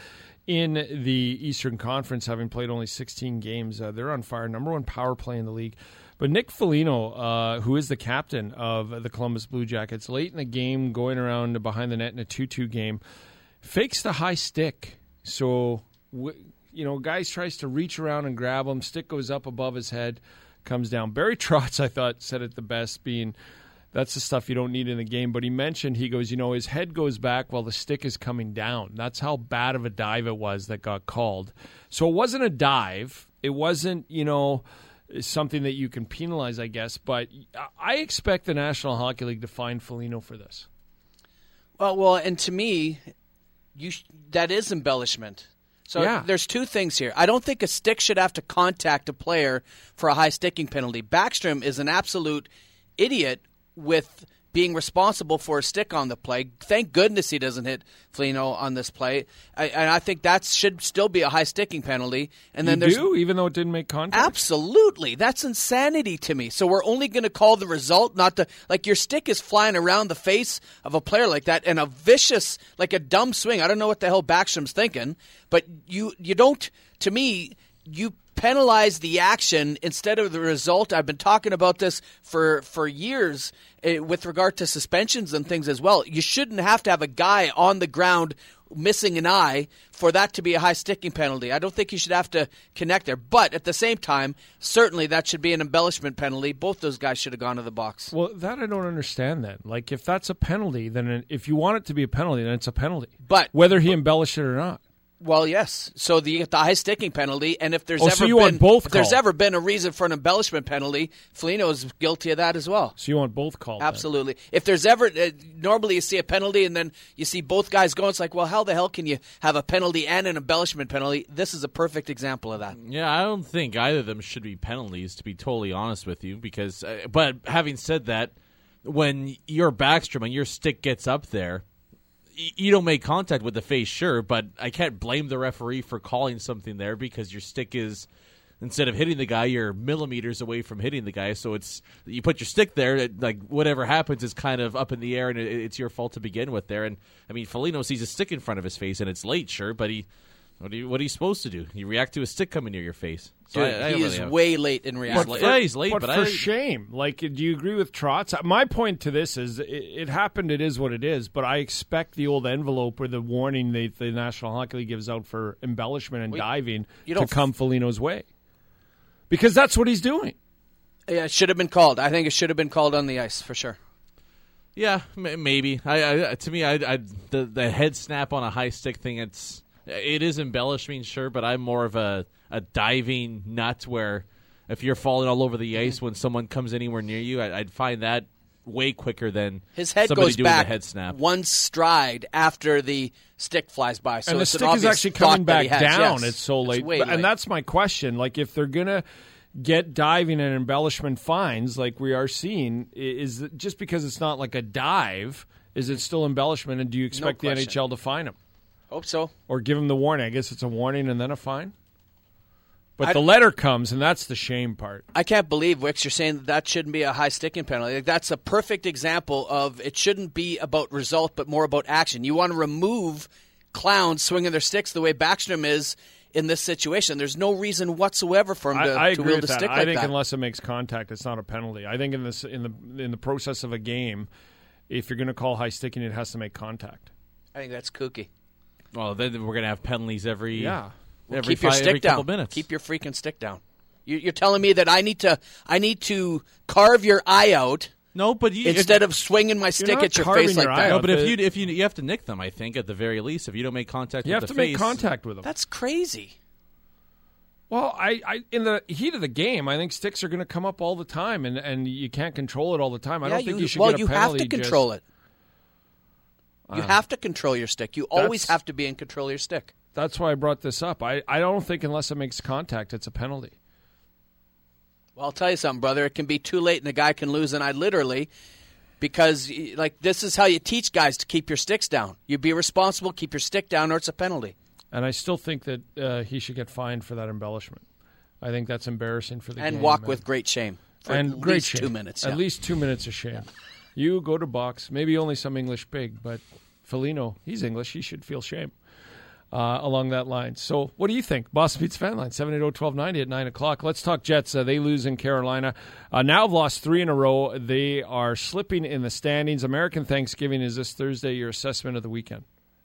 in the Eastern Conference, having played only sixteen games. Uh, they're on fire, number one power play in the league. But Nick Foligno, uh, who is the captain of the Columbus Blue Jackets, late in the game, going around behind the net in a two two game, fakes the high stick. So, you know, guys tries to reach around and grab him. Stick goes up above his head, comes down. Barry Trotz, I thought, said it the best, being that's the stuff you don't need in the game. But he mentioned, he goes, you know, his head goes back while the stick is coming down. That's how bad of a dive it was that got called. So it wasn't a dive. It wasn't, you know, something that you can penalize, I guess. But I expect the National Hockey League to fine Foligno for this. Well, well, and to me, you sh- that is embellishment. So yeah. There's two things here. I don't think a stick should have to contact a player for a high sticking penalty. Backstrom is an absolute idiot with being responsible for a stick on the play. Thank goodness he doesn't hit Foligno on this play. I, and I think that should still be a high sticking penalty. And then you there's do, even though it didn't make contact? Absolutely. That's insanity to me. So we're only going to call the result, not the – like your stick is flying around the face of a player like that, and a vicious, like a dumb swing. I don't know what the hell Backstrom's thinking, but you, you don't – to me, you – penalize the action instead of the result. I've been talking about this for, for years uh, with regard to suspensions and things as well. You shouldn't have to have a guy on the ground missing an eye for that to be a high sticking penalty. I don't think you should have to connect there. But at the same time, certainly that should be an embellishment penalty. Both those guys should have gone to the box. Well, that I don't understand then. Like, if that's a penalty, then if you want it to be a penalty, then it's a penalty. But whether he embellished it or not. Well, yes. So the, the high sticking penalty, and if there's oh, ever so you been want both if there's called. ever been a reason for an embellishment penalty, Foligno's guilty of that as well. So you want both called? Absolutely. Then. If there's ever uh, normally you see a penalty and then you see both guys going, it's like, well, how the hell can you have a penalty and an embellishment penalty? This is a perfect example of that. Yeah, I don't think either of them should be penalties, to be totally honest with you. Because, uh, but having said that, when your Backstrom and your stick gets up there, you don't make contact with the face, sure, but I can't blame the referee for calling something there because your stick is, instead of hitting the guy, you're millimeters away from hitting the guy. So it's you put your stick there, it, like whatever happens is kind of up in the air, and it, it's your fault to begin with there. And I mean, Foligno sees a stick in front of his face, and it's late, sure, but he. What are, you, what are you supposed to do? You react to a stick coming near your face. So Dude, I, I he is really way late in reaction. But for, yeah, he's late, but, but for I, shame. Like, do you agree with Trotz? My point to this is, it, it happened. It is what it is. But I expect the old envelope or the warning that the National Hockey League gives out for embellishment and Wait, diving you to don't come Foligno's way, because that's what he's doing. Yeah, it should have been called. I think it should have been called on the ice for sure. Yeah, maybe. I, I to me, I, I the the head snap on a high stick thing. It's. It is embellishing, sure, but I'm more of a, a diving nut where if you're falling all over the ice when someone comes anywhere near you, I, I'd find that way quicker than his head somebody goes doing back the head snap. One stride after the stick flies by. So and the it's stick an is obvious actually thought coming that he back has. down. Yes. It's so late. way But- late. And that's my question. Like, if they're going to get diving and embellishment fines like we are seeing, i- is it just because it's not like a dive, is it still embellishment, and do you expect the N H L to fine him? Hope so. Or give him the warning. I guess it's a warning and then a fine. But I- the letter comes, and that's the shame part. I can't believe, Wicks, you're saying that, that shouldn't be a high sticking penalty. Like, that's a perfect example of it shouldn't be about result, but more about action. You want to remove clowns swinging their sticks the way Backstrom is in this situation. There's no reason whatsoever for him to, I, I to agree wield with a that. stick I like think that. unless it makes contact, it's not a penalty. I think in this in the in the process of a game, if you're going to call high sticking, it has to make contact. I think that's kooky. Well, then we're going to have penalties every yeah. Well, every keep your five, stick every couple down. minutes. Keep your freaking stick down. You, you're telling me that I need to I need to carve your eye out. No, but you, instead of swinging my stick not at your carving face like your eye that. out. No, but if the- you if you you have to nick them, I think at the very least, if you don't make contact, You with have the to face, make contact with them. That's crazy. Well, I, I in the heat of the game, I think sticks are going to come up all the time, and, and you can't control it all the time. I yeah, don't think you, you should well, get a you penalty. have to control just, it. You Uh, have to control your stick. You always that's- have to be in control of your stick. That's why I brought this up. I, I don't think unless it makes contact, it's a penalty. Well, I'll tell you something, brother. It can be too late, and the guy can lose an eye literally, because like this is how you teach guys to keep your sticks down. You be responsible, keep your stick down, or it's a penalty. And I still think that uh, he should get fined for that embellishment. I think that's embarrassing for the and game. walk and, with great shame for and at great least shame. two minutes. At yeah. least two minutes of shame. Yeah. You go to box. Maybe only some English pig, but Foligno, he's English. He should feel shame. uh, along that line. So what do you think? Boston Pizza fan line, seven eight zero, one two nine zero at nine o'clock. Let's talk Jets. Uh, they lose in Carolina. Uh, now have lost three in a row. They are slipping in the standings. American Thanksgiving is this Thursday. Your assessment of the weekend?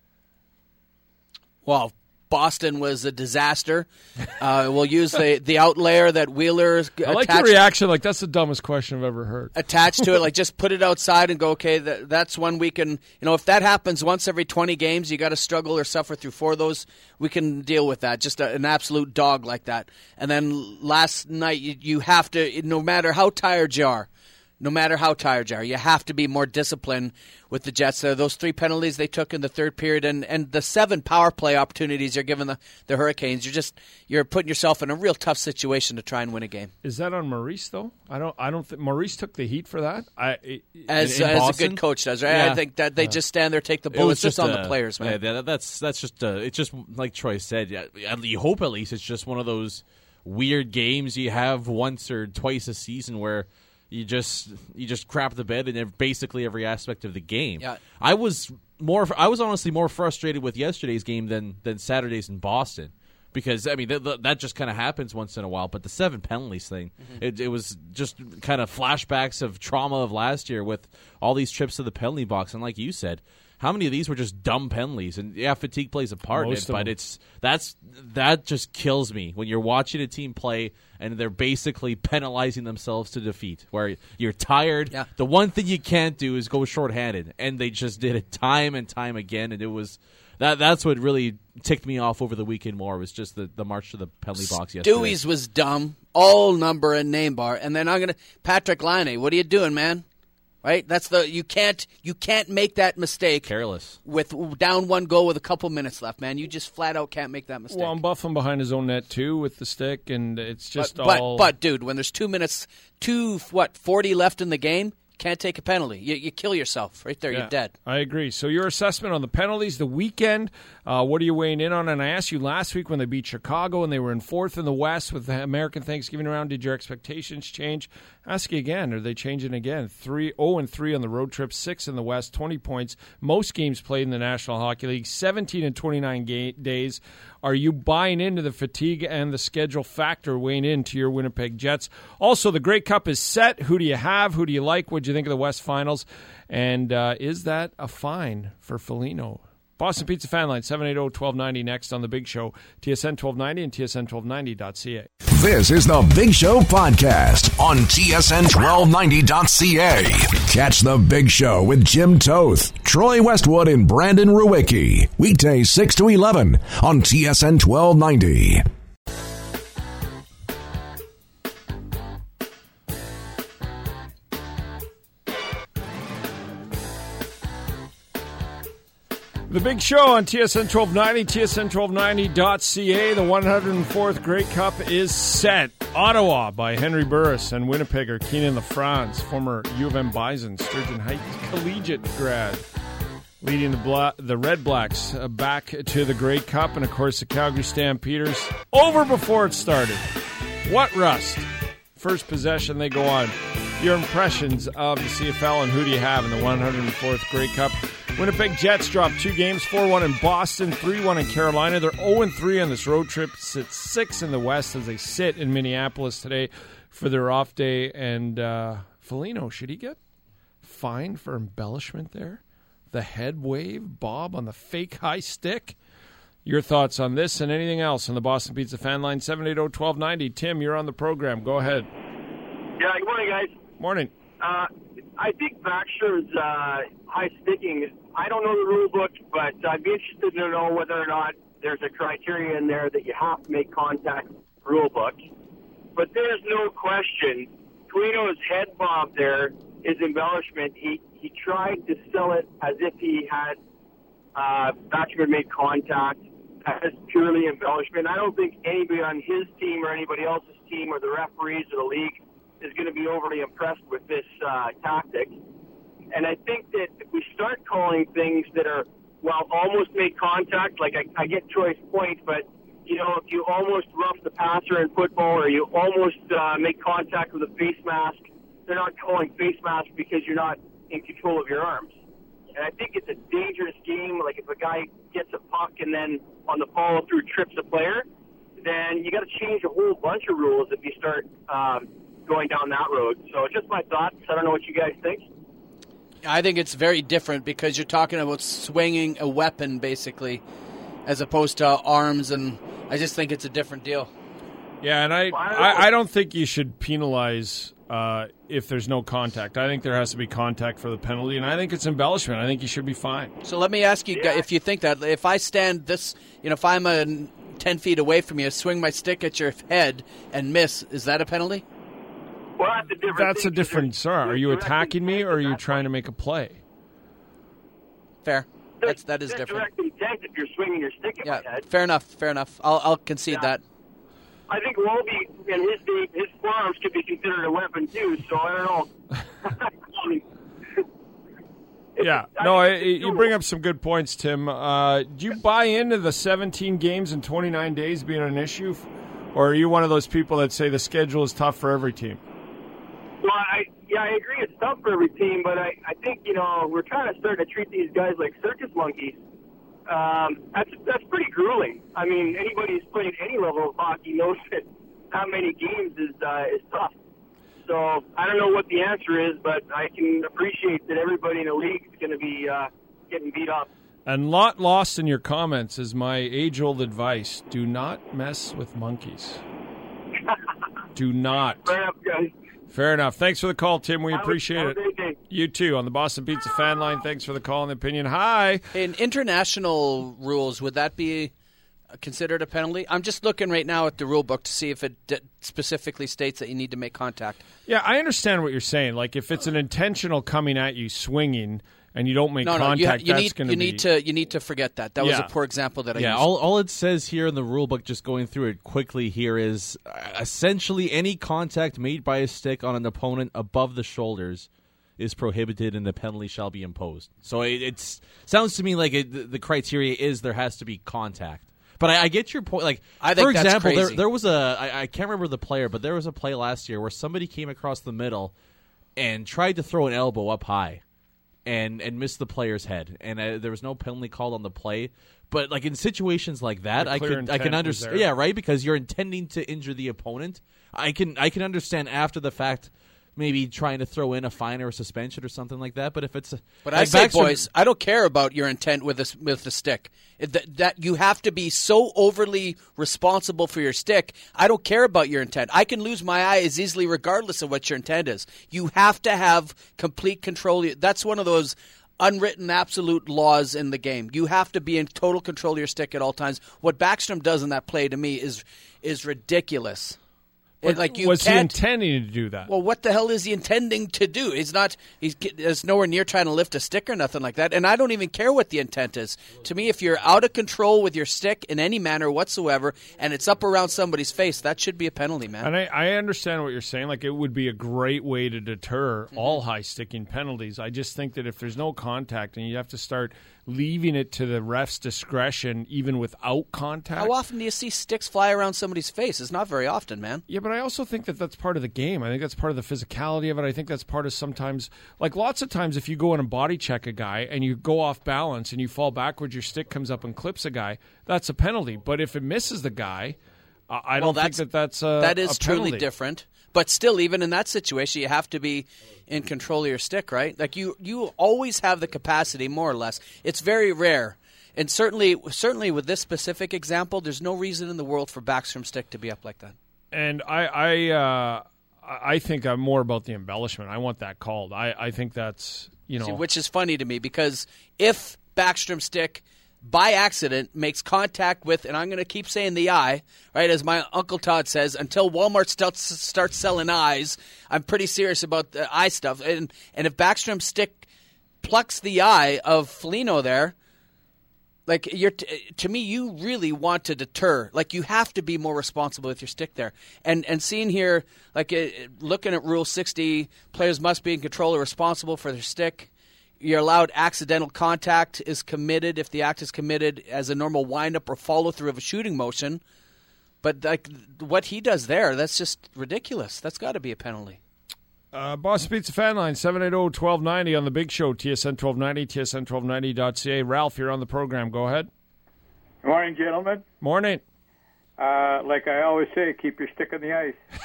Well, Boston was a disaster. Uh, we'll use the, the outlayer that Wheeler I like your reaction. Like, that's the dumbest question I've ever heard. Attached to it, like just put it outside and go, okay, that, that's one we can, you know, if that happens once every twenty games, you got to struggle or suffer through four of those, we can deal with that. Just a, an absolute dog like that. And then last night, you, you have to, no matter how tired you are, no matter how tired you are, you have to be more disciplined with the Jets. Uh, those three penalties they took in the third period and, and the seven power play opportunities you're giving the, the Hurricanes, you're just you're putting yourself in a real tough situation to try and win a game. Is that on Maurice, though? I don't I don't think Maurice took the heat for that. I it, As, in, in as a good coach does, right? Yeah. I think that they Yeah. just stand there, take the bullets, just, just on uh, the players, man. Yeah, that, that's that's just uh, it's just like Troy said. Yeah, you hope at least it's just one of those weird games you have once or twice a season where You just you just crap the bed in basically every aspect of the game. Yeah. I was more I was honestly more frustrated with yesterday's game than than Saturday's in Boston because I mean th- th- that just kind of happens once in a while. But the seven penalties thing, mm-hmm. it, it was just kind of flashbacks of trauma of last year with all these trips to the penalty box. And like you said, how many of these were just dumb penalties? And yeah, fatigue plays a part Most in it, of but them. it's that's that just kills me when you're watching a team play and they're basically penalizing themselves to defeat. Where you're tired, Yeah. the one thing you can't do is go shorthanded, and they just did it time and time again. And it was that that's what really ticked me off over the weekend more was just the, the march to the penalty box yesterday. Stewie's was dumb, all number and name bar, and then I'm gonna Patrick Laine. What are you doing, man? Right, that's the you can't you can't make that mistake. Careless with down one goal with a couple minutes left, man. You just flat out can't make that mistake. Well, I'm buffing behind his own net too with the stick, and it's just but, all. But, but dude, when there's two minutes, two what forty left in the game, can't take a penalty. You, you kill yourself right there. Yeah, You're dead. I agree. So your assessment on the penalties, the weekend, uh, what are you weighing in on? And I asked you last week when they beat Chicago and they were in fourth in the West with the American Thanksgiving round, did your expectations change? Ask you again, are they changing again? Three, oh and three on the road trip, six in the West, twenty points. Most games played in the National Hockey League, seventeen and twenty-nine ga- days. Are you buying into the fatigue and the schedule factor weighing into your Winnipeg Jets? Also, the Grey Cup is set. Who do you have? Who do you like? What do you think of the West Finals? And uh, is that a fine for Foligno? Boston Pizza Fan Line, seven eight zero, one two nine zero next on The Big Show, T S N twelve ninety and T S N twelve ninety dot C A. This is The Big Show podcast on T S N twelve ninety dot C A. Catch The Big Show with Jim Toth, Troy Westwood, and Brandon Ruwicki. Weekdays six to eleven on T S N twelve ninety. The Big Show on T S N twelve ninety, T S N twelve ninety dot C A. The one hundred fourth Grey Cup is set. Ottawa by Henry Burris and Winnipegger Keenan LaFrance, former U of M Bison, Sturgeon Heights Collegiate grad, leading the Bla- the Red Blacks uh, back to the Grey Cup. And, of course, the Calgary Stampeders over before it started. What rust? First possession, they go on. Your impressions of the C F L and who do you have in the one hundred fourth Grey Cup? Winnipeg Jets dropped two games, four one in Boston, three one in Carolina. They're oh and three on this road trip, sit six in the West as they sit in Minneapolis today for their off day. And uh, Foligno, should he get fined for embellishment there? The head wave, Bob on the fake high stick? Your thoughts on this and anything else on the Boston Pizza Fan Line, seven eight zero, one two nine zero. Tim, you're on the program. Go ahead. Yeah, good morning, guys. Morning. Uh, I think Baxter's uh, high sticking, I don't know the rule book, but I'd be interested to know whether or not there's a criteria in there that you have to make contact rule book. But there's no question, Foligno's head bob there is embellishment. He he tried to sell it as if he had uh, Baxter had made contact as purely embellishment. I don't think anybody on his team or anybody else's team or the referees or the league is going to be overly impressed with this uh, tactic. And I think that if we start calling things that are, well, almost made contact, like I, I get Troy's point, but, you know, if you almost rough the passer in football or you almost uh, make contact with a face mask, they're not calling face mask because you're not in control of your arms. And I think it's a dangerous game like if a guy gets a puck and then on the follow through trips a player, then you got to change a whole bunch of rules if you start um, going down that road. So just my thoughts. I don't know what you guys think. I think it's very different because you're talking about swinging a weapon, basically, as opposed to arms, and I just think it's a different deal. Yeah, and I, I, I don't think you should penalize uh, if there's no contact. I think there has to be contact for the penalty, and I think it's embellishment. I think you should be fine. So let me ask you, yeah. if you think that, if I stand this, you know, if I'm a ten feet away from you, swing my stick at your head and miss, is that a penalty? Well, that's a different That's thing, a different, sir. Are you attacking me, or are you trying to make a play? Fair. That's, that is There's different. direct intent if you're swinging your stick at Yeah, my head. fair enough, fair enough. I'll, I'll concede Yeah. that. I think Roby and his his forearms could be considered a weapon too. So I don't know. I mean, Yeah, no, I, you bring up some good points, Tim. Uh, do you buy into the seventeen games in twenty-nine days being an issue, or are you one of those people that say the schedule is tough for every team? Well, I yeah, I agree. It's tough for every team, but I, I think you know we're trying to start to treat these guys like circus monkeys. Um, that's that's pretty grueling. I mean, anybody who's played any level of hockey knows that how many games is uh, is tough. So I don't know what the answer is, but I can appreciate that everybody in the league is going to be uh, getting beat up. And lot lost in your comments is my age-old advice: do not mess with monkeys. Do not. Fair enough, guys. Fair enough. Thanks for the call, Tim. We Have a- appreciate have a it. great day. You too, on the Boston Pizza fan line. Thanks for the call and the opinion. Hi. In international rules, would that be considered a penalty? I'm just looking right now at the rule book to see if it d- specifically states that you need to make contact. Yeah, I understand what you're saying. Like, if it's an intentional coming at you, swinging, and you don't make No, no, you, contact, you that's need going you be... need to you need to forget that. That was Yeah. a poor example that I Yeah, used. all, all it says here in the rule book, just going through it quickly here, is uh, essentially any contact made by a stick on an opponent above the shoulders is prohibited and the penalty shall be imposed. So it it's, sounds to me like it, the, the criteria is there has to be contact. But I, I get your point. Like, I think for that's example, there, crazy. there was a I, I can't remember the player, but there was a play last year where somebody came across the middle and tried to throw an elbow up high. And and missed the player's head, and uh, there was no penalty called on the play. But like in situations like that, The I clear could I intent can was understand. there. Yeah, right, because you're intending to injure the opponent. I can I can understand after the fact, maybe trying to throw in a fine or a suspension or something like that. But if it's, But like I say, Backstrom- boys, I don't care about your intent with the, with the stick. It- That, that you have to be so overly responsible for your stick. I don't care about your intent. I can lose my eye as easily regardless of what your intent is. You have to have complete control. That's one of those unwritten absolute laws in the game. You have to be in total control of your stick at all times. What Backstrom does in that play to me is is ridiculous. It, like you was he can't, intending to do that? Well, what the hell is he intending to do? He's not. He's, he's nowhere near trying to lift a stick or nothing like that. And I don't even care what the intent is. To me, if you're out of control with your stick in any manner whatsoever, and it's up around somebody's face, that should be a penalty, man. And I, I understand what you're saying. Like, it would be a great way to deter Mm-hmm. all high sticking penalties. I just think that if there's no contact and you have to start leaving it to the ref's discretion, even without contact. How often do you see sticks fly around somebody's face? It's not very often, man. Yeah, but I also think that that's part of the game. I think that's part of the physicality of it. I think that's part of sometimes, like lots of times, if you go in and body check a guy and you go off balance and you fall backwards, your stick comes up and clips a guy, that's a penalty. But if it misses the guy, I I Well, don't think that that's a that is a truly penalty. different. But still, even in that situation, you have to be in control of your stick, right? Like you, you always have the capacity, more or less. It's very rare, and certainly, certainly with this specific example, there's no reason in the world for Backstrom stick to be up like that. And I, I, uh, I think I'm more about the embellishment. I want that called. I, I think that's you know, See, which is funny to me because if Backstrom stick by accident makes contact with, and I'm going to keep saying the eye, right, as my Uncle Todd says, until Walmart starts starts selling eyes, I'm pretty serious about the eye stuff. And and if Backstrom stick plucks the eye of Foligno there, like you're t- to me, you really want to deter. Like you have to be more responsible with your stick there. And and seeing here, like uh, looking at Rule sixty, players must be in control or responsible for their stick. You're allowed accidental contact is committed if the act is committed as a normal wind-up or follow-through of a shooting motion. But like what he does there, that's just ridiculous. That's got to be a penalty. Uh, Boston Pizza Fan Line, seven eight zero, one two nine zero on the Big Show, T S N twelve ninety, T S N twelve ninety dot C A. Ralph, you're on the program. Go ahead. Good morning, gentlemen. Morning. Uh, like I always say, keep your stick on the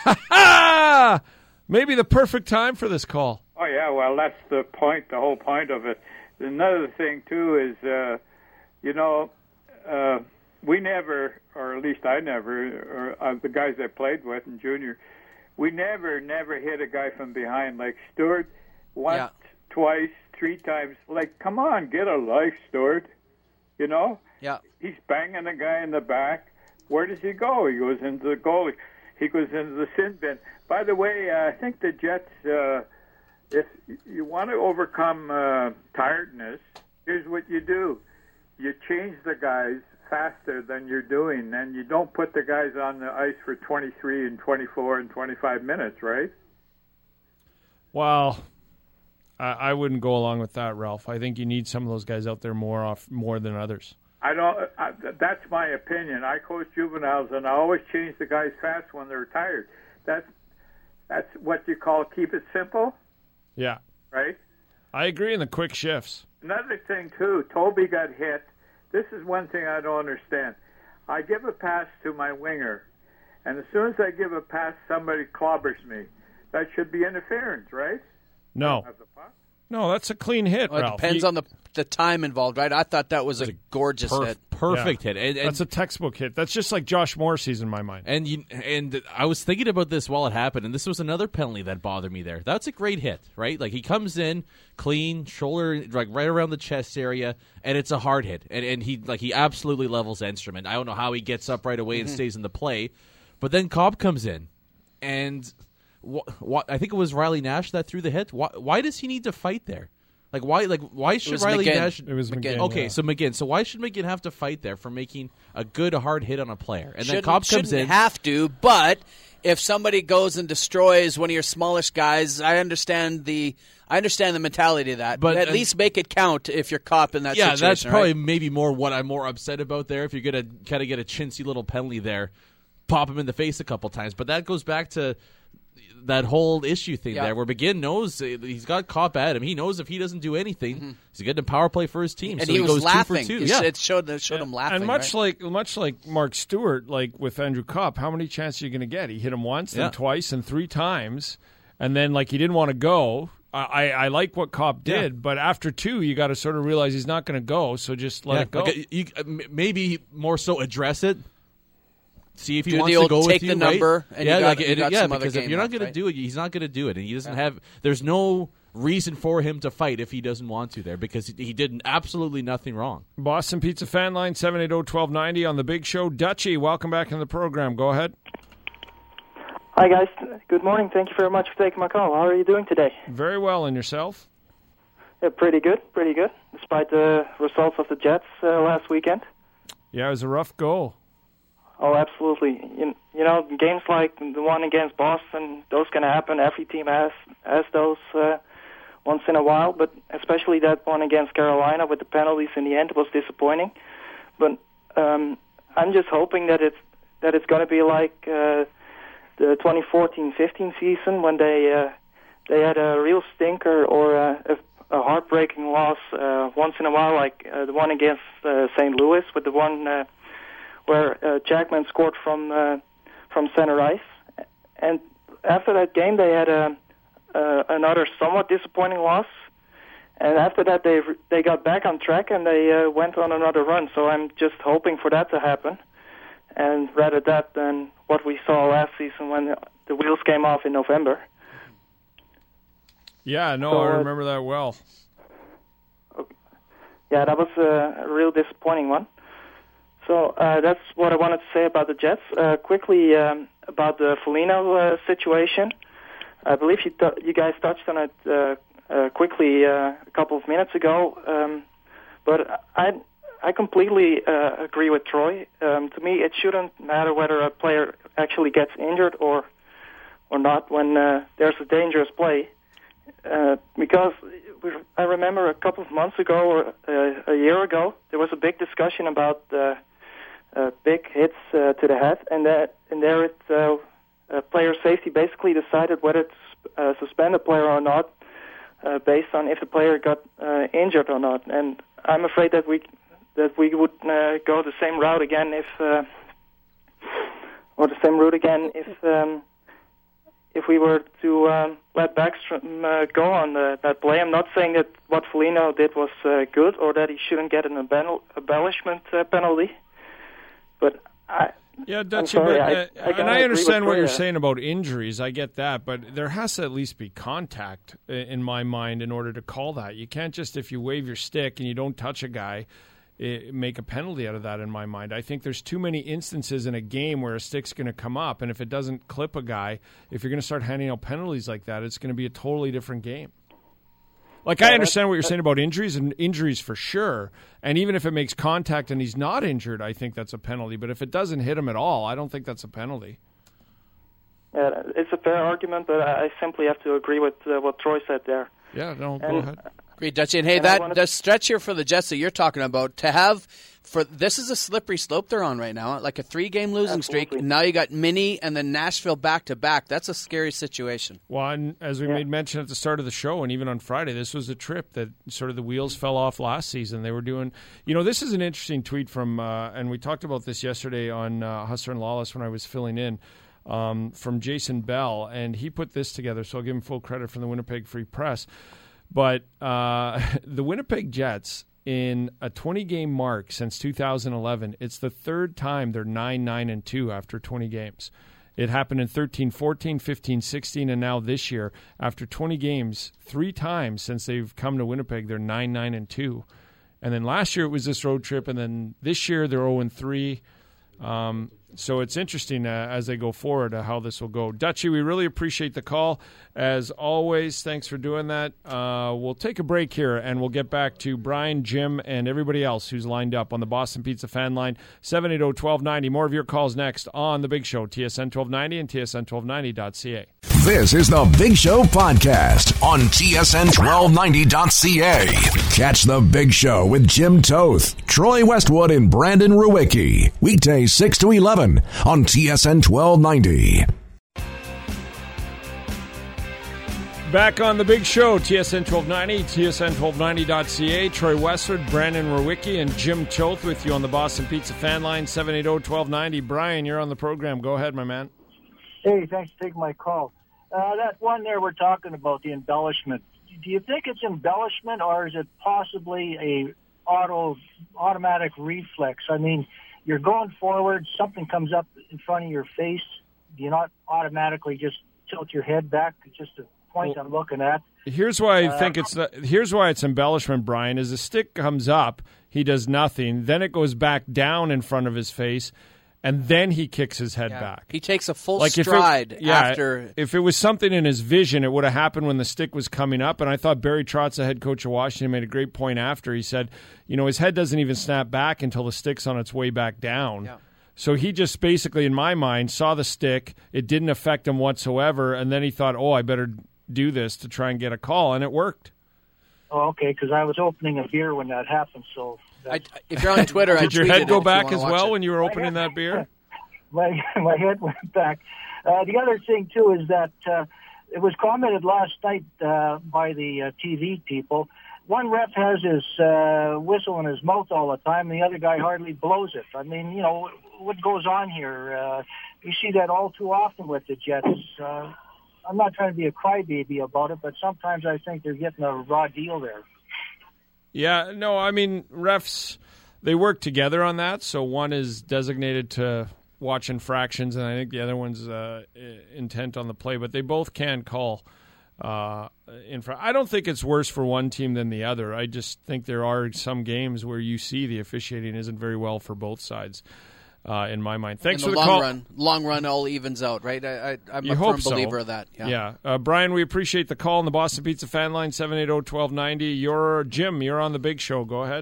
ice. Maybe the perfect time for this call. Oh, yeah, well, that's the point, the whole point of it. Another thing, too, is, uh, you know, uh, we never, or at least I never, or uh, the guys I played with in junior, we never, never hit a guy from behind. Like Stewart, once, Yeah. twice, three times. Like, come on, get a life, Stewart. You know? Yeah. He's banging the guy in the back. Where does he go? He goes into the goalie. He goes into the sin bin. By the way, uh, I think the Jets, uh, if you want to overcome uh, tiredness, here's what you do. You change the guys faster than you're doing, and you don't put the guys on the ice for twenty-three and twenty-four and twenty-five minutes, right? Well, I, I wouldn't go along with that, Ralph. I think you need some of those guys out there more off more than others. I don't. I, that's my opinion. I coach juveniles, and I always change the guys fast when they're tired. That's that's what you call keep it simple, Yeah. right? I agree in the quick shifts. Another thing too, Toby got hit. This is one thing I don't understand. I give a pass to my winger, and as soon as I give a pass, somebody clobbers me. That should be interference, right? No. Of the puck. No, that's a clean hit, Well, it Ralph. depends You- on the the time involved, right? I thought that was a gorgeous Perf- hit. perfect Yeah. hit. And, and, That's a textbook hit. That's just like Josh Morrissey's in my mind. And you, and I was thinking about this while it happened, and this was another penalty that bothered me there. That's a great hit, right? Like he comes in clean, shoulder like right around the chest area, and it's a hard hit. And and he like he absolutely levels Enstrom. I don't know how he gets up right away and Mhm. stays in the play, but then Cobb comes in, and wh- wh- I think it was Riley Nash that threw the hit. Why, why does he need to fight there? Like why? Like why should was Riley McGinn. Nash? It was McGinn, Okay, yeah. so McGinn. So why should McGinn have to fight there for making a good hard hit on a player? And then Shouldn't- Cobb comes shouldn't in. have to, but if somebody goes and destroys one of your smallish guys, I understand the I understand the mentality of that. But- But at and- least make it count if you're caught in that yeah, situation. that's probably right? maybe more what I'm more upset about there. If you're gonna kind of get a chintzy little penalty there, pop him in the face a couple times. But that goes back to that whole issue thing Yeah. there, where McGinn knows uh, he's got Cobb at him. He knows if he doesn't do anything, he's getting a power play for his team. And so he, he, was goes laughing. two for two. It Yeah, it showed it showed him laughing. And much right? like much like Mark Stewart, like with Andrew Kopp, how many chances are you going to get? He hit him once, Yeah. then twice, and three times, and then like he didn't want to go. I, I, I like what Kopp did, Yeah. but after two, you got to sort of realize he's not going to go, so just let Yeah, it go. like, uh, you, uh, m- maybe more so address it. See if he Do wants the to old go take with you, the right? number, and yeah, you got- like, you it- got yeah, some other because if game you're not left, going right? to do it, he's not going to do it, and he doesn't Yeah. have. There's no reason for him to fight if he doesn't want to there because he, he did absolutely nothing wrong. Boston Pizza Fan Line, seven eight zero, one two nine zero on the Big Show. Dutchie, welcome back in the program. Go ahead. Hi, guys. Good morning. Thank you very much for taking my call. How are you doing today? Very well, and yourself? Yeah, pretty good, pretty good, despite the results of the Jets uh, last weekend. Yeah, it was a rough go. Oh, absolutely. You, you know, games like the one against Boston, those can happen. Every team has has those uh, once in a while, but especially that one against Carolina with the penalties in the end was disappointing. But um, I'm just hoping that it's that it's going to be like uh, the twenty fourteen fifteen season when they uh, they had a real stinker or a, a, a heartbreaking loss uh, once in a while, like uh, the one against uh, Saint Louis with the one. Uh, where uh, Jackman scored from uh, from center ice, and after that game they had a, uh, another somewhat disappointing loss, and after that they they got back on track and they uh, went on another run. So I'm just hoping for that to happen, and rather that than what we saw last season when the wheels came off in November. Yeah, no, So, I uh, remember that well. Yeah, that was a, a real disappointing one. So uh, that's what I wanted to say about the Jets. Uh, quickly um, about the Foligno uh, situation. I believe you, t- you guys touched on it uh, uh, quickly uh, a couple of minutes ago. Um, but I I completely uh, agree with Troy. Um, to me, it shouldn't matter whether a player actually gets injured or or not when uh, there's a dangerous play. Uh, because I remember a couple of months ago or uh, a year ago, there was a big discussion about uh, uh, big hits uh, to the head, and that and there it, uh, uh, player safety basically decided whether to uh, suspend a player or not, uh, based on if the player got uh, injured or not. And I'm afraid that we that we would uh, go the same route again if, uh, or the same route again if um, if we were to um, let Backstrom uh, go on the, that play. I'm not saying that what Foligno did was uh, good or that he shouldn't get an embell- embellishment uh, penalty, but I. Yeah, Dutchie, sorry, but, uh, I, I and I understand what Troy you're there. saying about injuries. I get that, but there has to at least be contact i- in my mind in order to call that. You can't just, if you wave your stick and you don't touch a guy, i make a penalty out of that in my mind. I think there's too many instances in a game where a stick's going to come up, and if it doesn't clip a guy, if you're going to start handing out penalties like that, it's going to be a totally different game. Like, I understand what you're saying about injuries, and injuries for sure. And even if it makes contact and he's not injured, I think that's a penalty. But if it doesn't hit him at all, I don't think that's a penalty. Yeah, it's a fair argument, but I simply have to agree with uh, what Troy said there. Yeah, no, go And- ahead. Great, Dutchie. And hey, And I that wanted- the stretch here for the Jets that you're talking about, to have for this is a slippery slope they're on right now, like a three-game losing streak. And now you got Minnie and then Nashville back to back. That's a scary situation. Well, and as we made mention at the start of the show, and even on Friday, this was a trip that sort of the wheels fell off last season. They were doing, you know, this is an interesting tweet from, uh, and we talked about this yesterday on uh, Hustler and Lawless when I was filling in, um, from Jason Bell, and he put this together, so I'll give him full credit from the Winnipeg Free Press. But uh, the Winnipeg Jets, in a twenty-game mark since two thousand eleven, it's the third time they're nine nine and two after twenty games. It happened in thirteen fourteen, fifteen sixteen, and now this year. After twenty games, three times since they've come to Winnipeg, they're nine nine and two. And then last year it was this road trip, and then this year they're oh and three. Um, so it's interesting uh, as they go forward uh, how this will go. Dutchie, we really appreciate the call. As always, thanks for doing that. Uh, we'll take a break here, and we'll get back to Brian, Jim, and everybody else who's lined up on the Boston Pizza fan line, seven eight zero, one two nine zero. More of your calls next on The Big Show, T S N twelve ninety and T S N twelve ninety dot C A. This is The Big Show Podcast on T S N twelve ninety dot C A. Catch The Big Show with Jim Toth, Troy Westwood, and Brandon Ruwicki. Weekdays six to eleven on T S N twelve ninety. Back on The Big Show, T S N twelve ninety, T S N twelve ninety dot C A. Troy Westwood, Brandon Ruwicki, and Jim Toth with you on the Boston Pizza fan line, seven eight zero, one two nine zero. Brian, you're on the program. Go ahead, my man. Hey, thanks for taking my call. Uh, that one there we're talking about, the embellishment. Do you think it's embellishment, or is it possibly a auto automatic reflex? I mean, you're going forward, something comes up in front of your face. Do you not automatically just tilt your head back? It's just a point well, I'm looking at. Here's why I uh, think it's the, here's why it's embellishment, Brian. Is the stick comes up, he does nothing, then it goes back down in front of his face, and then he kicks his head Yeah. back. He takes a full Like if it- stride yeah, after. If it was something in his vision, it would have happened when the stick was coming up. And I thought Barry Trotz, the head coach of Washington, made a great point after. He said, you know, his head doesn't even snap back until the stick's on its way back down. Yeah. So he just basically, in my mind, saw the stick. It didn't affect him whatsoever. And then he thought, oh, I better do this to try and get a call. And it worked. Oh, okay, because I was opening a beer when that happened. So I, if you're on Twitter, I Did your tweeted head it go if you back wanna as watch well it. when you were opening that beer? my my head went back. Uh, the other thing too is that uh, it was commented last night uh, by the uh, T V people. One ref has his uh, whistle in his mouth all the time, and the other guy hardly blows it. I mean, you know, what goes on here? Uh, you see that all too often with the Jets. Uh, I'm not trying to be a crybaby about it, but sometimes I think they're getting a raw deal there. Yeah, no, I mean, refs, they work together on that. So one is designated to watch infractions, and I think the other one's uh, intent on the play. But they both can call uh, infra. I don't think it's worse for one team than the other. I just think there are some games where you see the officiating isn't very well for both sides. Uh, in my mind. Thanks in for the the long call. run, long run all evens out, right? I, I, I'm You a hope firm so. believer of that. Yeah. yeah. Uh, Brian, we appreciate the call on the Boston Pizza fan line, seven eight zero, one two nine zero. You're, Jim, you're on the Big Show. Go ahead.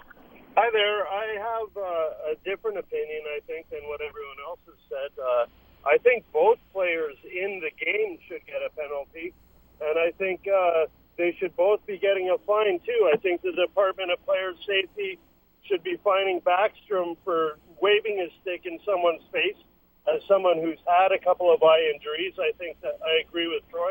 Hi there. I have uh, a different opinion, I think, than what everyone else has said. Uh, I think both players in the game should get a penalty, and I think uh, they should both be getting a fine, too. I think the Department of Player Safety should be fining Backstrom for waving his stick in someone's face. As someone who's had a couple of eye injuries, I think that I agree with Troy.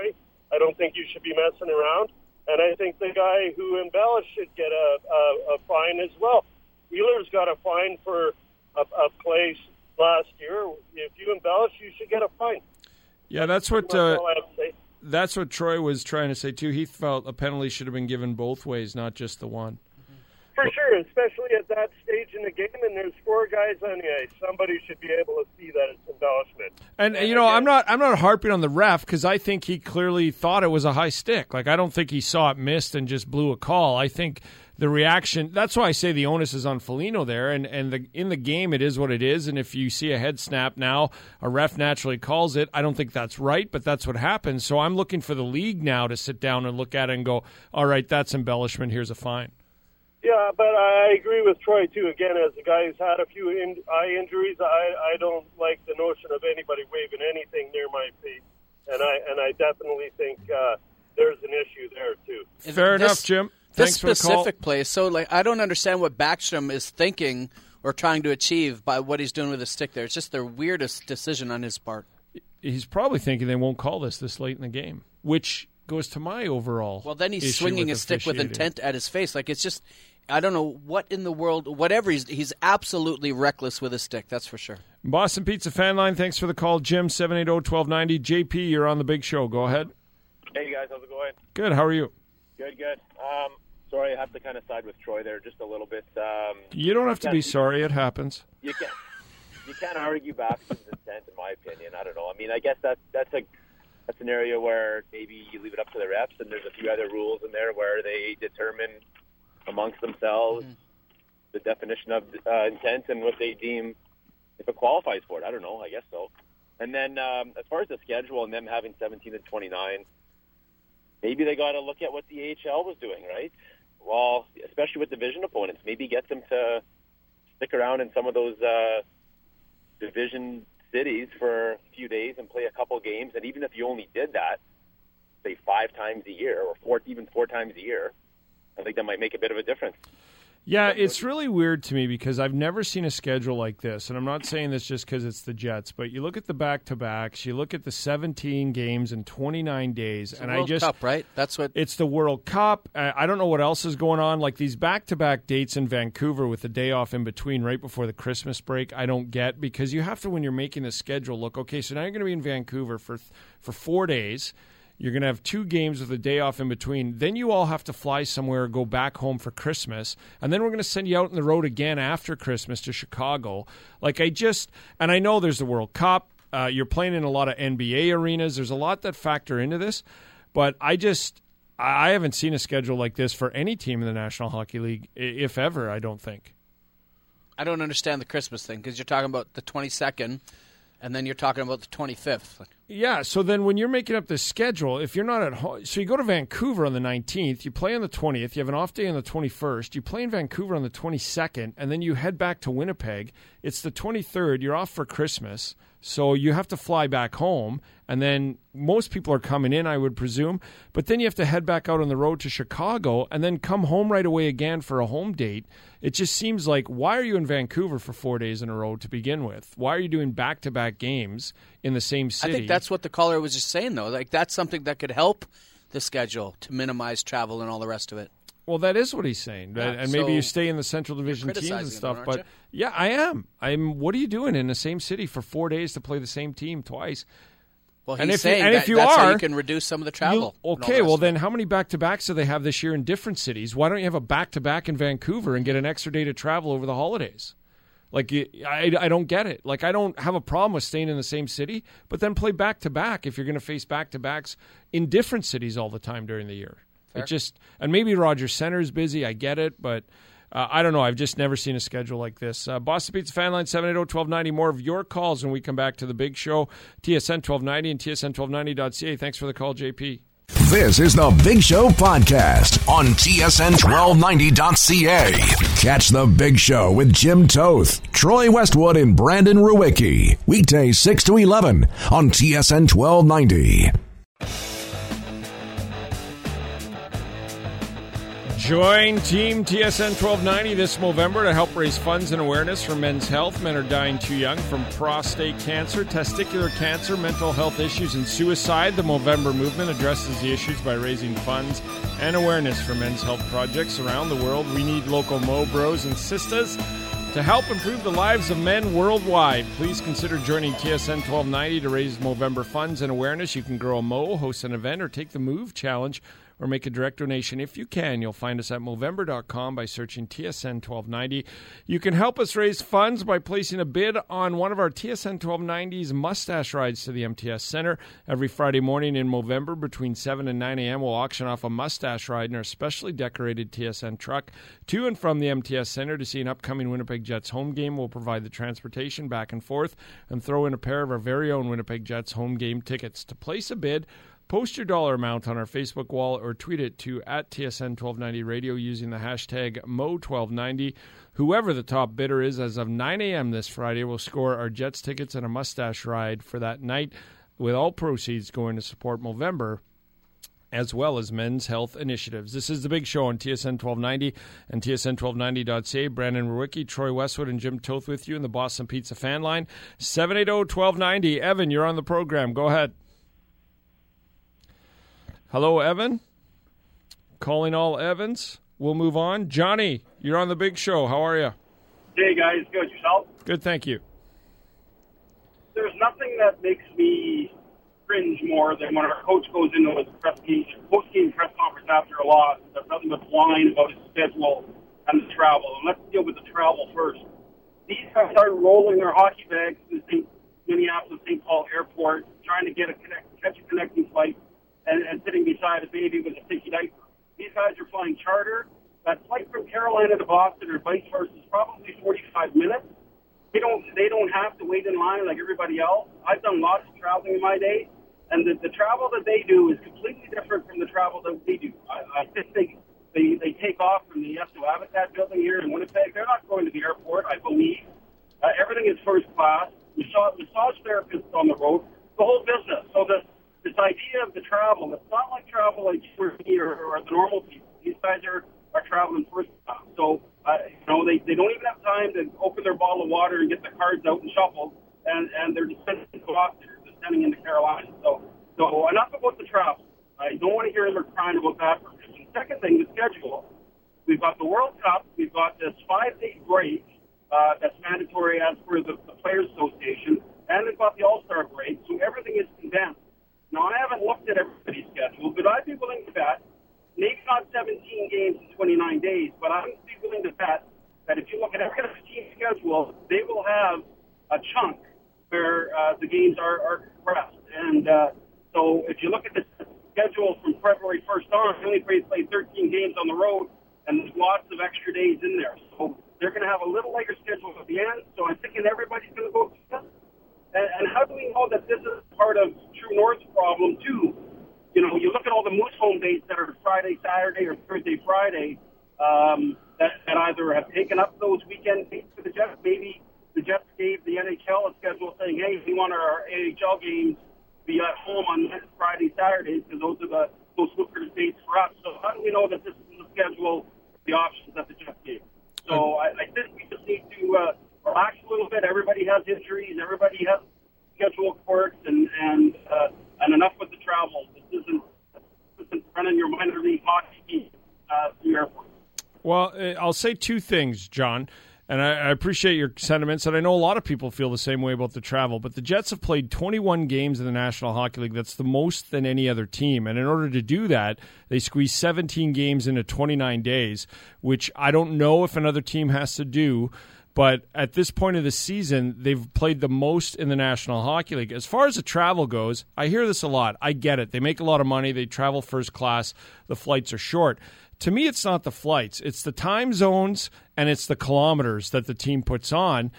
I don't think you should be messing around. And I think the guy who embellished should get a, a, a fine as well. Wheeler's got a fine for a, a play last year. If you embellish, you should get a fine. Yeah, that's what uh, that's what Troy was trying to say too. He felt a penalty should have been given both ways, not just the one. For sure, especially at that stage in the game, and there's four guys on the ice. Somebody should be able to see that it's embellishment. And, and you know, I'm not I'm not harping on the ref because I think he clearly thought it was a high stick. Like, I don't think he saw it missed and just blew a call. I think the reaction, that's why I say the onus is on Foligno there. And, and the, in the game, it is what it is. And if you see a head snap now, a ref naturally calls it. I don't think that's right, but that's what happens. So I'm looking for the league now to sit down and look at it and go, all right, that's embellishment. Here's a fine. Yeah, but I agree with Troy, too. Again, as a guy who's had a few in, eye injuries, I, I don't like the notion of anybody waving anything near my face. And I and I definitely think uh, there's an issue there, too. Fair this, enough, Jim. Thanks this for the call. specific play, so like I don't understand what Backstrom is thinking or trying to achieve by what he's doing with his stick there. It's just the weirdest decision on his part. He's probably thinking they won't call this this late in the game, which goes to my overall Well, then he's issue swinging with his stick with officiating. intent at his face. Like, it's just, I don't know what in the world, whatever, he's, he's absolutely reckless with his stick, that's for sure. Boston Pizza Fan Line, thanks for the call, Jim, seven eight zero, one two nine zero. J P, you're on the big show. Go ahead. Hey, guys, how's it going? Good, how are you? Good, good. Um, sorry, I have to kind of side with Troy there just a little bit. Um, You don't have to be sorry, it happens. You can't, you can't argue Baxter's intent, in my opinion. I don't know. I mean, I guess that, that's a that's an area where maybe you leave it up to the refs, and there's a few other rules in there where they determine amongst themselves mm-hmm. the definition of uh, intent and what they deem if it qualifies for it. I don't know. I guess so. And then um, as far as the schedule and them having seventeen and twenty-nine, maybe they got to look at what the A H L was doing, right? Well, especially with division opponents, maybe get them to stick around in some of those uh, division cities for a few days and play a couple games. And even if you only did that, say five times a year or four, even four times a year, I think that might make a bit of a difference. Yeah, it's really weird to me because I've never seen a schedule like this, and I'm not saying this just because it's the Jets, but you look at the back-to-backs, you look at the seventeen games in twenty-nine days, It's and the World I just Cup, right? That's what it's the World Cup. Uh, I don't know what else is going on. Like these back-to-back dates in Vancouver with the day off in between, right before the Christmas break, I don't get because you have to when you're making the schedule look okay. So now you're going to be in Vancouver for for four days. You're going to have two games with a day off in between. Then you all have to fly somewhere or go back home for Christmas. And then we're going to send you out on the road again after Christmas to Chicago. Like I just – and I know there's the World Cup. Uh, you're playing in a lot of N B A arenas. There's a lot that factor into this. But I just – I haven't seen a schedule like this for any team in the National Hockey League, if ever, I don't think. I don't understand the Christmas thing because you're talking about the twenty-second and then you're talking about the twenty-fifth. Yeah, so then when you're making up this schedule, if you're not at home, so you go to Vancouver on the nineteenth, you play on the twentieth, you have an off day on the twenty-first, you play in Vancouver on the twenty-second, and then you head back to Winnipeg. It's the twenty-third, you're off for Christmas, so you have to fly back home, and then most people are coming in, I would presume, but then you have to head back out on the road to Chicago and then come home right away again for a home date. It just seems like, why are you in Vancouver for four days in a row to begin with? Why are you doing back-to-back games in the same city? I think that's what the caller was just saying, though. Like that's something that could help the schedule to minimize travel and all the rest of it. Well, that is what he's saying, Yeah, and maybe so you stay in the Central Division teams and stuff. him, But you? yeah, I am. I'm. What are you doing in the same city for four days to play the same team twice? Well, he's and if saying you, and that, if you that's are, how you can reduce some of the travel. you- and all the okay, rest well of then, how many back-to-backs do they have this year in different cities? Why don't you have a back-to-back in Vancouver and get an extra day to travel over the holidays? Like, you- I, I don't get it. Like, I don't have a problem with staying in the same city, but then play back-to-back if you're going to face back-to-backs in different cities all the time during the year. Fair. It just, and maybe Rogers Center's busy, I get it, but uh, I don't know. I've just never seen a schedule like this. Uh, Boston Pizza Fan Line, seven eight zero, one two nine zero. More of your calls when we come back to the big show. T S N twelve ninety and T S N twelve ninety dot C A. Thanks for the call, J P. This is the Big Show podcast on T S N twelve ninety dot C A. Catch the Big Show with Jim Toth, Troy Westwood, and Brandon Ruwicki. Weekdays six to eleven on T S N twelve ninety. Join Team T S N twelve ninety this November to help raise funds and awareness for men's health. Men are dying too young from prostate cancer, testicular cancer, mental health issues, and suicide. The Movember movement addresses the issues by raising funds and awareness for men's health projects around the world. We need local Mo bros and sisters to help improve the lives of men worldwide. Please consider joining T S N twelve ninety to raise Movember funds and awareness. You can grow a Mo, host an event, or take the Move Challenge, or make a direct donation if you can. You'll find us at Movember dot com by searching T S N twelve ninety. You can help us raise funds by placing a bid on one of our T S N twelve ninety's mustache rides to the M T S Center. Every Friday morning in Movember between seven and nine a.m. we'll auction off a mustache ride in our specially decorated T S N truck to and from the M T S Center to see an upcoming Winnipeg Jets home game. We'll provide the transportation back and forth and throw in a pair of our very own Winnipeg Jets home game tickets. To place a bid, post your dollar amount on our Facebook wall or tweet it to at T S N twelve ninety radio using the hashtag M O twelve ninety. Whoever the top bidder is as of nine a.m. this Friday will score our Jets tickets and a mustache ride for that night, with all proceeds going to support Movember as well as men's health initiatives. This is The Big Show on T S N twelve ninety and T S N twelve ninety dot C A. Brandon Rewicki, Troy Westwood, and Jim Toth with you in the Boston Pizza fan line. seven eight zero, one two nine zero. Evan, you're on the program. Go ahead. Hello, Evan. Calling all Evans. We'll move on. Johnny, you're on The Big Show. How are you? Hey, guys. Good. Yourself? Good, thank you. There's nothing that makes me cringe more than when our coach goes into a press game, post-game press conference after a loss. There's nothing but whine about his schedule and the travel. And let's deal with the travel first. These guys are rolling their hockey bags to Minneapolis Saint Paul Airport, trying to get a connect, catch a connecting flight, and, and sitting beside a baby with a sticky diaper. These guys are flying charter. That flight from Carolina to Boston or vice versa is probably forty-five minutes. They don't they don't have to wait in line like everybody else. I've done lots of traveling in my day, and the, the travel that they do is completely different from the travel that we do. I, I just think they, they take off from the Esso Habitat building here in Winnipeg. They're not going to the airport, I believe. Uh, everything is first class. We saw massage therapists on the road, the whole business. So the This idea of the travel, it's not like travel like you or me or, or the normal people. These guys are, are traveling first class. So, uh, you know, they, they don't even have time to open their bottle of water and get the cards out and shuffle, and, and they're just sending to Boston, they're descending into Carolina. So, so enough about the travel. I don't want to hear them crying about that. The second thing, the schedule. We've got the World Cup. We've got this five-day break uh, that's mandatory as per the, the Players Association, and we've got the All-Star break. So everything is condensed. Now, I haven't looked at everybody's schedule, but I'd be willing to bet, maybe not seventeen games in twenty-nine days, but I'd be willing to bet that if you look at every team's schedule, they will have a chunk where uh, the games are, are compressed. And uh, so if you look at the schedule from February first on, they only played thirteen games on the road, and there's lots of extra days in there. So they're going to have a little lighter schedule at the end, so I'm thinking everybody's going to go through this. And, and how do we know that this is part of True North's problem, too? You know, you look at all the Moose home dates that are Friday, Saturday, or Thursday, Friday, um, that, that either have taken up those weekend dates for the Jets. Maybe the Jets gave the N H L a schedule saying, hey, we want our A H L games to be at home on Friday, Saturdays, because those are the most lucrative dates for us. So how do we know that this is the schedule, the options that the Jets gave? So I, I think we just need to uh, relax a little bit. Everybody has injuries. Everybody has schedule quirks, and and uh, and enough with the travel. This isn't this isn't running your minor league hockey team uh, through airport. Well, I'll say two things, John, and I, I appreciate your sentiments, and I know a lot of people feel the same way about the travel, but the Jets have played twenty-one games in the National Hockey League. That's the most than any other team, and in order to do that, they squeeze seventeen games into twenty-nine days, which I don't know if another team has to do. But at this point of the season, they've played the most in the National Hockey League. As far as the travel goes, I hear this a lot. I get it. They make a lot of money. They travel first class. The flights are short. To me, it's not the flights. It's the time zones and it's the kilometers that the team puts on.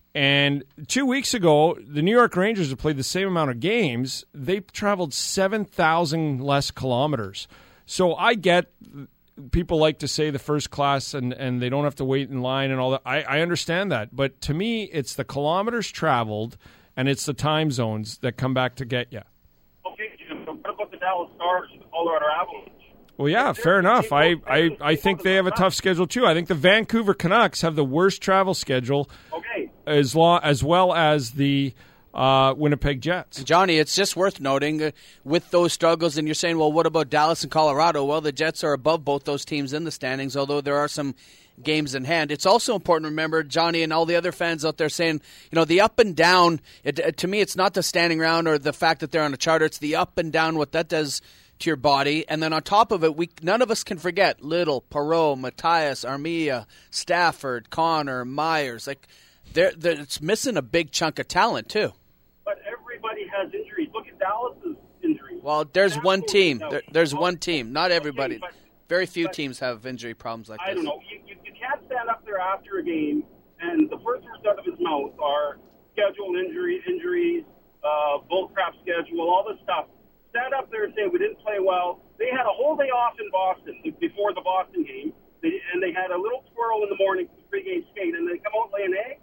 And two weeks ago, the New York Rangers have played the same amount of games. They traveled seven thousand less kilometers. So I get people like to say the first class and, and they don't have to wait in line and all that. I, I understand that. But to me, it's the kilometers traveled and it's the time zones that come back to get you. Okay, Jim, so what about the Dallas Stars and the Colorado Avalanche? Well, yeah, fair enough. I, I, I think they have a tough schedule, too. I think the Vancouver Canucks have the worst travel schedule Okay. as, long, as well as the uh, Winnipeg Jets. Johnny, it's just worth noting uh, with those struggles, and you're saying, well, what about Dallas and Colorado? Well, the Jets are above both those teams in the standings, although there are some games in hand. It's also important to remember, Johnny, and all the other fans out there saying, you know, the up and down, it, it, to me, it's not the standing round or the fact that they're on a charter. It's the up and down, what that does to your body. And then on top of it, we none of us can forget Little, Perreault, Matthias, Armia, Stafford, Connor, Myers. Like, they're, they're, it's missing a big chunk of talent, too. But everybody has injuries. Look at Dallas's injuries. Well, there's That's one team. no. There, there's one team. Not everybody. Okay, but, Very few but, teams have injury problems like I this. don't know. You, you, you can't stand up there after a game, and the first words out of his mouth are schedule injuries, injuries, uh, bullcrap schedule, all this stuff. Stand up there and say we didn't play well. They had a whole day off in Boston before the Boston game, they, and they had a little twirl in the morning for the pregame skate, and they come out and lay an egg.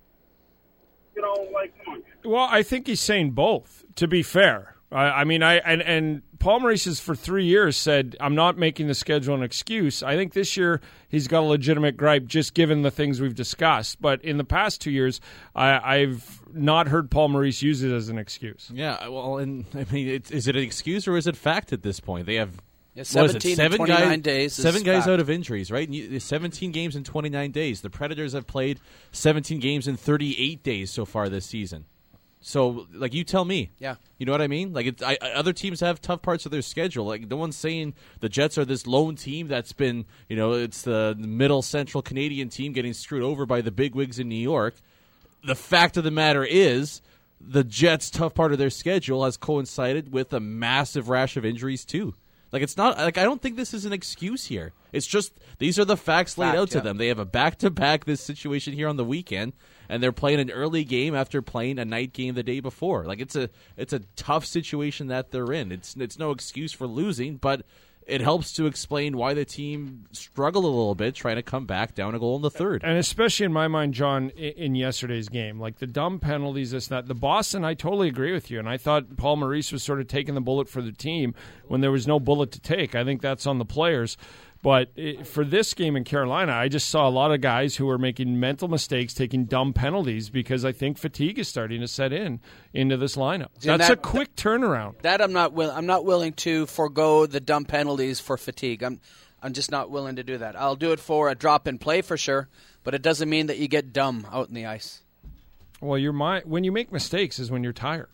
You know, like, come on. Well, I think he's saying both, to be fair. I, I mean, I and, and Paul Maurice has for three years said, I'm not making the schedule an excuse. I think this year he's got a legitimate gripe just given the things we've discussed. But in the past two years, I, I've not heard Paul Maurice use it as an excuse. Yeah, well, and I mean, it, is it an excuse or is it fact at this point? They have Yeah, what is it, seventeen to seven twenty-nine guys, days is seven guys fact. out of injuries, right? And you, seventeen games in twenty-nine days. The Predators have played seventeen games in thirty-eight days so far this season. So, like, you tell me. Yeah. You know what I mean? Like, it's, I, I, other teams have tough parts of their schedule. Like, no one's saying the Jets are this lone team that's been, you know, it's the middle central Canadian team getting screwed over by the bigwigs in New York. The fact of the matter is, the Jets' tough part of their schedule has coincided with a massive rash of injuries, too. Like, it's not, like, I don't think this is an excuse here. It's just, these are the facts laid Fact, out to yeah. them. They have a back-to-back this situation here on the weekend, and they're playing an early game after playing a night game the day before. Like, it's a it's a tough situation that they're in. It's it's no excuse for losing, but it helps to explain why the team struggled a little bit trying to come back down a goal in the third. And especially in my mind, John, in, in yesterday's game, like the dumb penalties, this, that. The Boston, I totally agree with you. And I thought Paul Maurice was sort of taking the bullet for the team when there was no bullet to take. I think that's on the players. But it, for this game in Carolina, I just saw a lot of guys who were making mental mistakes, taking dumb penalties, because I think fatigue is starting to set in into this lineup. And That's that- a quick turnaround. That I'm not will I'm not willing to forego the dumb penalties for fatigue. I'm I'm just not willing to do that. I'll do it for a drop in play for sure, but it doesn't mean that you get dumb out in the ice. Well, your mind, when you make mistakes is when you're tired.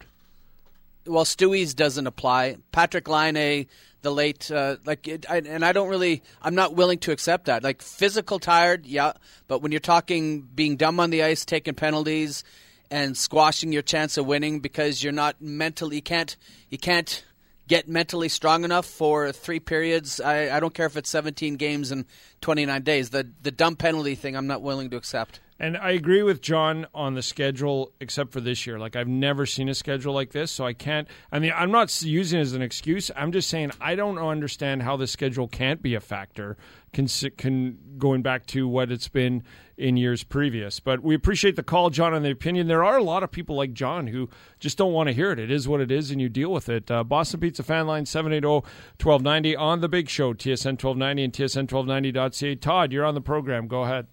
Well, Stewie's doesn't apply. Patrick Laine, the late, uh, like, it, I, and I don't really, I'm not willing to accept that. Like, physical tired, yeah, but when you're talking being dumb on the ice, taking penalties, and squashing your chance of winning because you're not mentally, you can't, you can't get mentally strong enough for three periods. I, I don't care if it's seventeen games and twenty-nine days. The the dumb penalty thing, I'm not willing to accept. And I agree with John on the schedule, except for this year. Like, I've never seen a schedule like this, so I can't. I mean, I'm not using it as an excuse. I'm just saying I don't understand how the schedule can't be a factor, can, can going back to what it's been in years previous. But we appreciate the call, John, and the opinion. There are a lot of people like John who just don't want to hear it. It is what it is, and you deal with it. Uh, Boston Pizza Fan Line, seven eight zero, one two nine zero on The Big Show, T S N twelve ninety and T S N twelve ninety dot C A. Todd, you're on the program. Go ahead.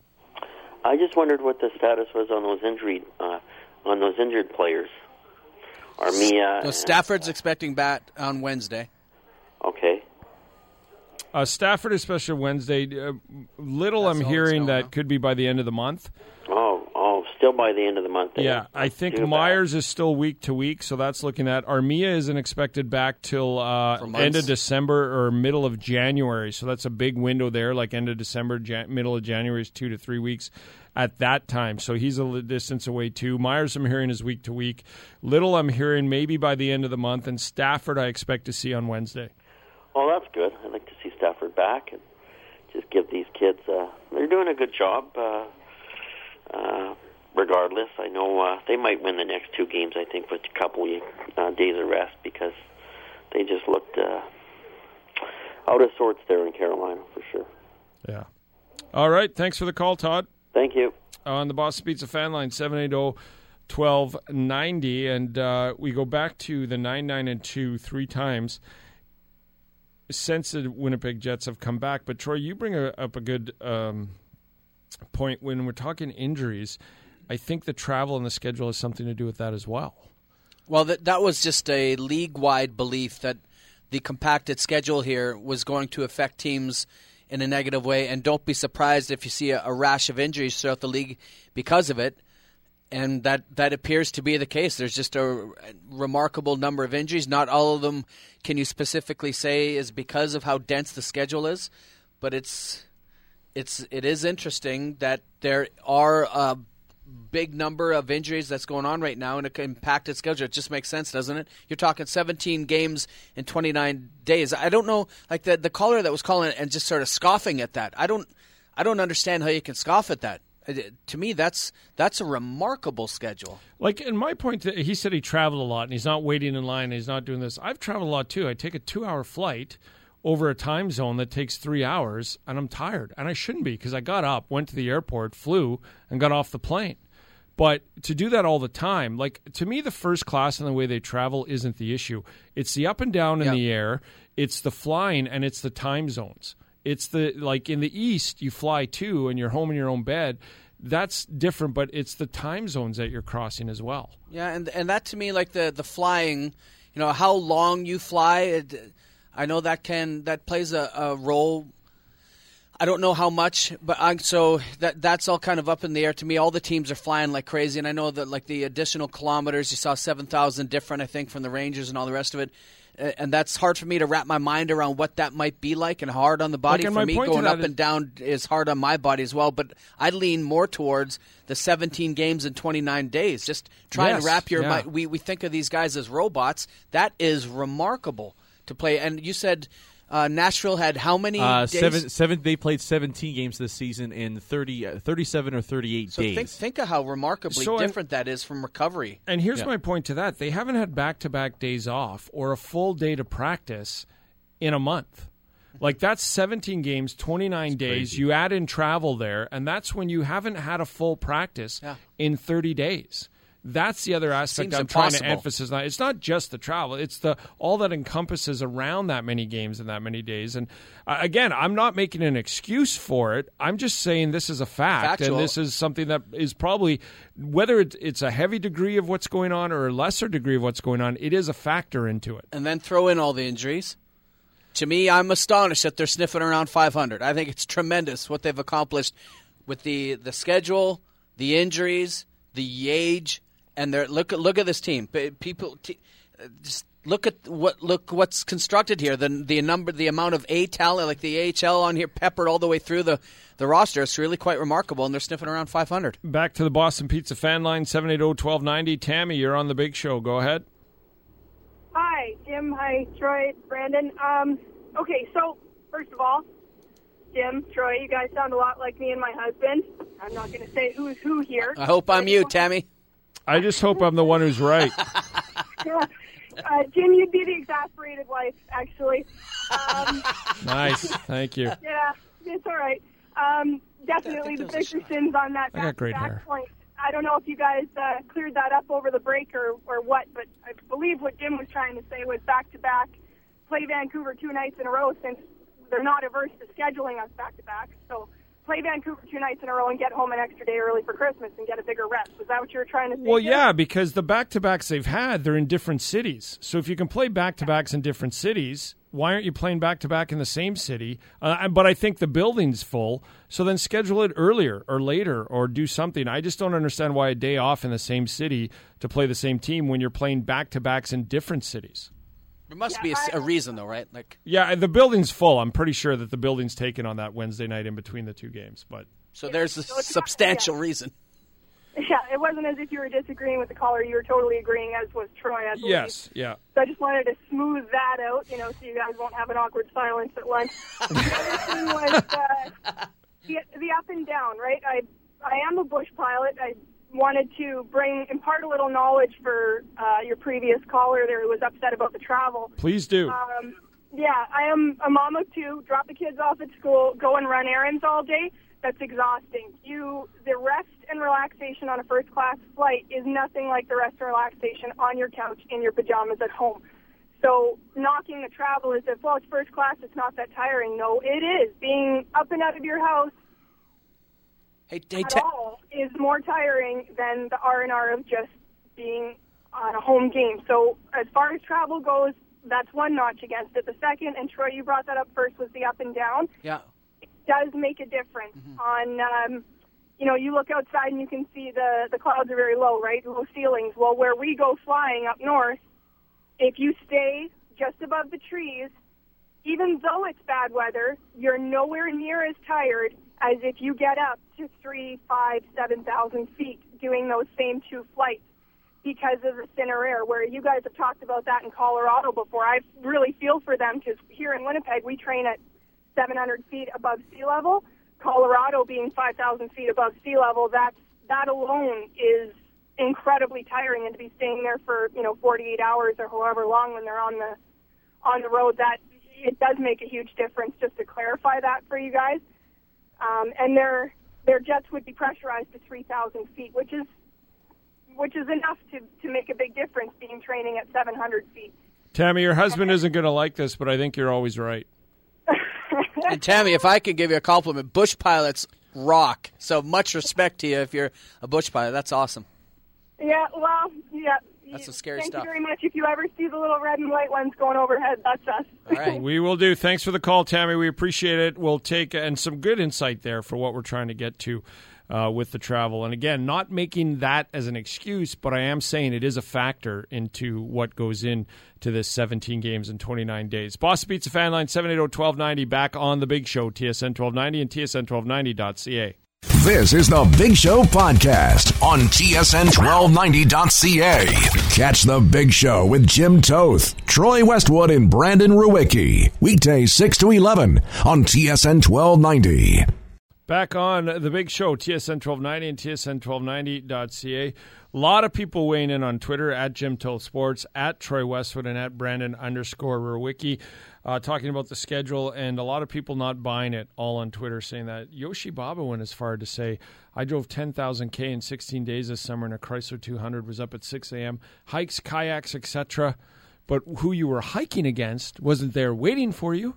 I just wondered what the status was on those injured uh, on those injured players. Armia. So Stafford's expecting bat on Wednesday. Okay. Uh, Stafford, especially Wednesday. Uh, little, That's I'm all hearing it's that going, could be by the end of the month. Oh, oh, still by the end of the month. They Yeah, I think too bad. Myers is still week to week, so that's looking at. Armia isn't expected back till uh, For months. end of December or middle of January, so that's a big window there, like end of December, Jan- middle of January is two to three weeks at that time, so he's a little distance away too. Myers, I'm hearing, is week to week. Little, I'm hearing maybe by the end of the month, and Stafford I expect to see on Wednesday. Oh, that's good. I'd like to see Stafford back and just give these kids. Uh, they're doing a good job. Uh, uh, regardless, I know uh, they might win the next two games. I think with a couple uh, days of rest because they just looked uh, out of sorts there in Carolina for sure. Yeah. All right. Thanks for the call, Todd. Thank you. On the Boston Pizza Fan Line, seven eight zero, one two nine zero. And uh, we go back to the nine nine and two three times. since the Winnipeg Jets have come back. But, Troy, you bring a, up a good um, point when we're talking injuries. I think the travel and the schedule has something to do with that as well. Well, that that was just a league-wide belief that the compacted schedule here was going to affect teams in a negative way, and don't be surprised if you see a, a rash of injuries throughout the league because of it, and that, that appears to be the case. There's just a remarkable number of injuries. Not all of them can you specifically say is because of how dense the schedule is, but it's it's it is interesting that there are a big number of injuries that's going on right now in a compacted schedule. It just makes sense, doesn't it? You're talking seventeen games in twenty-nine days. I don't know, like the the caller that was calling it and just sort of scoffing at that. I don't, I don't understand how you can scoff at that. To me, that's that's a remarkable schedule. Like, in my point, he said he traveled a lot and he's not waiting in line and he's not doing this. I've traveled a lot too. I take a two-hour flight over a time zone that takes three hours, and I'm tired. And I shouldn't be, because I got up, went to the airport, flew, and got off the plane. But to do that all the time, like, to me, the first class and the way they travel isn't the issue. It's the up and down in Yeah. the air, it's the flying, and it's the time zones. It's the, like, in the East, you fly too, and you're home in your own bed. That's different, but it's the time zones that you're crossing as well. Yeah, and and that to me, like the, the flying, you know, how long you fly, it, I know that can that plays a, a role. I don't know how much, but I'm, so that that's all kind of up in the air to me. All the teams are flying like crazy, and I know that like the additional kilometers, you saw seven thousand different, I think, from the Rangers and all the rest of it. And that's hard for me to wrap my mind around what that might be like, and hard on the body. Like, for me, going up is, and down is hard on my body as well. But I lean more towards the seventeen games in twenty-nine days. Just trying yes, to wrap your yeah. mind. We, we think of these guys as robots. That is remarkable to play. And you said uh, Nashville had how many uh, days? Seven, seven. They played seventeen games this season in thirty, uh, thirty-seven or thirty-eight so days. think, think of how remarkably So, different that is from recovery. And here's Yeah. my point to that. They haven't had back-to-back days off or a full day to practice in a month. Like, that's seventeen games, twenty-nine days. crazy. You add in travel there, and that's when you haven't had a full practice Yeah. in thirty days. That's the other aspect Seems I'm trying to impossible. emphasize. Now, it's not just the travel; it's the all that encompasses around that many games and that many days. And uh, again, I'm not making an excuse for it. I'm just saying this is a fact, Factual. and this is something that is probably, whether it, it's a heavy degree of what's going on or a lesser degree of what's going on, it is a factor into it. And then throw in all the injuries. To me, I'm astonished that they're sniffing around five hundred. I think it's tremendous what they've accomplished with the, the schedule, the injuries, the age, and they're, look at look at this team. P- People, t- just look at what look what's constructed here. The the number, the amount of A talent, like the A H L on here, peppered all the way through the, the roster. It's really quite remarkable, and they're sniffing around five hundred. Back to the Boston Pizza fan line, seven eight zero, one two nine zero. Tammy, you're on the Big Show. Go ahead. Hi, Jim. Hi, Troy. Brandon. Um, okay, so first of all, Jim, Troy, you guys sound a lot like me and my husband. I'm not going to say who's who here. I hope I'm you, Tammy. I just hope I'm the one who's right. Yeah. Uh, Jim, you'd be the exasperated wife, actually. Um, Nice. Thank you. yeah, it's all right. Um, definitely the Dickersons on that I got great back hair. point. I don't know if you guys uh, cleared that up over the break or, or what, but I believe what Jim was trying to say was back-to-back, play Vancouver two nights in a row since they're not averse to scheduling us back-to-back. So play Vancouver two nights in a row and get home an extra day early for Christmas and get a bigger rest. Was that what you were trying to say? Well, Jim? yeah, because the back-to-backs they've had, they're in different cities. So if you can play back-to-backs in different cities, why aren't you playing back-to-back in the same city? Uh, but I think the building's full, so then schedule it earlier or later or do something. I just don't understand why a day off in the same city to play the same team when you're playing back-to-backs in different cities. There must be a, a reason, though, right? Like, Yeah, the building's full. I'm pretty sure that the building's taken on that Wednesday night in between the two games. But so there's a substantial reason. Yeah, it wasn't as if you were disagreeing with the caller. You were totally agreeing, as was Troy, I believe. yes, yeah. So I just wanted to smooth that out, you know, so you guys won't have an awkward silence at lunch. The other thing was uh, the, the up and down, right? I I am a bush pilot. I wanted to bring impart a little knowledge for uh, your previous caller there who was upset about the travel. Please do. Um, yeah, I am a mom of two. Drop the kids off at school, go and run errands all day. That's exhausting. You, the rest and relaxation on a first-class flight is nothing like the rest and relaxation on your couch in your pajamas at home. So knocking the travel as if, well, it's first class, it's not that tiring. No, it is. Being up and out of your house hey, hey, at ta- all is more tiring than the R and R of just being on a home game. So as far as travel goes, that's one notch against it. The second, and Troy, you brought that up first, was the up and down. Yeah. It does make a difference. Mm-hmm. On, um, you know, you look outside and you can see the, the clouds are very low, right? Low ceilings. Well, where we go flying up north, if you stay just above the trees, even though it's bad weather, you're nowhere near as tired as if you get up to three, five, seven thousand feet doing those same two flights because of the thinner air. Where you guys have talked about that in Colorado before, I really feel for them because here in Winnipeg we train at seven hundred feet above sea level. Colorado being five thousand feet above sea level, that's that alone is incredibly tiring, and to be staying there for, you know, forty-eight hours or however long when they're on the on the road, that it does make a huge difference. Just to clarify that for you guys, um, and their their jets would be pressurized to three thousand feet, which is which is enough to to make a big difference. Being training at seven hundred feet. Tammy, your husband isn't going to like this, but I think you're always right. And Tammy, if I could give you a compliment, bush pilots rock. So much respect to you if you're a bush pilot. That's awesome. Yeah, well, yeah. That's some scary Thank stuff. you very much. If you ever see the little red and white ones going overhead, that's us. All right. We will do. Thanks for the call, Tammy. We appreciate it. We'll take, and some good insight there for what we're trying to get to uh, with the travel. And again, not making that as an excuse, but I am saying it is a factor into what goes into this seventeen games in twenty-nine days. Boston Pizza Fan Line, seven eight zero, one two nine zero, back on The Big Show, T S N twelve ninety and T S N twelve ninety dot C A. This is The Big Show podcast on T S N twelve ninety dot C A. Catch The Big Show with Jim Toth, Troy Westwood, and Brandon Ruwicki. Weekdays six to eleven on T S N twelve ninety. Back on The Big Show, T S N twelve ninety and T S N twelve ninety dot C A. A lot of people weighing in on Twitter, at Jim Toth Sports, at Troy Westwood, and at Brandon underscore Ruwicki, uh, talking about the schedule, and a lot of people not buying it, all on Twitter, saying that Yoshi Baba went as far to say, I drove ten thousand K in sixteen days this summer in a Chrysler two hundred, was up at six a.m., hikes, kayaks, et cetera, but who you were hiking against wasn't there waiting for you.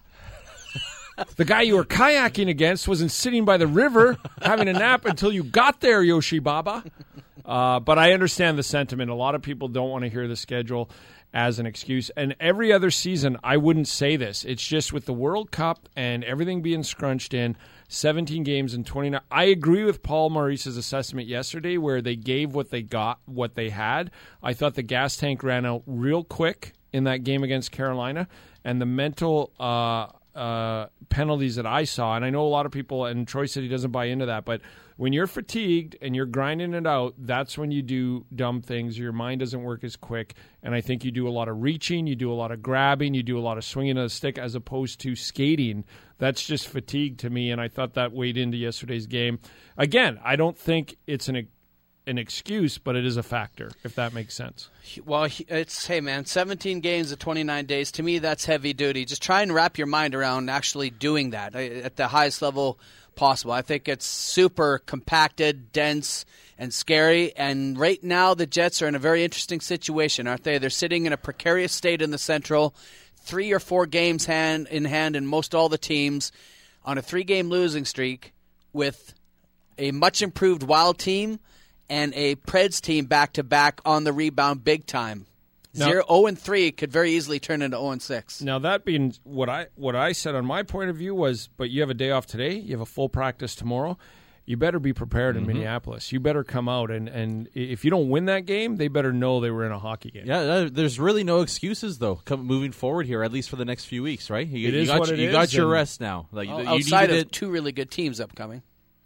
The guy you were kayaking against wasn't sitting by the river having a nap until you got there, Yoshi Baba. Uh, but I understand the sentiment. A lot of people don't want to hear the schedule as an excuse. And every other season, I wouldn't say this. It's just with the World Cup and everything being scrunched in, seventeen games and twenty-nine. I agree with Paul Maurice's assessment yesterday where they gave what they got, what they had. I thought the gas tank ran out real quick in that game against Carolina. And the mental uh, uh, penalties that I saw, and I know a lot of people, and Troy said he doesn't buy into that, but when you're fatigued and you're grinding it out, that's when you do dumb things. Your mind doesn't work as quick, and I think you do a lot of reaching, you do a lot of grabbing, you do a lot of swinging of the stick as opposed to skating. That's just fatigue to me, and I thought that weighed into yesterday's game. Again, I don't think it's an an excuse, but it is a factor, if that makes sense. Well, it's, hey, man, seventeen games of twenty-nine days. To me, that's heavy duty. Just try and wrap your mind around actually doing that at the highest level possible. I think it's super compacted, dense, and scary. And right now, the Jets are in a very interesting situation, aren't they? They're sitting in a precarious state in the Central, three or four games hand in hand in most all the teams, on a three-game losing streak with a much-improved Wild team and a Preds team back-to-back on the rebound big time. Now, Zero, oh and three could very easily turn into oh and six. Now, that being what I what I said on my point of view was, but you have a day off today, you have a full practice tomorrow, you better be prepared in mm-hmm. Minneapolis. You better come out, and, and if you don't win that game, they better know they were in a hockey game. Yeah, there's really no excuses, though, come, moving forward here, at least for the next few weeks, right? You, it you is got what your, it you is. got your rest now. Like, well, you outside of it. two really good teams upcoming.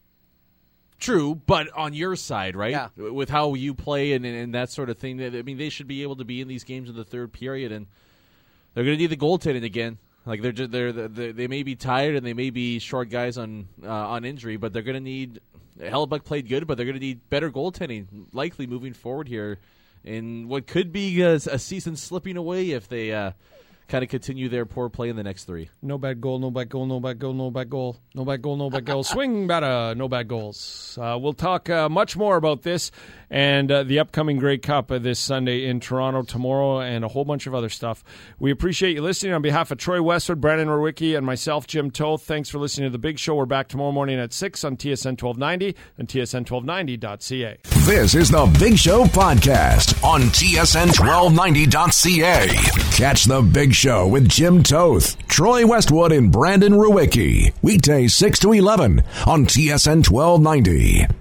True, but on your side, right? Yeah. With how you play and, and that sort of thing, I mean, they should be able to be in these games in the third period, and they're going to need the goaltending again. Like they're, just, they're, they're they may be tired and they may be short guys on uh, on injury, but they're going to need. Hellebuck played good, but they're going to need better goaltending, likely moving forward here, in what could be a, a season slipping away if they uh, kind of continue their poor play in the next three. No bad goal, no bad goal, no bad goal, no bad goal, no bad goal, no bad goal. Swing better, no bad goals. Uh, we'll talk uh, much more about this and uh, the upcoming Grey Cup uh, this Sunday in Toronto tomorrow and a whole bunch of other stuff. We appreciate you listening. On behalf of Troy Westwood, Brandon Rowicki, and myself, Jim Toth, thanks for listening to The Big Show. We're back tomorrow morning at six on T S N twelve ninety and T S N twelve ninety dot C A. This is The Big Show podcast on T S N twelve ninety dot C A. Catch The Big Show with Jim Toth, Troy Westwood, and Brandon Rowicki. Weekdays six to eleven on T S N twelve ninety.